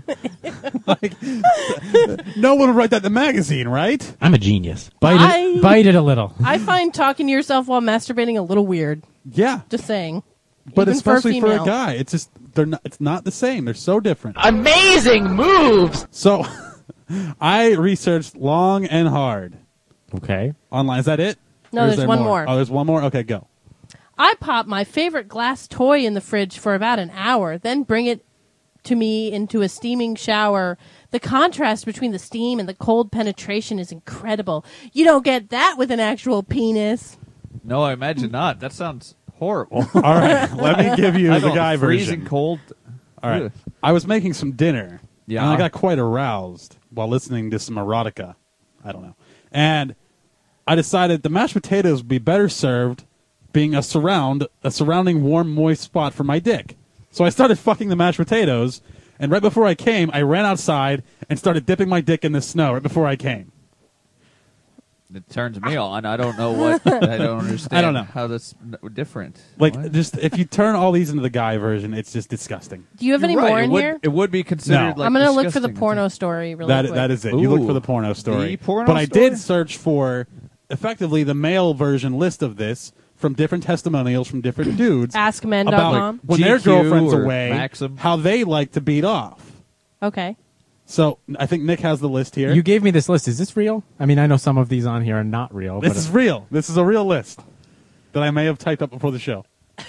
No one would write that in the magazine, right? I'm a genius. Bite I- it. Bite it a little. I find talking to yourself while masturbating a little weird. Yeah, Just saying. but Even especially for, a female. guy, it's just they're not. It's not the same. They're so different. Amazing moves! So, I researched long and hard Okay. online. Is that it? No, Or is there's there one more. Oh, there's one more. Okay, go. I pop my favorite glass toy in the fridge for about an hour, then bring it to me into a steaming shower. The contrast between the steam and the cold penetration is incredible. You don't get that with an actual penis. no, I imagine not. That sounds horrible. All right, let me give you I the don't- guy freezing version. cold. All right, Ugh. I was making some dinner. Yeah. and I got quite aroused while listening to some erotica. I don't know, and I decided the mashed potatoes would be better served being a surround, a surrounding warm, moist spot for my dick. So I started fucking the mashed potatoes, and right before I came, I ran outside and started dipping my dick in the snow right before I came. It turns me on. I don't know what. I don't understand. I don't know. how that's n- different. Like, What? just if you turn all these into the guy version, it's just disgusting. Do you have You're any right. more it in would, here? It would be considered No. like I'm going to look for the disgusting. porno story really That quick. that is it. You look Ooh. for the porno story. The porno but I story? did search for effectively the male version list of this from different testimonials from different dudes ask men dot about com. when G their Q girlfriend's or away, Maxim. how they like to beat off. Okay. So I think Nick has the list here. You gave me this list. Is this real? I mean, I know some of these on here are not real. this but is real. This is a real list that I may have typed up before the show.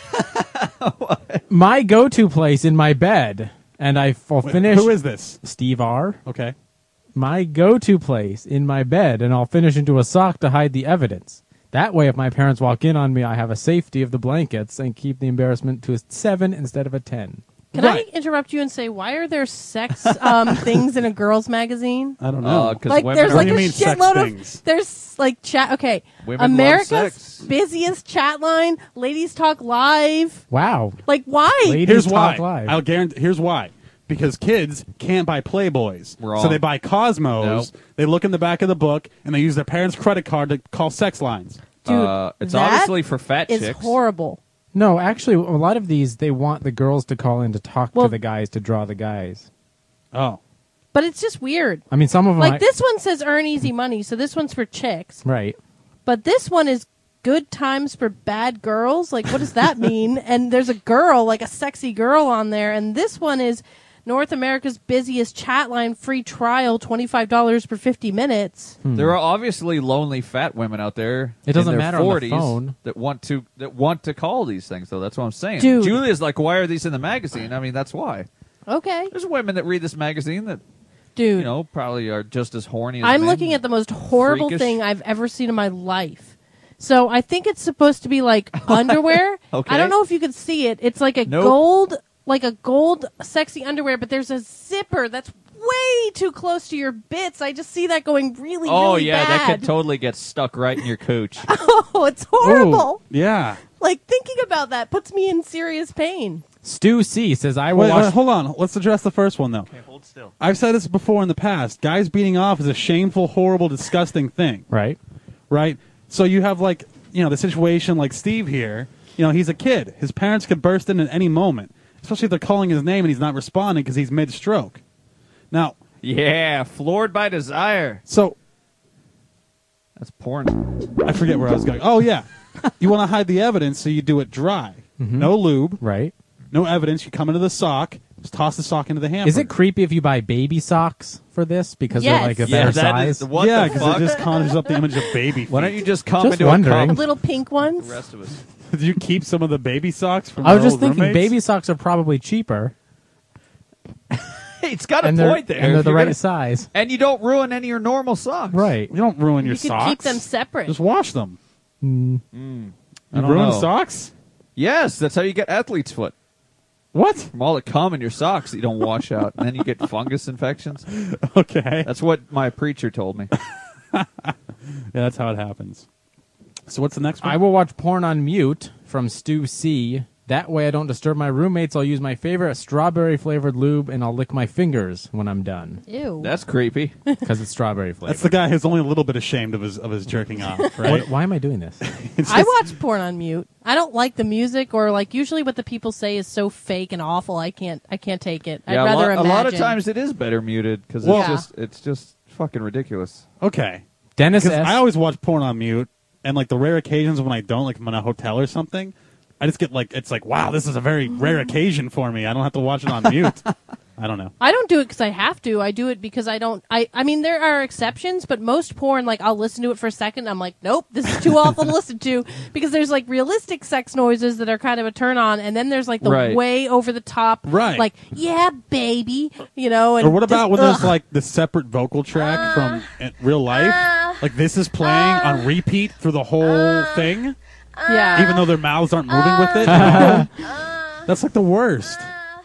my go-to place in my bed, and I will Wait, finish. who is this? Steve R? Okay. My go-to place in my bed, and I'll finish into a sock to hide the evidence. That way, if my parents walk in on me, I have a safety of the blankets and keep the embarrassment to a seven instead of a ten. Can Right. I interrupt you and say, why are there sex um, things in a girls' magazine? I don't know. Uh, 'cause Like, women there's are- like What a do you mean, sex shitload things? of. There's like chat. Okay. Women love America's sex. busiest chat line, Ladies Talk Live. Wow. Like, why? Ladies Here's Talk why. Live. I'll guarantee. Here's why. Because kids can't buy Playboys, Wrong. so they buy Cosmos. Nope. They look in the back of the book and they use their parents' credit card to call sex lines. Dude, uh, it's that obviously for fat is chicks. horrible. No, actually, a lot of these, they want the girls to call in to talk Well- to the guys to draw the guys. Oh, But it's just weird. I mean, some of them... Like, I- this one says earn easy money, so this one's for chicks. Right. But this one is good times for bad girls. Like, what does that mean? And there's a girl, like a sexy girl on there. And this one is North America's busiest chat line free trial, twenty-five dollars for fifty minutes. Hmm. There are obviously lonely fat women out there. It doesn't in their matter on the forties phone. that want to that want to call these things. Though that's what I'm saying. Dude. Julia's like, why are these in the magazine? I mean, that's why. Okay. There's women that read this magazine that, Dude, you know, probably are just as horny as I'm men. looking at the most horrible Freakish. thing I've ever seen in my life. So I think it's supposed to be like underwear. Okay. I don't know if you can see it. It's like a Nope. gold, like a gold sexy underwear, but there's a zipper that's way too close to your bits. I just see that going really, Oh really yeah, bad. that could totally get stuck right in your cooch. Oh, it's horrible. Ooh, yeah. Like thinking about that puts me in serious pain. Stu C says, I will Wait, watch... wait, hold on. Let's address the first one, though. Okay, hold still. I've said this before in the past. Guys beating off is a shameful, horrible, disgusting thing. Right. Right? So you have, like, you know, the situation like Steve here. You know, he's a kid. His parents could burst in at any moment, especially if they're calling his name and he's not responding because he's mid-stroke. Now... Yeah, floored by desire. So... That's porn. I forget where I was going. Oh, yeah. You want to hide the evidence, so you do it dry. Mm-hmm. No lube. Right. No evidence. You come into the sock, just toss the sock into the hamper. Is it creepy if you buy baby socks for this because Yes. they're like a Yeah, better that size? is the- what yeah, the because fuck? it just conjures up the image of baby feet. Why don't you just come Just into wondering. a cup? Little pink ones. The rest of us. Did you keep some of the baby socks from I was your just old thinking roommates? baby socks are probably cheaper. Hey, it's got a and they're, point there. And they're If the you're right gonna- size. And you don't ruin any of your normal socks. Right. You don't ruin your You could socks. keep them separate. Just wash them. Mm. Mm. You don't ruin know. socks? Yes, that's how you get athlete's foot. What? From all the cum in your socks that you don't wash out. And then you get fungus infections. Okay. That's what my preacher told me. Yeah, that's how it happens. So what's the next one? I will watch porn on mute from Stu C. That way I don't disturb my roommates. I'll use my favorite strawberry-flavored lube, and I'll lick my fingers when I'm done. Ew. That's creepy. Because it's strawberry-flavored. That's the guy who's only a little bit ashamed of his of his jerking off, right? What, why am I doing this? It's I just- watch porn on mute. I don't like the music, or like usually what the people say is so fake and awful. I can't. I can't take it. yeah, I'd a rather lot, a imagine. lot of times it is better muted because Well- it's Yeah. just it's just fucking ridiculous. Okay. Dennis Because S. I always watch porn on mute, and like the rare occasions when I don't, like I'm in a hotel or something, I just get like, it's like, wow, this is a very rare occasion for me. I don't have to watch it on mute. I don't know. I don't do it because I have to. I do it because I don't. I. I mean, there are exceptions, but most porn, like I'll listen to it for a second. And I'm like, nope, this is too awful to listen to because there's like realistic sex noises that are kind of a turn on, and then there's like the Right. way over the top, Right. Like, yeah, baby, you know. And Or what about just, when there's ugh. like the separate vocal track from uh, real life? Like this is playing on repeat through the whole thing, yeah, even though their mouths aren't moving with it. you know? That's like the worst.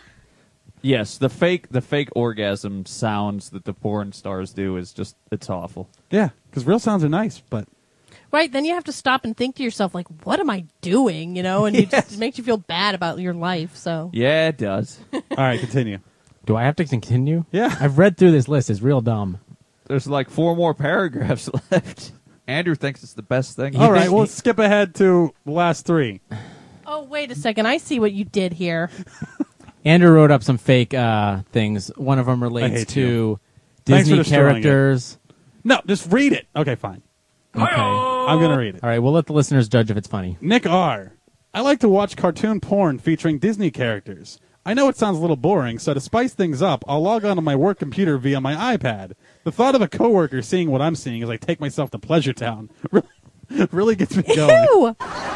Yes, the fake the fake orgasm sounds that the porn stars do is just it's awful. Yeah, because real sounds are nice, but right. Then you have to stop and think to yourself, like, what am I doing? You know, and you just, it makes you feel bad about your life. So Yeah, it does. all right, continue. Do I have to continue? Yeah. I've read through this list. It's real dumb. There's like four more paragraphs left. Andrew thinks it's the best thing. All right, well, let's skip ahead to the last three. Oh, wait a second. I see what you did here. Andrew wrote up some fake uh, things. One of them I relates hate to you. Thanks Disney for destroying it. characters. No, just read it. Okay, fine. Okay. I'm going to read it. All right, we'll let the listeners judge if it's funny. Nick R. I like to watch cartoon porn featuring Disney characters. I know it sounds a little boring, so to spice things up, I'll log on to my work computer via my iPad. The thought of a coworker seeing what I'm seeing as I take myself to Pleasure Town really, really gets me going. Ew!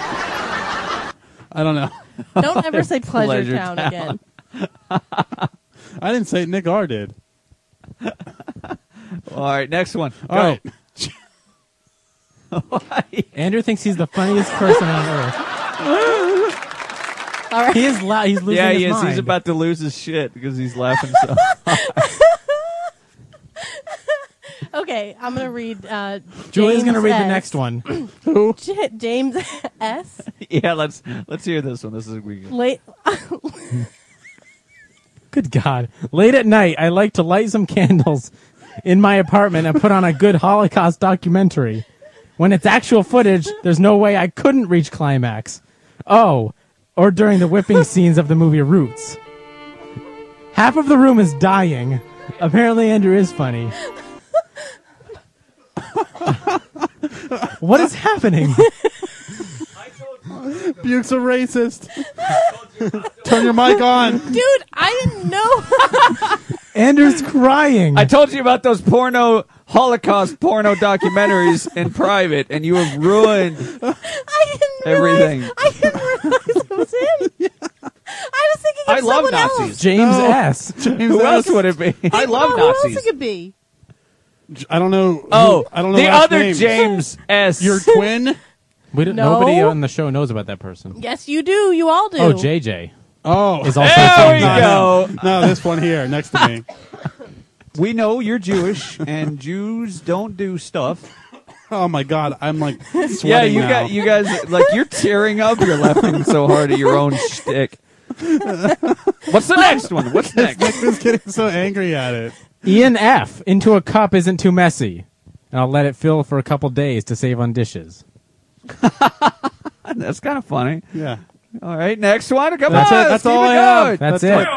I don't know. Don't ever say Pleasure, Pleasure Town, Town. again. I didn't say it. Nick R. did. All right, next one. All right. Andrew thinks he's the funniest person on earth. All right. He is loud. He's losing Yeah, his he is. mind. He's about to lose his shit because he's laughing so Okay, I'm gonna read. Uh, Julia's going going to read the next one. Who? J- James S. Yeah, let's let's hear this one. This is we Late. Good God. Late at night, I like to light some candles in my apartment and put on a good Holocaust documentary. When it's actual footage, there's no way I couldn't reach climax. Oh, or during the whipping scenes of the movie Roots. Half of the room is dying. Apparently Andrew is funny. What is happening? Buke's a racist. Turn your mic on. Dude, I didn't know. Andrew's crying. I told you about those porno Holocaust porno documentaries in private, and you have ruined I didn't everything. Realize, I didn't realize it was him. Yeah. I was thinking of I love someone Nazis. else. James No. S. James Who S. else would it be? I love Who else Nazis. it could be? I don't know. who- Oh, I don't know the last other names. James S. Your twin? We don't, No. Nobody on the show knows about that person. Yes, you do. You all do. Oh, J J. Oh, Is also There we James S. go. no, this one here next to me. We know you're Jewish, and Jews don't do stuff. Oh my God, I'm like sweating Yeah, you now. got you guys like you're tearing up. You're laughing so hard at your own shtick. What's the next one? What's next? Nick was getting so angry at it. Ian F. Into a cup isn't too messy. And I'll let it fill for a couple days to save on dishes. That's kind of funny. Yeah. All right, next one. Come That's on, it. That's keep all it I have. going. That's, That's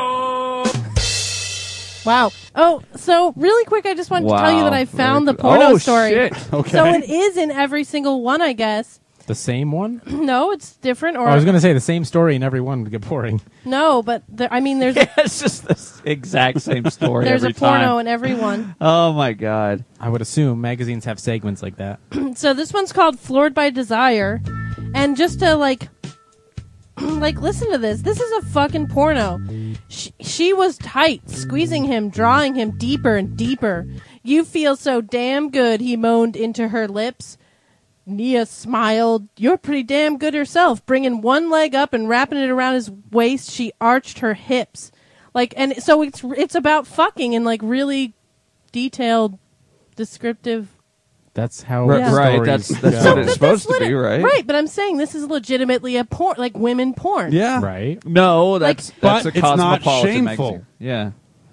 it. Wow. Oh, so really quick, I just wanted to tell you that I Wow. found the Very porno cool. Oh, story. shit. Okay. So it is in every single one, I guess. The same one? No, it's different. Or I was going to say the same story in every one would get boring. no, but there, I mean, there's Yeah, it's just the exact same story there's every a porno time. in every one. Oh my god. I would assume magazines have segments like that. So this one's called Floored by Desire, and just to like, like listen to this. This is a fucking porno. She, she was tight, squeezing him, drawing him deeper and deeper. You feel so damn good, he moaned into her lips. Nia smiled. You're pretty damn good herself. Bringing one leg up and wrapping it around his waist, she arched her hips. Like, and so it's it's about fucking and like really detailed, descriptive. That's how Right, Yeah. right. stories That's that's go. what So it's but supposed that's to be, lit- right? Right, but I'm saying this is legitimately a porn, like women porn. Yeah. Right? No, that's But that's a it's not cosmopolitan shameful. magazine. Yeah.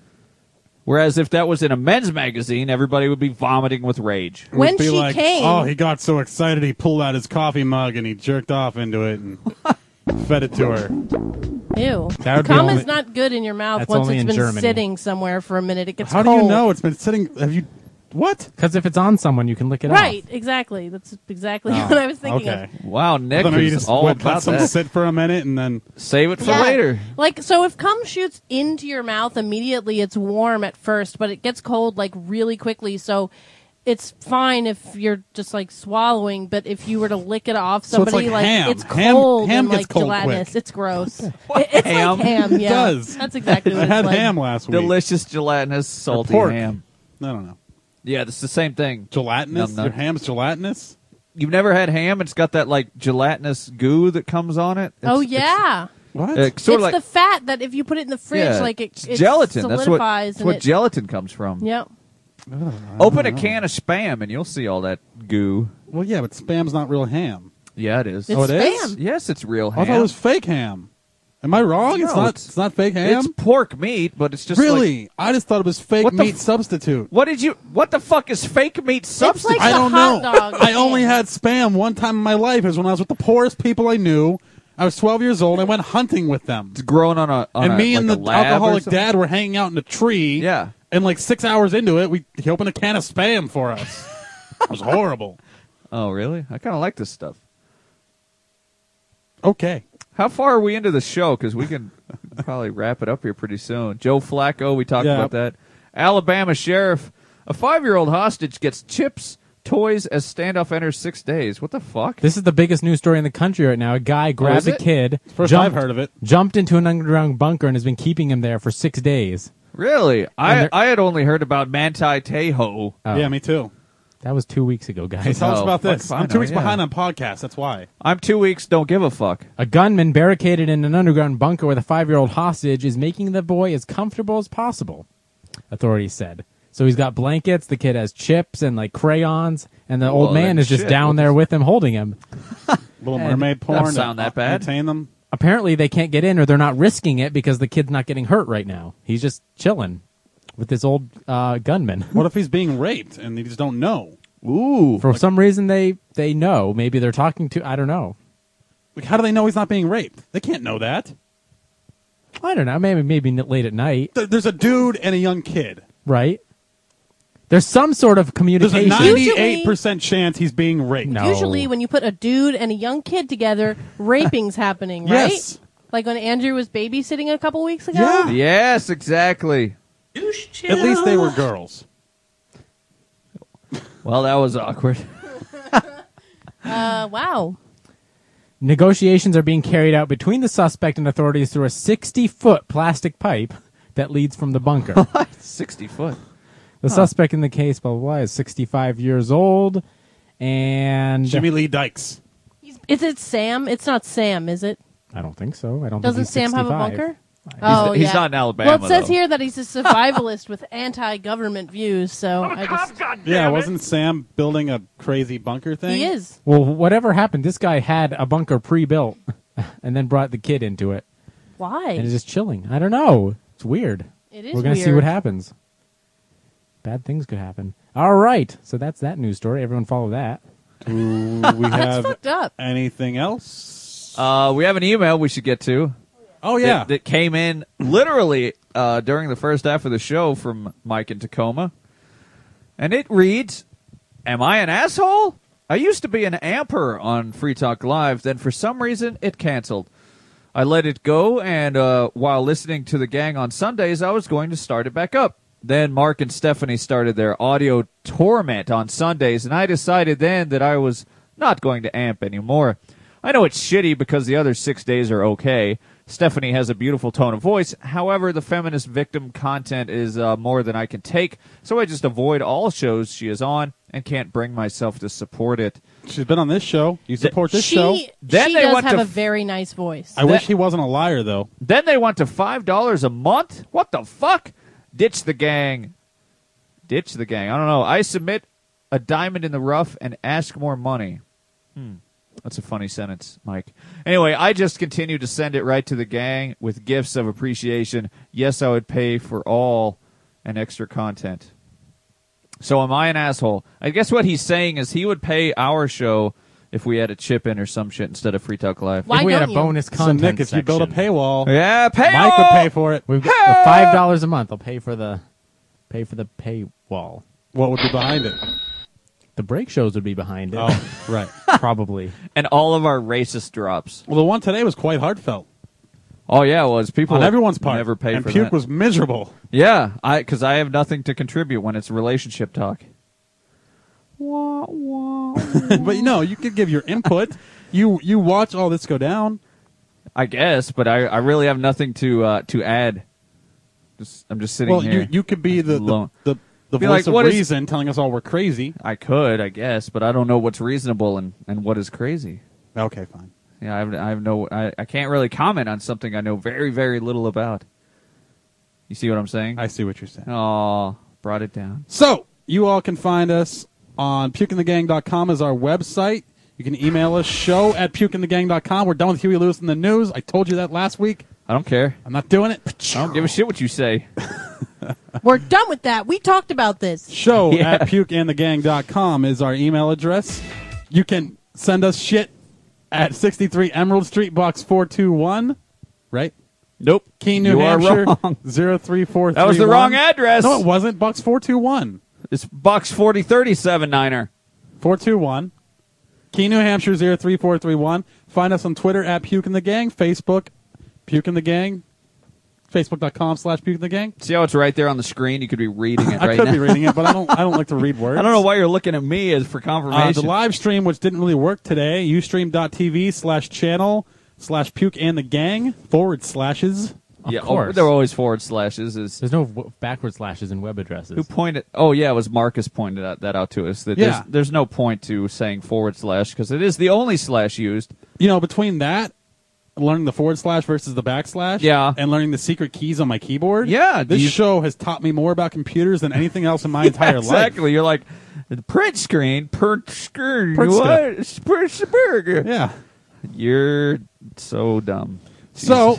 Whereas if that was in a men's magazine, everybody would be vomiting with rage. It would When be she like, came- oh, he got so excited he pulled out his coffee mug and he jerked off into it and fed it to her. Ew. That would be Cum only- is not good in your mouth That's once only it's in been Germany. sitting somewhere for a minute. It gets How cold. do you know it's been sitting? Have you? What? Because if it's on someone, you can lick it Right, exactly. That's exactly Oh, what I was thinking okay. of. Wow, I Nick don't know, you is just all let about some that. sit for a minute and then Save it for Yeah. later. Like, so if cum shoots into your mouth immediately, it's warm at first, but it gets cold, like, really quickly, so it's fine if you're just, like, swallowing, but if you were to lick it off So it's somebody, like ham. it's Ham- cold ham and, gets like, cold gelatinous. quick. It's gross. It- it's Ham? like ham, It yeah. does. That's exactly what I it's had like. ham last week. Delicious, gelatinous, salty pork. ham. I don't know. Yeah, it's the same thing. Gelatinous? Num num. Your ham's gelatinous? You've never had ham? It's got that like gelatinous goo that comes on it. It's, Oh, yeah. What? It's, it's sort It's of like the fat that if you put it in the fridge, yeah, like, it, it's it gelatin. That's what, solidifies. that's and what it, gelatin comes from. Yep. Open a can of Spam and you'll see all that goo. Well, yeah, but Spam's not real ham. Yeah, it is. It's Oh, it is? Spam. Yes, it's real I ham. thought it was fake ham. Am I wrong? it's No, not. it's- It's, not fake ham. It's pork meat, but it's just really. like- I just thought it was fake What the meat f- substitute. what did you? What the fuck is fake meat substitute? like I the don't hot know. dog I only ham. had Spam one time in my life. It was when I was with the poorest people I knew. I was twelve years old. I went hunting with them. It's grown on a on and a, me and like the a lab or alcoholic something? dad were hanging out in a tree. Yeah. And like six hours into it, we he opened a can of Spam for us. It was horrible. Oh, really? I kind of like this stuff. Okay. How far are we into the show? Because we can probably wrap it up here pretty soon. Joe Flacco, we talked Yeah. about that. Alabama sheriff, a five-year-old hostage gets chips, toys as standoff enters six days. What the fuck? This is the biggest news story in the country right now. A guy grabbed is a it? kid, First jumped, I've heard of it. jumped into an underground bunker and has been keeping him there for six days. Really? I there- I had only heard about Manti Te'o. Oh, Yeah, me too. that was two weeks ago, guys. Tell us Oh, about fuck this. if I I'm two know, weeks yeah. behind on podcasts. That's why. I'm two weeks, don't give a fuck. A gunman barricaded in an underground bunker with a five-year-old hostage is making the boy as comfortable as possible, authorities said. So he's got blankets, the kid has chips and like crayons, and the old Well, man then is just shit, down what there the- with him holding him. Little And Mermaid porn. doesn't sound to that bad. Entertain them. Apparently they can't get in or they're not risking it because the kid's not getting hurt right now. He's just chilling with this old uh, gunman. What if he's being raped and they just don't know? Ooh. For some reason they, they know. Maybe they're talking to, I don't know. Like, how do they know he's not being raped? They can't know that. I don't know. Maybe maybe n- late at night, There- There's a dude and a young kid. right? There's some sort of There's a communication. ninety-eight percent chance he's being raped. No. Usually, when you put a dude and a young kid together, raping's happening, right? Yes. Like when Andrew was babysitting a couple weeks ago. Yeah. Yes, exactly. At least they were girls. Well, that was awkward. Uh, wow. Negotiations are being carried out between the suspect and authorities through a sixty-foot plastic pipe that leads from the bunker. sixty foot. The Huh. suspect in the case, blah, blah, blah, is sixty-five years old, and... Jimmy Lee Dykes. Is it Sam? It's not Sam, is it? I don't think so. I don't Doesn't think he's Sam have a sixty-five. bunker? He's, Oh, he's yeah. not in Alabama, Well, it says though. here that he's a survivalist with anti-government views, so I just... Yeah, wasn't Sam building a crazy bunker thing? He is. Well, whatever happened, this guy had a bunker pre-built and then brought the kid into it. Why? And is just chilling. I don't know. It's weird. It is We're gonna see weird. what happens. Bad things could happen. All right. So that's that news story. Everyone follow that. Do we have fucked up. anything else? Uh, we have an email we should get to. Oh, yeah. That, that came in literally uh, during the first half of the show from Mike in Tacoma. And it reads, "Am I an asshole? I used to be an amper on Free Talk Live, then for some reason it canceled. I let it go, and uh, while listening to the gang on Sundays, I was going to start it back up. Then Mark and Stephanie started their audio torment on Sundays, and I decided then that I was not going to amp anymore. I know it's shitty because the other six days are okay. Stephanie has a beautiful tone of voice. However, the feminist victim content is uh, more than I can take, so I just avoid all shows she is on and can't bring myself to support it." She's been on this show. You support this she, show. Then she they does want have to a f- very nice voice. I wish he wasn't a liar, though. Then they want to five dollars a month? What the fuck? Ditch the gang. Ditch the gang. I don't know. I submit a diamond in the rough and ask more money. Hmm. That's a funny sentence, Mike. Anyway, I just continue to send it right to the gang with gifts of appreciation. Yes, I would pay for all and extra content. So am I an asshole? I guess what he's saying is he would pay our show if we had a chip in or some shit instead of Free Talk Live. Why if we had a don't you? bonus So, content Nick, if you build a section. paywall, Yeah, pay Mike would pay for it. We've got five dollars a month. I'll pay for the pay for the paywall. What would be behind it? The break shows would be behind it. Oh, right. Probably. And all of our racist drops. Well, the one today was quite heartfelt Oh, yeah, it was. People on everyone's part. never pay and for Puke that. was miserable. Yeah, I because I have nothing to contribute when it's relationship talk. But no, you could give your input. You you watch all this go down. I guess, but I, I really have nothing to uh, to add. Just I'm just sitting Well, here. you you could be the the, alone. the, the Be voice like, what of is- reason, telling us all we're crazy. I could, I guess, but I don't know what's reasonable and, and what is crazy. Okay, fine. Yeah, I have, I have no. I, I can't really comment on something I know very very little about. You see what I'm saying? I see what you're saying. Oh, brought it down. So you all can find us on puke in the gang dot com is our website. You can email us, show at puke in the gang dot com. We're done with Huey Lewis in the news. I told you that last week. I don't care. I'm not doing it. I don't give a shit what you say. We're done with that. We talked about this. Show Yeah. at puke in the gang dot com is our email address. You can send us shit at sixty-three Emerald Street, Box four two one. Right? Nope. Keene, New You are Hampshire, wrong. zero three four three one. That was the wrong address. No, it wasn't. Box four two one. It's box forty thirty-seven niner. four two one. Keene, New Hampshire, zero three four three one. Find us on Twitter at Puke in the Gang, Facebook, Puke in the Gang, Facebook.com slash Puke in the Gang. See how it's right there on the screen? You could be reading it I right could now. be reading it, but I don't I don't like to read words. I don't know why you're looking at me as for Uh, confirmation. the live stream, which didn't really work today, ustream.tv slash channel slash Puke and the Gang forward slashes. Of yeah, oh, course. there were always forward slashes. Is There's no w- backward slashes in web addresses. who pointed? Oh yeah, it was Marcus pointed out, that out to us. That Yeah. there's, there's no point to saying forward slash because it is the only slash used. You know, between that, learning the forward slash versus the backslash, Yeah. and learning the secret keys on my keyboard, Yeah, this you- show has taught me more about computers than anything else in my entire exactly. You're like the print screen, print screen. Print What? Print burger. life. Yeah. You're so dumb. So,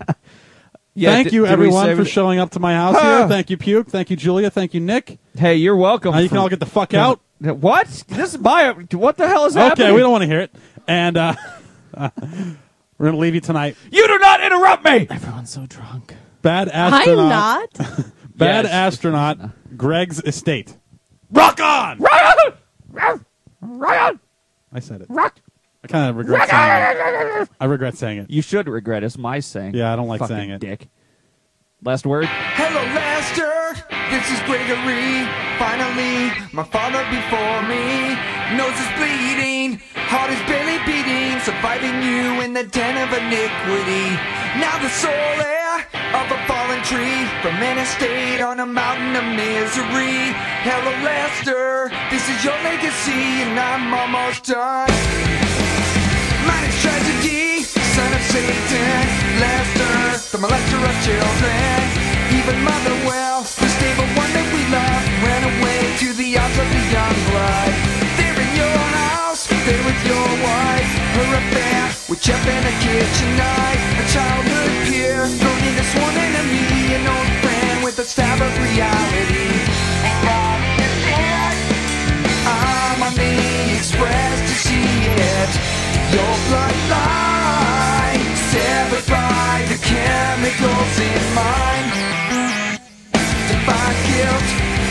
Yeah, thank d- you, did we everyone, say for we- showing up to my house Ah. here. Thank you, Puke. Thank you, Julia. Thank you, Nick. Hey, you're welcome. Now you can for- all get the fuck out. What? This is my. What the hell is happening? Okay, we don't want to hear it. And uh, we're going to leave you tonight. You do not interrupt me. Everyone's so drunk. Bad I'm astronaut. not. Bad Yes. astronaut. Greg's estate. Rock on! Rock on! Rock on! I said it. Rock. I kind of regret saying it. I regret saying it. You should regret it. It's my saying. Yeah, I don't like Fucking saying it. dick. Last word? Hello, Lester. This is Gregory. Finally, my father before me. Nose is bleeding. Heart is barely beating. Surviving you in the den of iniquity. Now the soul air of a fallen tree. From an estate on a mountain of misery. Hello, Lester. This is your legacy, and I'm almost done. Mine is tragedy, son of Satan, Lester, the molester of children. Even Motherwell, the stable one that we love, ran away to the arms of the young blood. They're in your house, they're with your wife, her affair with Jeff in a kitchen knife. A childhood peer, thrown into sworn enemy, an old friend with a stab of reality. And God is dead. I'm on the express to see it. Your bloodline severed by the chemicals in mine. Define guilt.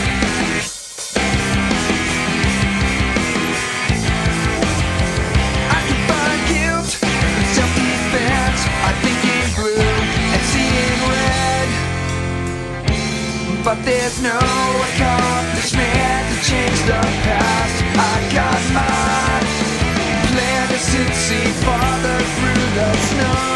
I can find guilt in self-defense. I think in blue and see in red. But there's no accomplishment to change the past. I got mine. Plan to see farther through the snow.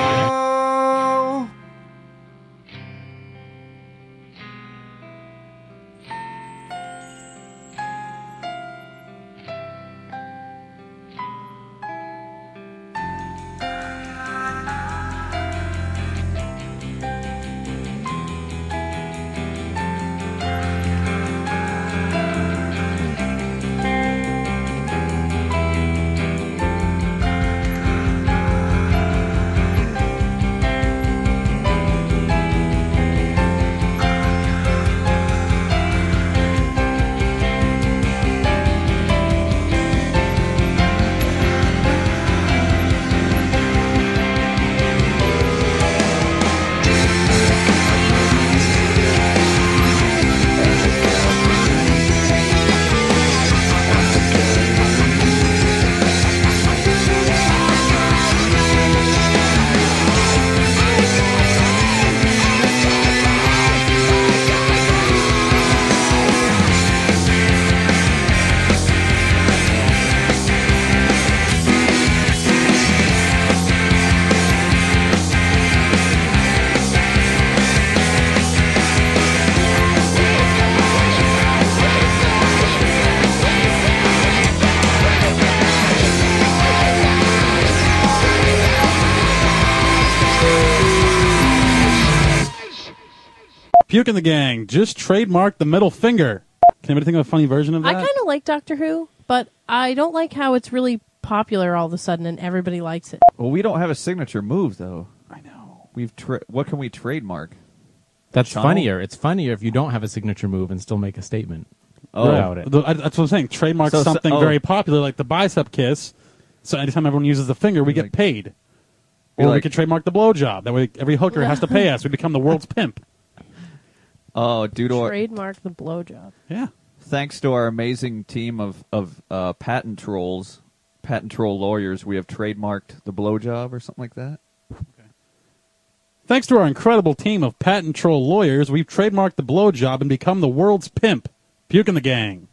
Puke in the Gang just trademarked the middle finger. Can anybody think of a funny version of that? I kind of like Doctor Who, but I don't like how it's really popular all of a sudden and everybody likes it. Well, we don't have a signature move, though. I know. We've tra- what can we trademark? That's Channel? funnier. It's funnier if you don't have a signature move and still make a statement Oh. about it. The- I- That's what I'm saying. Trademark So- so- something oh. very popular, like the bicep kiss. So anytime everyone uses the finger, we get paid. Be Or we like- could trademark the blowjob. That way, every hooker has to pay us. We become the world's pimp. Oh, due to our, Trademark the blowjob. Yeah. thanks to our amazing team of of uh, patent trolls, patent troll lawyers, we have trademarked the blowjob or something like that. Thanks to our incredible team of patent troll lawyers, we've trademarked the blowjob and become the world's pimp. Puke in the Gang.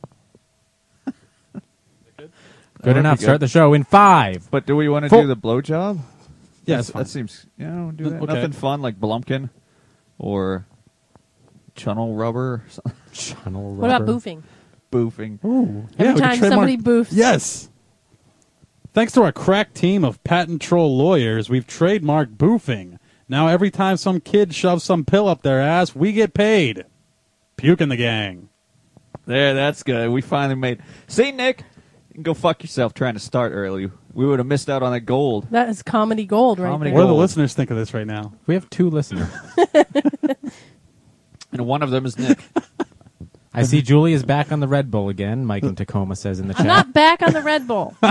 Good enough. Start the show in five. But do we want to Four. do the blowjob? Yeah, That's- it's fine. that seems you know do that. Okay. Nothing fun like Blumpkin or Chunnel Rubber. Or something. Chunnel What about boofing? Boofing. Ooh. Every yeah, we time could trademark- somebody boofs. Yes. Thanks to our crack team of patent troll lawyers, we've trademarked boofing. Now every time some kid shoves some pill up their ass, we get paid. Puke in the Gang. There, that's good. We finally made. See, Nick, you can go fuck yourself trying to start early. We would have missed out on that gold. That is comedy gold right Comedy there. What do the gold. listeners think of this right now? We have two listeners. And one of them is Nick. I see Julie is back on the Red Bull again. Mike in Tacoma says in the I'm chat. not back on the Red Bull. All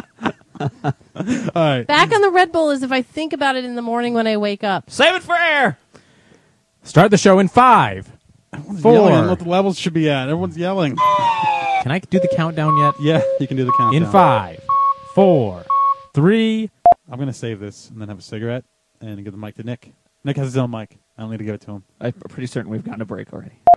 right. Back on the Red Bull is if I think about it in the morning when I wake up. Save it for air. Start the show in five, Everyone's four, yelling on what the levels should be at. Everyone's yelling. Can I do the countdown yet? Yeah, you can do the countdown. In five, four, three. I'm going to save this and then have a cigarette and give the mic to Nick. Nick has his own mic. I don't need to give it to him. I'm pretty certain we've gotten a break already.